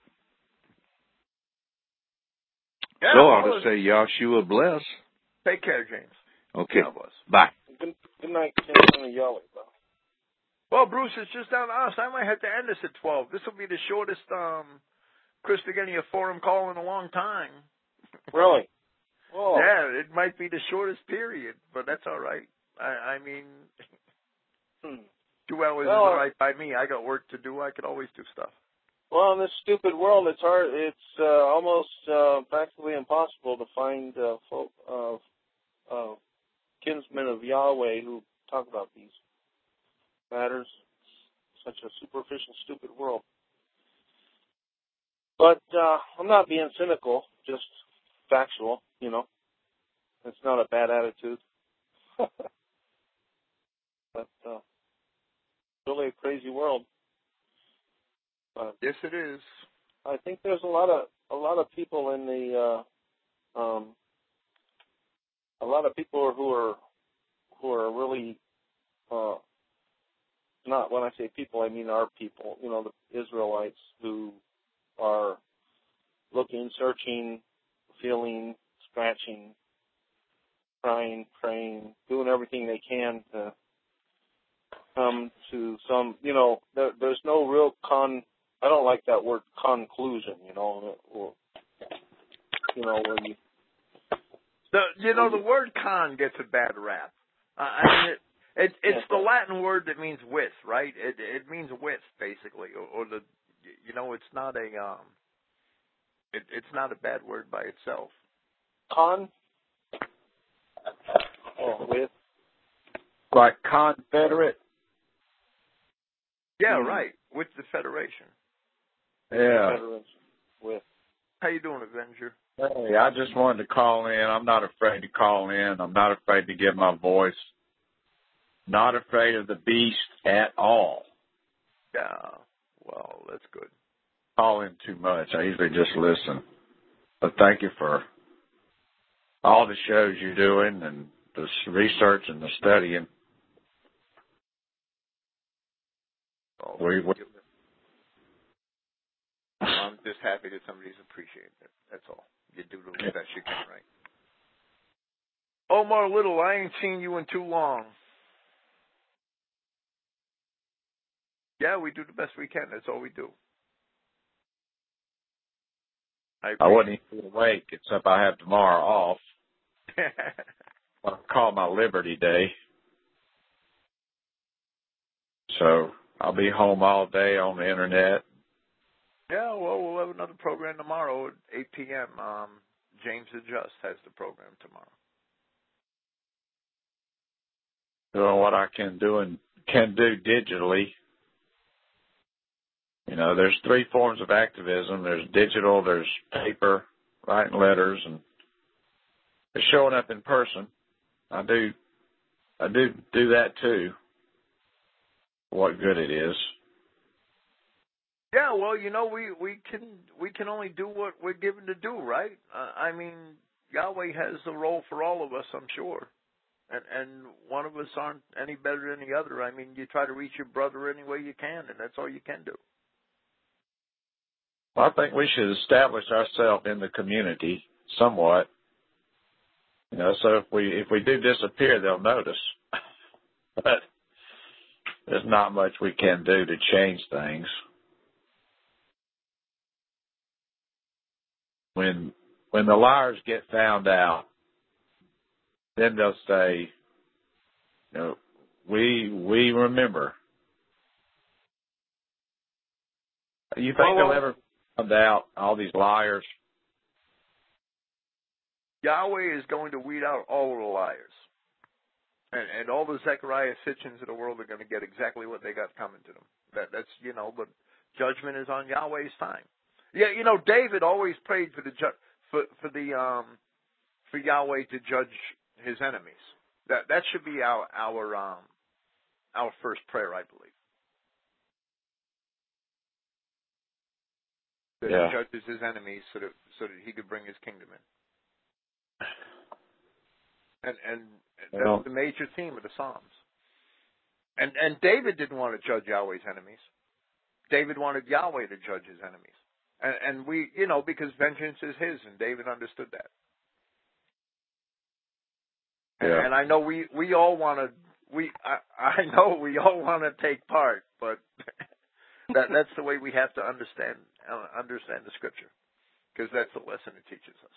Yeah, so I'll just say Yahshua bless. Take care, James. Okay. God bless. Bye. Good, good night, Ken and Yahweh. Well, Bruce, it's just down to us. I might have to end this at twelve. This will be the shortest um, Christogenea Forum call in a long time. Really? Oh. Yeah, it might be the shortest period, but that's all right. I, I mean, hmm. two hours well, is all right by me. I got work to do. I could always do stuff. Well, in this stupid world, it's hard. It's uh, almost uh, practically impossible to find uh, folk, uh, uh, kinsmen of Yahweh who talk about these matters. Such a superficial, stupid world. But uh, I'm not being cynical, just factual, you know. It's not a bad attitude. But uh, really a crazy world. But yes, it is. I think there's a lot of a lot of people in the uh, um, a lot of people who are who are really uh, not when I say people, I mean our people. You know, the Israelites who are looking, searching, feeling, scratching, crying, praying, doing everything they can to come to some. You know, there, there's no real con. I don't like that word conclusion. You know, or you know where you. The, you know, the word con gets a bad rap. Uh, I mean, it, it, it's the Latin word that means with, right? It, it means with, basically, or, or the, you know, it's not a, um, it, it's not a bad word by itself. Con? Oh, with? Like confederate? Yeah, mm-hmm. right. With the Federation. Yeah. Federation. With. How you doing, Avenger? Hey, I just wanted to call in. I'm not afraid to call in. I'm not afraid to give my voice. Not afraid of the beast at all. Yeah. Well, that's good. Call in too much. I usually just listen. But thank you for all the shows you're doing and the research and the studying. Oh, we, we, I'm just happy that somebody's appreciating it. That's all. You do the best you can, right? Omar Little, I ain't seen you in too long. Yeah, we do the best we can. That's all we do. I, I wasn't even awake, except I have tomorrow off. What I call my Liberty Day. So I'll be home all day on the internet. Yeah, well, we'll have another program tomorrow at eight p.m. Um, James Adjust has the program tomorrow. Doing what I can do and can do digitally. You know, there's three forms of activism. There's digital, there's paper, writing letters, and there's showing up in person. I do, I do do that too. What good it is. Yeah, well, you know, we, we can we can only do what we're given to do, right? Uh, I mean, Yahweh has a role for all of us, I'm sure, and and one of us aren't any better than the other. I mean, you try to reach your brother any way you can, and that's all you can do. Well, I think we should establish ourselves in the community somewhat. You know, so if we if we do disappear, they'll notice. But there's not much we can do to change things. When when the liars get found out, then they'll say, you know, we we remember. You think Well, they'll well, ever find out, all these liars? Yahweh is going to weed out all of the liars. And, and all the Zechariah Sitchins of the world are going to get exactly what they got coming to them. That, that's, you know, but judgment is on Yahweh's time. Yeah, you know, David always prayed for the ju- for for the um for Yahweh to judge his enemies. That that should be our our um our first prayer, I believe. That Yeah. he judges his enemies so that so that he could bring his kingdom in. And and that's Well, the major theme of the Psalms. And and David didn't want to judge Yahweh's enemies. David wanted Yahweh to judge his enemies. And, and we, you know, because vengeance is his, and David understood that. And, yeah. and I know we, we all want to, we, I, I know we all want to take part, but that that's the way we have to understand, uh, understand the scripture, because that's the lesson it teaches us.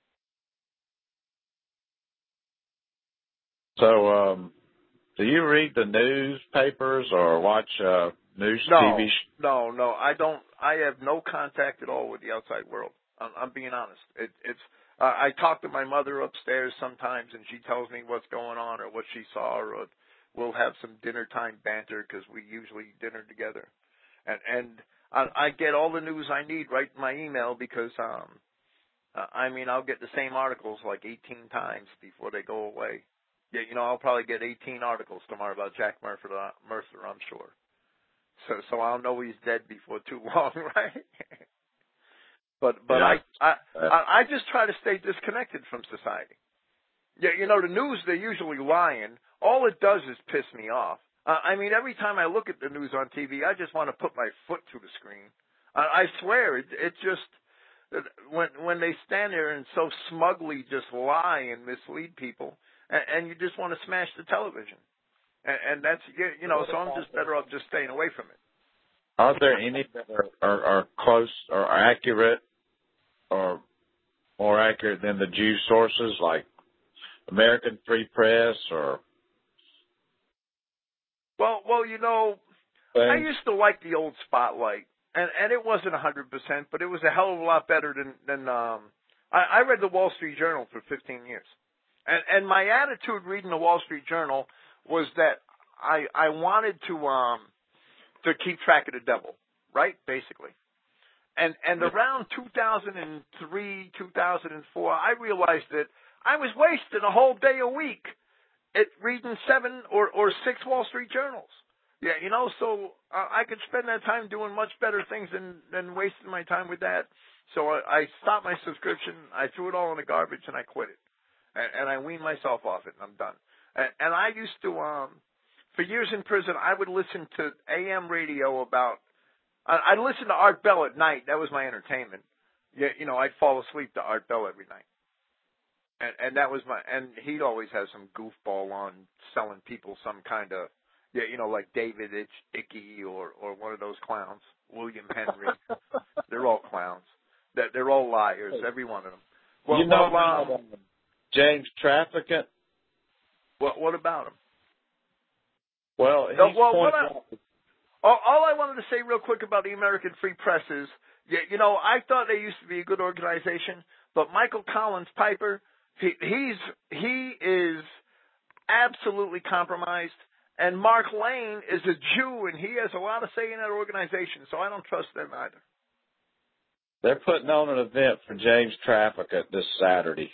So, um, do you read the newspapers or watch uh, news No, T V? Sh- no, no. I don't. I have no contact at all with the outside world. I'm, I'm being honest. It, it's. Uh, I talk to my mother upstairs sometimes, and she tells me what's going on or what she saw, or we'll have some dinner time banter because we usually eat dinner together. And and I, I get all the news I need right in my email because um, uh, I mean I'll get the same articles like eighteen times before they go away. Yeah, you know I'll probably get eighteen articles tomorrow about Jack Mercer, Mercer I'm sure. So, so I'll know he's dead before too long, right? but, but yeah. I, I, I, I just try to stay disconnected from society. Yeah, you know, the news, they're usually lying. All it does is piss me off. Uh, I mean, every time I look at the news on T V, I just want to put my foot through the screen. Uh, I swear, it, it just, when, when they stand there and so smugly just lie and mislead people, and, and you just want to smash the television. And, and that's, you know, so I'm just better off just staying away from it. Are there any that are, are, are close or accurate or more accurate than the Jew sources like American Free Press or? Well, well, you know, things? I used to like the old Spotlight, and, and it wasn't one hundred percent, but it was a hell of a lot better than, than um, I, I read the Wall Street Journal for fifteen years. And, and my attitude reading the Wall Street Journal was that I I wanted to um to keep track of the devil, right? Basically. And and around two thousand three, two thousand four, I realized that I was wasting a whole day a week at reading seven or, or six Wall Street Journals. Yeah, you know, so uh, I could spend that time doing much better things than, than wasting my time with that. So I, I stopped my subscription, I threw it all in the garbage, and I quit it. And, and I weaned myself off it, and I'm done. And, and I used to, um, for years in prison, I would listen to A M radio about, I, I'd listen to Art Bell at night. That was my entertainment. Yeah, you know, I'd fall asleep to Art Bell every night. And, and that was my, and he'd always have some goofball on selling people some kind of, yeah, you know, like David Itch, Icky or, or one of those clowns, William Henry. They're all clowns. They're, they're all liars, every one of them. Well, you know, well, um, James Trafficant. What, what about him? Well, he's no, well, what pointed I, out. all, all I wanted to say real quick about the American Free Press is, you, you know, I thought they used to be a good organization, but Michael Collins Piper, he, he's he is absolutely compromised, and Mark Lane is a Jew, and he has a lot of say in that organization, so I don't trust them either. They're putting on an event for James Trafficant this Saturday.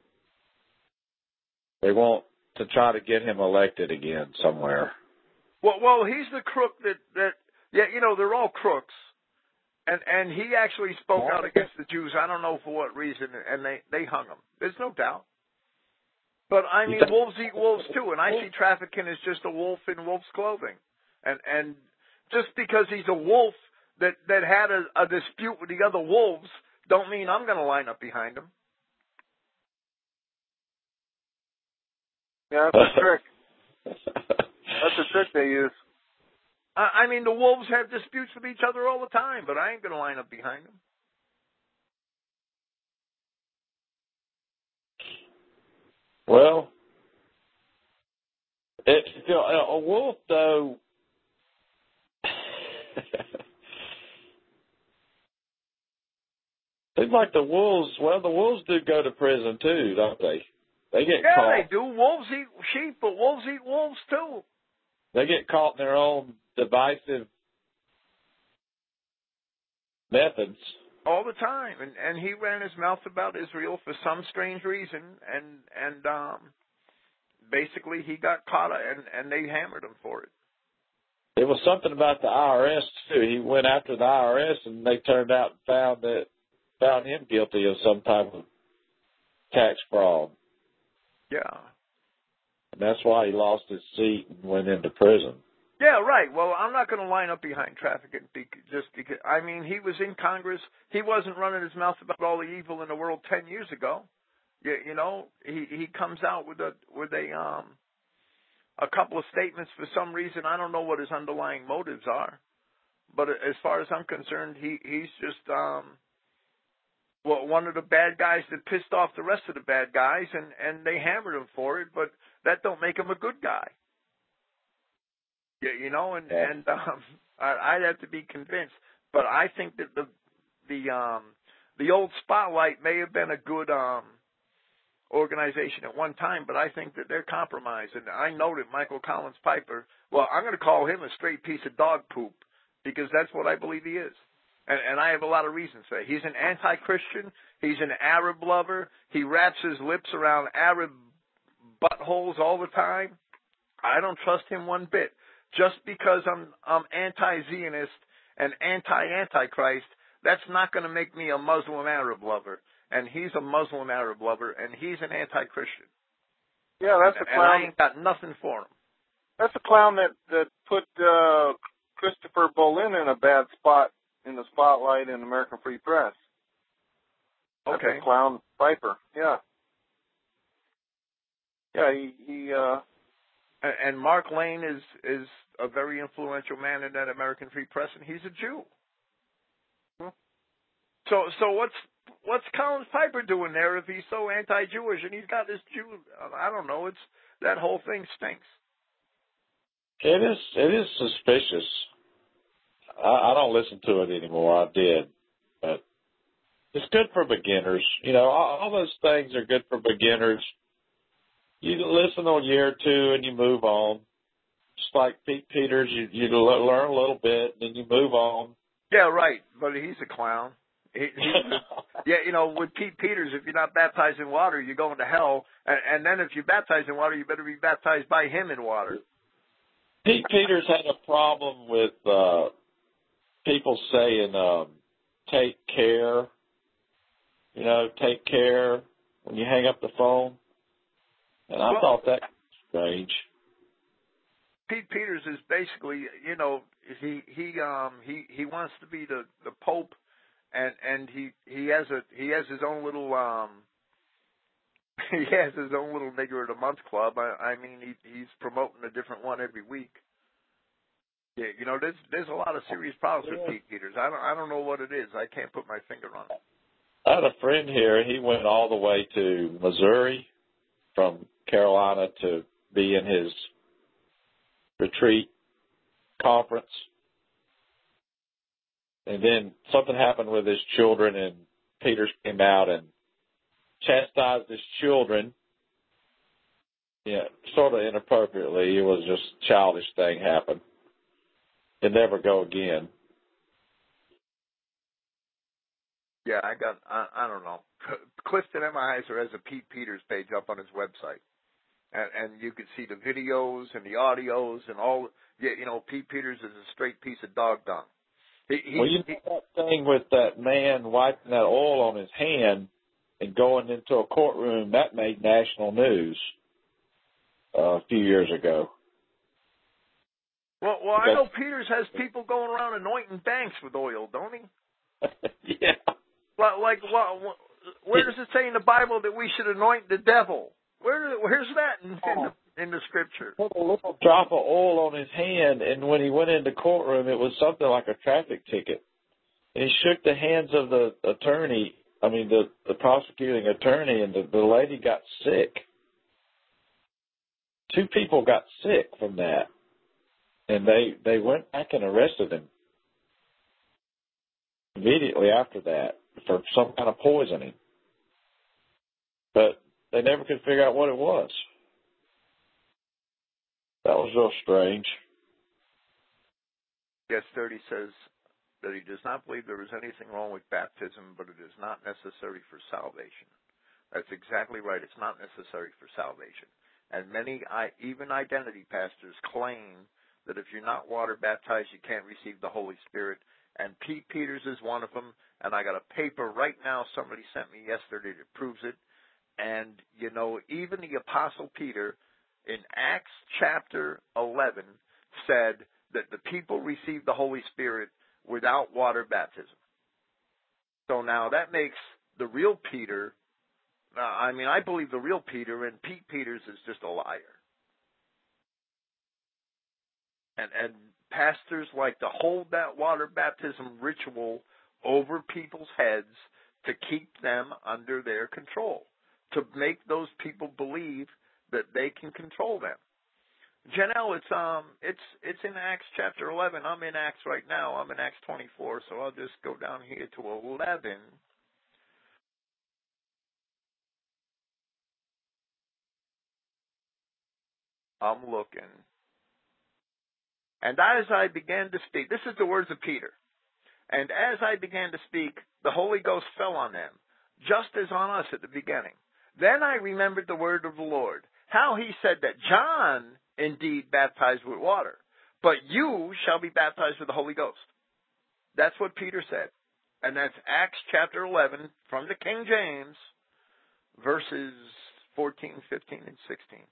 They want to try to get him elected again somewhere. Well, well, he's the crook that, that yeah, you know, they're all crooks. And and he actually spoke out against the Jews. I don't know for what reason, and they, they hung him. There's no doubt. But, I mean, wolves eat wolves, too, and I see trafficking as just a wolf in wolf's clothing. And and just because he's a wolf that, that had a, a dispute with the other wolves don't mean I'm going to line up behind him. Yeah, that's a trick. That's a trick they use. I, I mean, the wolves have disputes with each other all the time, but I ain't going to line up behind them. Well, it, you know, a wolf, though, Seems like the wolves. Well, the wolves do go to prison too, don't they? They get yeah, caught. they do. Wolves eat sheep, but wolves eat wolves too. They get caught in their own divisive methods all the time. And and he ran his mouth about Israel for some strange reason, and and um, basically he got caught, and and they hammered him for it. It was something about the I R S too. He went after the I R S, and they turned out and found that found him guilty of some type of tax fraud. Yeah. And that's why he lost his seat and went into prison. Yeah, right. Well, I'm not going to line up behind trafficking just because. I mean, he was in Congress. He wasn't running his mouth about all the evil in the world ten years ago. You, you know, he he comes out with a with a um a couple of statements for some reason. I don't know what his underlying motives are, but as far as I'm concerned, he he's just um well, one of the bad guys that pissed off the rest of the bad guys, and and they hammered him for it. But that don't make him a good guy. Yeah, you know, and yeah. and um, I, I'd have to be convinced. But I think that the the um, the old Spotlight may have been a good um, organization at one time, but I think that they're compromised. And I know that Michael Collins Piper. Well, I'm going to call him a straight piece of dog poop because that's what I believe he is. And, and I have a lot of reasons for that. He's an anti-Christian. He's an Arab lover. He wraps his lips around Arab buttholes all the time. I don't trust him one bit. Just because I'm I'm anti-Zionist and anti-Antichrist, that's not going to make me a Muslim Arab lover. And he's a Muslim Arab lover, and he's an anti-Christian. Yeah, that's and, a clown. And I ain't got nothing for him. That's a clown that that put uh, Christopher Bolin in a bad spot in the spotlight in American Free Press. That's Okay. a clown Piper. Yeah. Yeah, he he. Uh, And Mark Lane is is a very influential man in that American Free Press, and he's a Jew. Hmm. So so what's what's Collins Piper doing there if he's so anti-Jewish and he's got this Jew? I don't know. It's that whole thing stinks. It is. It is suspicious. I, I don't listen to it anymore. I did, but it's good for beginners. You know, all, all those things are good for beginners. You listen a year or two and you move on. Just like Pete Peters, you you learn a little bit and then you move on. Yeah, right. But he's a clown. He, he's a, yeah, you know, with Pete Peters, if you're not baptized in water, you're going to hell. And, and then if you're baptized in water, you better be baptized by him in water. Pete Peters had a problem with uh, people saying, um, "Take care." You know, take care when you hang up the phone. And I well, thought that was strange. Pete Peters is basically, you know, he he um he, he wants to be the, the Pope, and and he, he has a he has his own little um he has his own little nigger of the month club. I, I mean, he he's promoting a different one every week. Yeah, you know, there's there's a lot of serious problems with Pete Peters. I don't I don't know what it is. I can't put my finger on it. I had a friend here. He went all the way to Missouri from Carolina to be in his retreat conference. And then something happened with his children, and Peters came out and chastised his children. Yeah, sort of inappropriately. It was just a childish thing happened. He'll never go again. Yeah, I got, I, I don't know. Clifton Emmeiser has a Pete Peters page up on his website. And, and you can see the videos and the audios and all. Yeah, you know, Pete Peters is a straight piece of dog dung. He, he, well, you know that thing with that man wiping that oil on his hand and going into a courtroom, that made national news uh, a few years ago. Well, well, I know Peters has people going around anointing banks with oil, don't he? Yeah. Well, like, well, where does it say in the Bible that we should anoint the devil? Where, where's that in, in, the, in the scripture? Put a little drop of oil on his hand, and when he went into courtroom, it was something like a traffic ticket. And he shook the hands of the attorney, I mean, the, the prosecuting attorney, and the, the lady got sick. Two people got sick from that. And they, they went back and arrested him immediately after that. for some kind of poisoning. But they never could figure out what it was. That was real strange. Yes, thirty says that he does not believe there is anything wrong with baptism, but it is not necessary for salvation. That's exactly right. It's not necessary for salvation. And many, even identity pastors, claim that if you're not water baptized, you can't receive the Holy Spirit. And Pete Peters is one of them. And I got a paper right now somebody sent me yesterday that proves it. And, you know, even the Apostle Peter in Acts chapter eleven said that the people received the Holy Spirit without water baptism. So now that makes the real Peter, uh, I mean, I believe the real Peter, and Pete Peters is just a liar. And, and pastors like to hold that water baptism ritual over people's heads to keep them under their control, to make those people believe that they can control them. Janelle, it's um, it's it's in Acts chapter eleven. I'm in Acts right now. I'm in Acts twenty-four, so I'll just go down here to eleven. I'm looking. And as I began to speak, this is the words of Peter. And as I began to speak, the Holy Ghost fell on them, just as on us at the beginning. Then I remembered the word of the Lord, how he said that John indeed baptized with water, but you shall be baptized with the Holy Ghost. That's what Peter said. And that's Acts chapter eleven from the King James, verses fourteen, fifteen, and sixteen.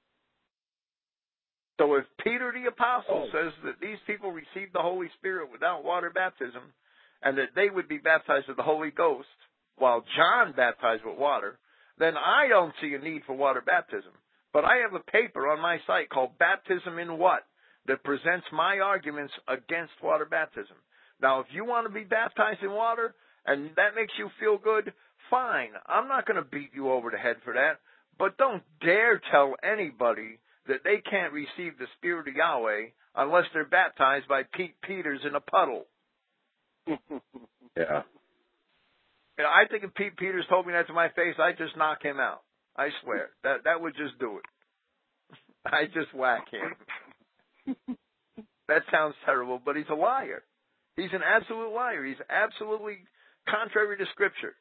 So if Peter the Apostle says that these people received the Holy Spirit without water baptism, and that they would be baptized with the Holy Ghost, while John baptized with water, then I don't see a need for water baptism. But I have a paper on my site called Baptism in What? That presents my arguments against water baptism. Now, if you want to be baptized in water, and that makes you feel good, fine. I'm not going to beat you over the head for that. But don't dare tell anybody that they can't receive the Spirit of Yahweh unless they're baptized by Pete Peters in a puddle. Yeah. You know, I think if Pete Peters told me that to my face, I'd just knock him out. I swear. That that would just do it. I'd just whack him. That sounds terrible, but he's a liar. He's an absolute liar. He's absolutely contrary to Scripture.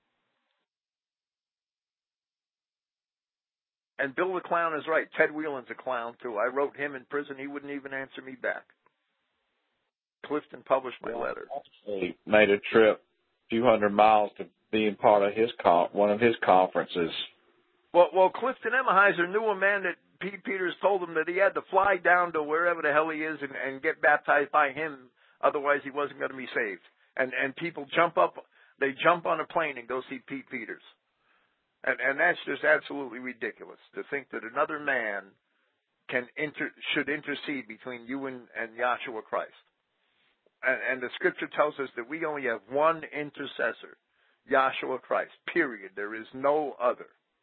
And Bill the Clown is right. Ted Whelan's a clown, too. I wrote him in prison. He wouldn't even answer me back. Clifton published my letter. He made a trip a few hundred miles to being part of his con- one of his conferences. Well, well, Clifton Emmeheiser knew a man that Pete Peters told him that he had to fly down to wherever the hell he is and, and get baptized by him. Otherwise, he wasn't going to be saved. And and people jump up, they jump on a plane and go see Pete Peters. And and that's just absolutely ridiculous to think that another man can inter, should intercede between you and, and Yahshua Christ. And, and the Scripture tells us that we only have one intercessor, Yahshua Christ, period. There is no other.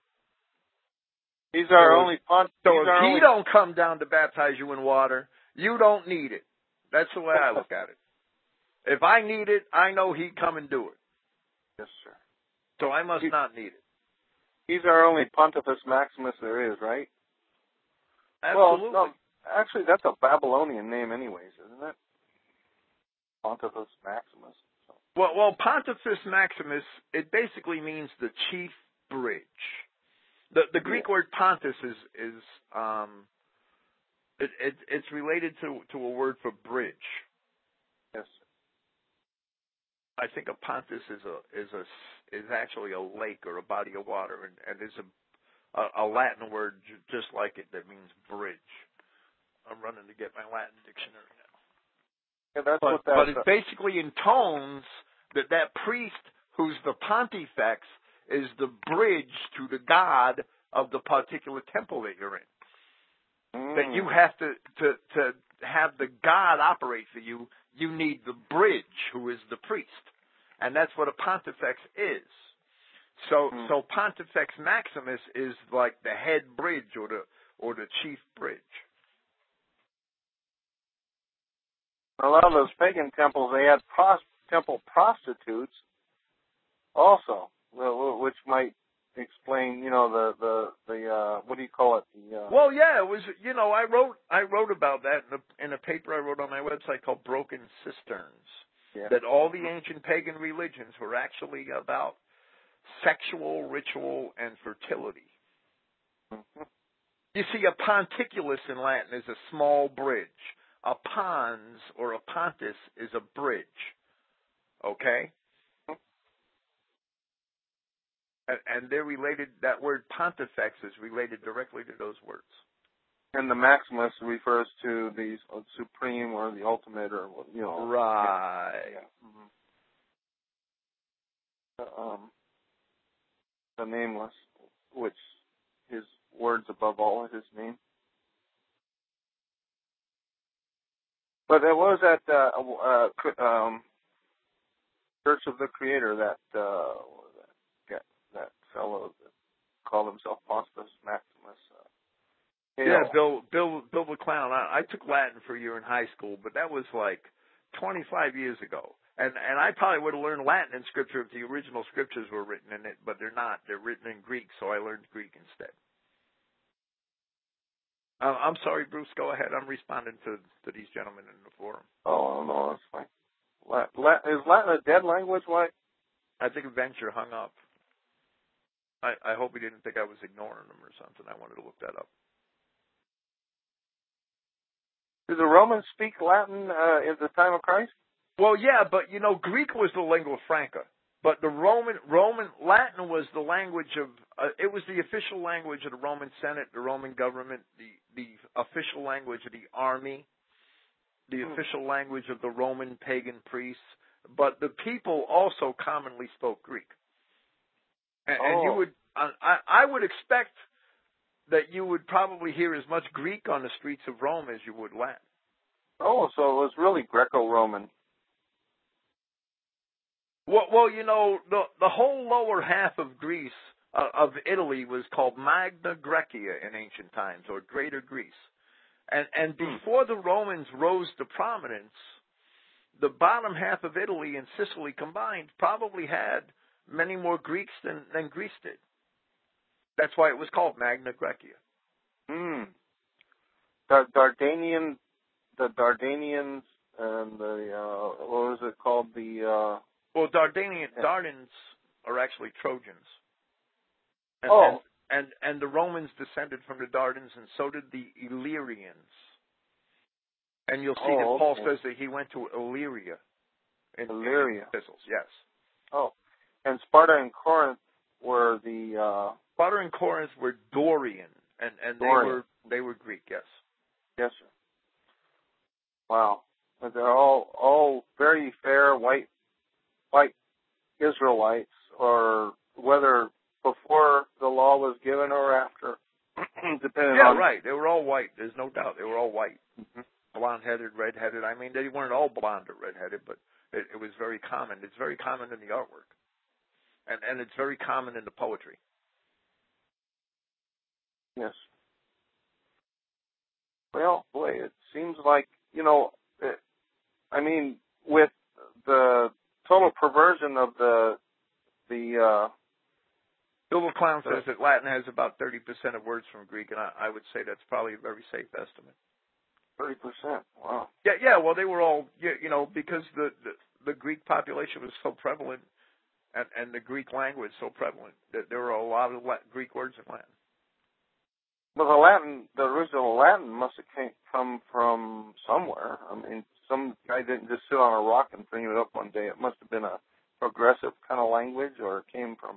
He's our so, only pont. So he's if our he only... don't come down to baptize you in water, you don't need it. That's the way I look at it. If I need it, I know he'd come and do it. Yes, sir. So I must he, not need it. He's our only Pontifex Maximus there is, right? Absolutely. Well, no, actually, that's a Babylonian name anyways, isn't it? Pontifex Maximus. So. Well, well, Pontifex Maximus, it basically means the chief bridge. The the Greek word pontus is is um it, it it's related to to a word for bridge. Yes. I think a pontus is a is a is actually a lake or a body of water, and and is a a, a Latin word just like it that means bridge. I'm running to get my Latin dictionary now. Yeah, that's but, what that. But it basically intones that that priest who's the pontifex is the bridge to the God of the particular temple that you're in. Mm. That you have to, to, to have the God operate for you, you need the bridge, who is the priest. And that's what a pontifex is. So mm. so Pontifex Maximus is like the head bridge or the or the chief bridge. A lot of those pagan temples, they had pros- temple prostitutes also, which might explain, you know, the the the uh, what do you call it? The uh, well, yeah, it was. You know, I wrote I wrote about that in a, in a paper I wrote on my website called Broken Cisterns. yeah. That all the ancient pagan religions were actually about sexual ritual and fertility. Mm-hmm. You see, a ponticulus in Latin is a small bridge. A pons or a pontus is a bridge. Okay? And, and they're related, that word pontifex is related directly to those words. And the Maximus refers to the supreme or the ultimate or, you know. Right. Yeah. Mm-hmm. Um, the nameless, which his words above all is his name. But there was that uh, uh, um, Church of the Creator, that uh, that, that fellow that called himself Faustus Maximus. Uh, yeah, know. Bill, Bill, Bill the Clown. I, I took Latin for a year in high school, but that was like twenty-five years ago. And and I probably would have learned Latin in Scripture if the original Scriptures were written in it, but they're not. They're written in Greek, so I learned Greek instead. Uh, I'm sorry, Bruce. Go ahead. I'm responding to, to these gentlemen in the forum. Oh, no, that's fine. Latin, is Latin a dead language, White? I think Venture hung up. I, I hope he didn't think I was ignoring him or something. I wanted to look that up. Did the Romans speak Latin uh, at the time of Christ? Well, yeah, but, you know, Greek was the lingua franca. But the Roman, Roman, Latin was the language of, uh, it was the official language of the Roman Senate, the Roman government, the, the official language of the army, the hmm. official language of the Roman pagan priests. But the people also commonly spoke Greek. And, oh. and you would, I, I would expect that you would probably hear as much Greek on the streets of Rome as you would Latin. Oh, so it was really Greco-Roman. Well, well, you know, the the whole lower half of Greece, uh, of Italy, was called Magna Graecia in ancient times, or Greater Greece. And and before the Romans rose to prominence, the bottom half of Italy and Sicily combined probably had many more Greeks than, than Greece did. That's why it was called Magna Graecia. Hmm. The Dardanian, the Dardanians, and the uh, what was it called? The uh, Well, Dardanian, Dardans are actually Trojans. And, oh. And, and, and the Romans descended from the Dardans, and so did the Illyrians. And you'll see oh, that Paul okay. says that he went to Illyria. In, Illyria. In the epistles, yes. Oh. And Sparta and Corinth were the... Uh, Sparta and Corinth were Dorian, and, and they Dorian. were they were Greek, yes. Yes, sir. Wow. But they're all all very fair, white white Israelites, or whether before the law was given or after, depending yeah, on... Yeah, right. They were all white. There's no doubt. They were all white. Mm-hmm. Blonde-headed, red-headed. I mean, they weren't all blonde or red-headed, but it, it was very common. It's very common in the artwork. And, and it's very common in the poetry. Yes. Well, boy, it seems like, you know, it, I mean, with the total perversion of the, the, uh, Bill the Clown says that Latin has about thirty percent of words from Greek, and I, I would say that's probably a very safe estimate. thirty percent, wow. Yeah, yeah, well, they were all, you know, because the, the, the Greek population was so prevalent, and, and the Greek language so prevalent, that there were a lot of Latin, Greek words in Latin. But the Latin, the original Latin must have came, come from somewhere. I mean, some guy didn't just sit on a rock and bring it up one day. It must have been a progressive kind of language, or it came from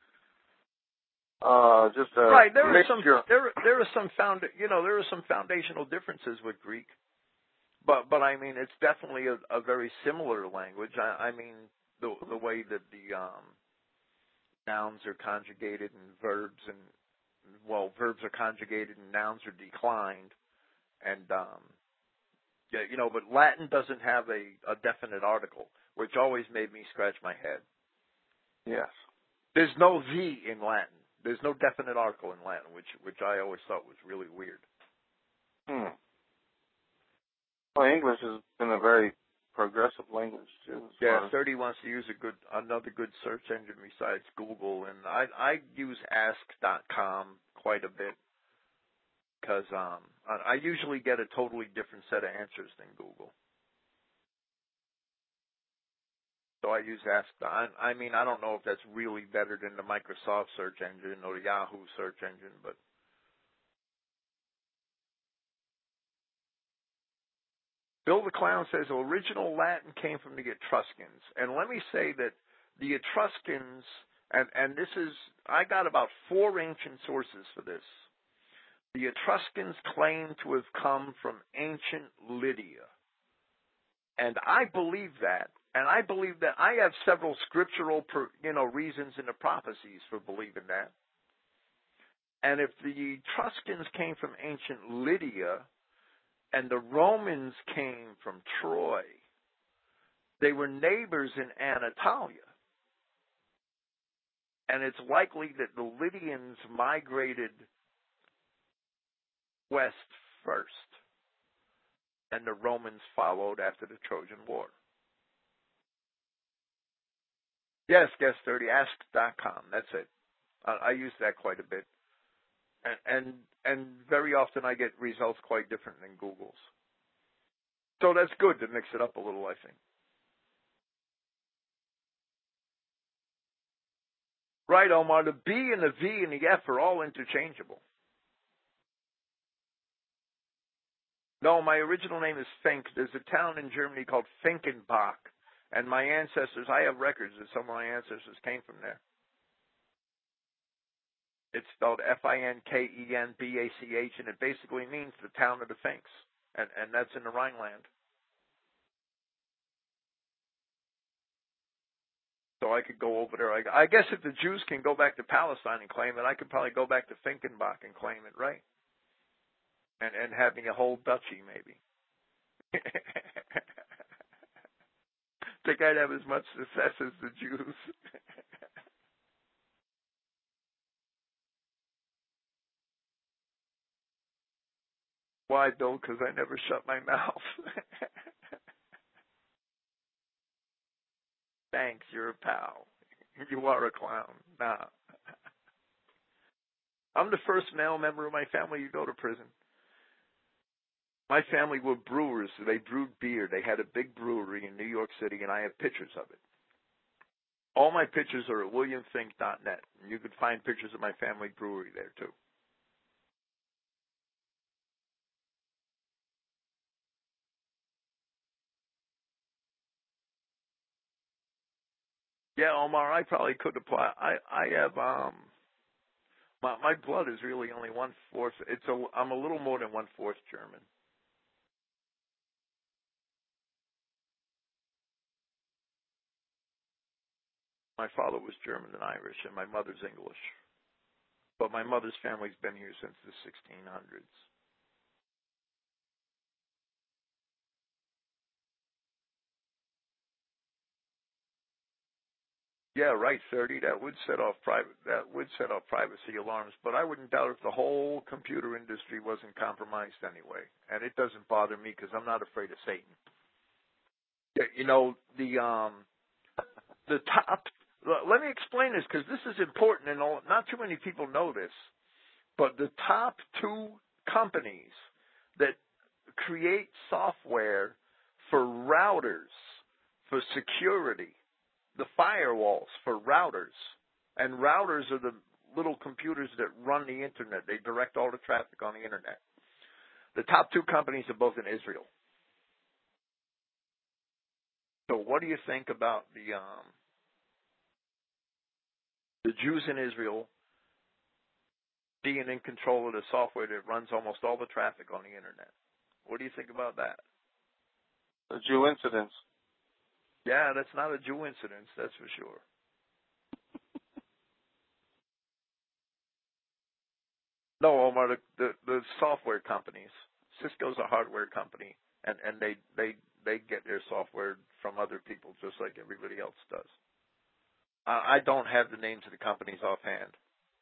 uh, just a right. There mixture. are some there there are some found you know there are some foundational differences with Greek, but but I mean it's definitely a, a very similar language. I, I mean the the way that the um, nouns are conjugated and verbs and well, verbs are conjugated and nouns are declined, and um, yeah, you know, but Latin doesn't have a, a definite article, which always made me scratch my head. Yes. There's no the in Latin. There's no definite article in Latin, which which I always thought was really weird. Hmm. Well, English has been a very progressive language too. Yeah, thirty wants to use a good another good search engine besides Google, and I I use ask dot com quite a bit because um I, I usually get a totally different set of answers than Google. So I use Ask. I, I mean, I don't know if that's really better than the Microsoft search engine or the Yahoo search engine, but Bill the Clown says original Latin came from the Etruscans. And let me say that the Etruscans, and, and this is, I got about four ancient sources for this. The Etruscans claim to have come from ancient Lydia. And I believe that. And I believe that I have several scriptural, you know, reasons in the prophecies for believing that. And if the Etruscans came from ancient Lydia, and the Romans came from Troy, they were neighbors in Anatolia. And it's likely that the Lydians migrated west first, and the Romans followed after the Trojan War. Yes, guest thirty, ask dot com. That's it. I, I use that quite a bit. And, and and very often I get results quite different than Google's. So that's good to mix it up a little, I think. Right, Omar, the B and the V and the F are all interchangeable. No, my original name is Fink. There's a town in Germany called Finkenbach. And my ancestors, I have records that some of my ancestors came from there. It's spelled F I N K E N B A C H, and it basically means the town of the Finks. And, and that's in the Rhineland. So I could go over there. I, I guess if the Jews can go back to Palestine and claim it, I could probably go back to Finkenbach and claim it, right? And, and have me a whole duchy, maybe. Think I'd have as much success as the Jews. Why, Bill? Because I never shut my mouth. Thanks, you're a pal. You are a clown. Nah. I'm the first male member of my family to go to prison. My family were brewers. So they brewed beer. They had a big brewery in New York City, and I have pictures of it. All my pictures are at william fink dot net. And you can find pictures of my family brewery there, too. Yeah, Omar, I probably could apply. I, I have, um, my, my blood is really only one-fourth. It's a, I'm a little more than one-fourth German. My father was German and Irish, and my mother's English. But my mother's family's been here since the sixteen hundreds. Yeah, right, thirty. That would set off private. That would set off privacy alarms. But I wouldn't doubt if the whole computer industry wasn't compromised anyway. And it doesn't bother me because I'm not afraid of Satan. Yeah, you know the um, the top. Let me explain this because this is important, and not too many people know this. But the top two companies that create software for routers, for security, the firewalls for routers, and routers are the little computers that run the internet. They direct all the traffic on the internet. The top two companies are both in Israel. So what do you think about the um, the Jews in Israel being in control of the software that runs almost all the traffic on the internet? What do you think about that? The Jew incidents. Yeah, that's not a Jew incident, that's for sure. No, Omar, the, the, the software companies. Cisco's a hardware company, and, and they, they, they get their software from other people just like everybody else does. I, I don't have the names of the companies offhand.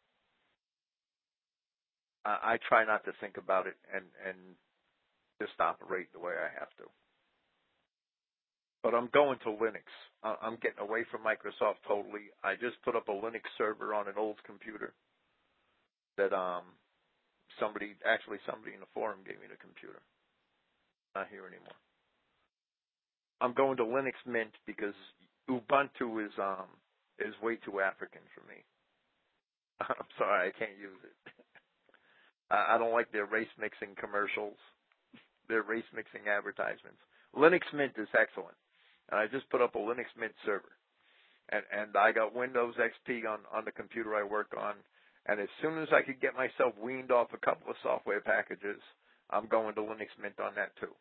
I, I try not to think about it and, and just operate the way I have to. But I'm going to Linux. I'm getting away from Microsoft totally. I just put up a Linux server on an old computer that um somebody, actually somebody in the forum gave me the computer. Not here anymore. I'm going to Linux Mint because Ubuntu is um is way too African for me. I'm sorry, I can't use it. I don't like their race mixing commercials, their race mixing advertisements. Linux Mint is excellent. And I just put up a Linux Mint server. And and I got Windows X P on, on the computer I work on. And as soon as I could get myself weaned off a couple of software packages, I'm going to Linux Mint on that too.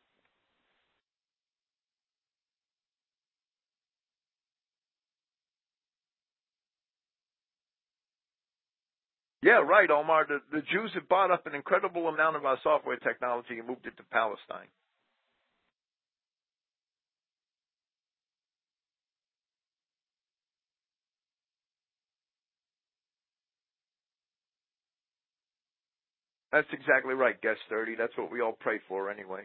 Yeah, right, Omar. The, the Jews have bought up an incredible amount of our software technology and moved it to Palestine. That's exactly right, Guest thirty. That's what we all pray for anyway.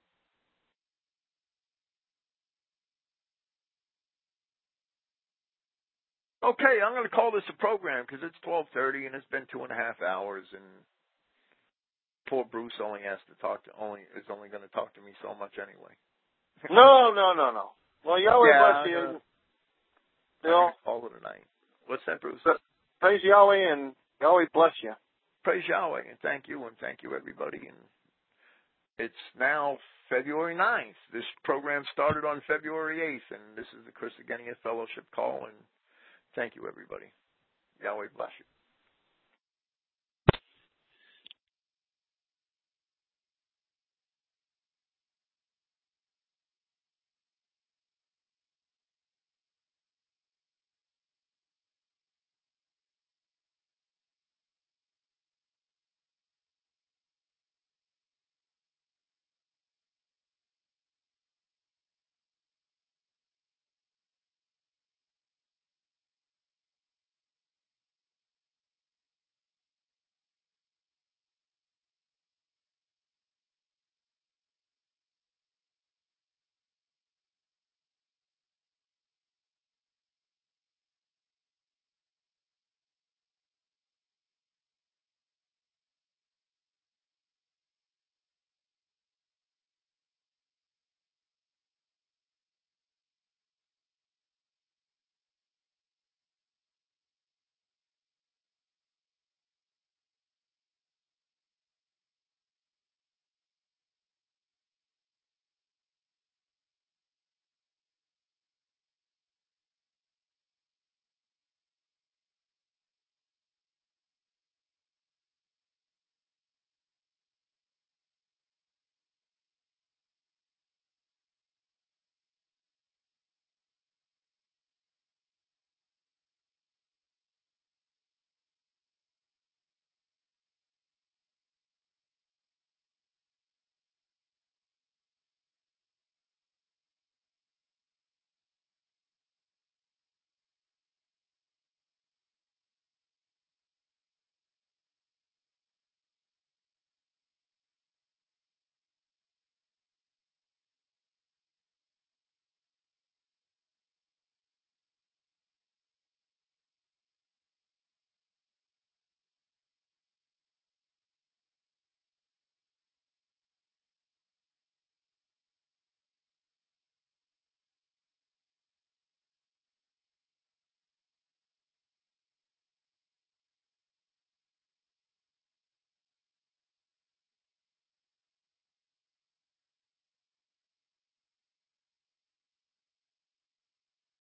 Okay, I'm going to call this a program because it's twelve thirty and it's been two and a half hours, and poor Bruce only has to talk to only is only going to talk to me so much anyway. No, no, no, no. Well, Yahweh yeah, bless you. Uh, Bill. Call it a night. What's that, Bruce? Praise Yahweh and Yahweh bless you. Praise Yahweh and thank you and thank you everybody. And it's now February ninth. This program started on February eighth, and this is the Chris Agenia Fellowship call. And thank you everybody. Yahweh bless you.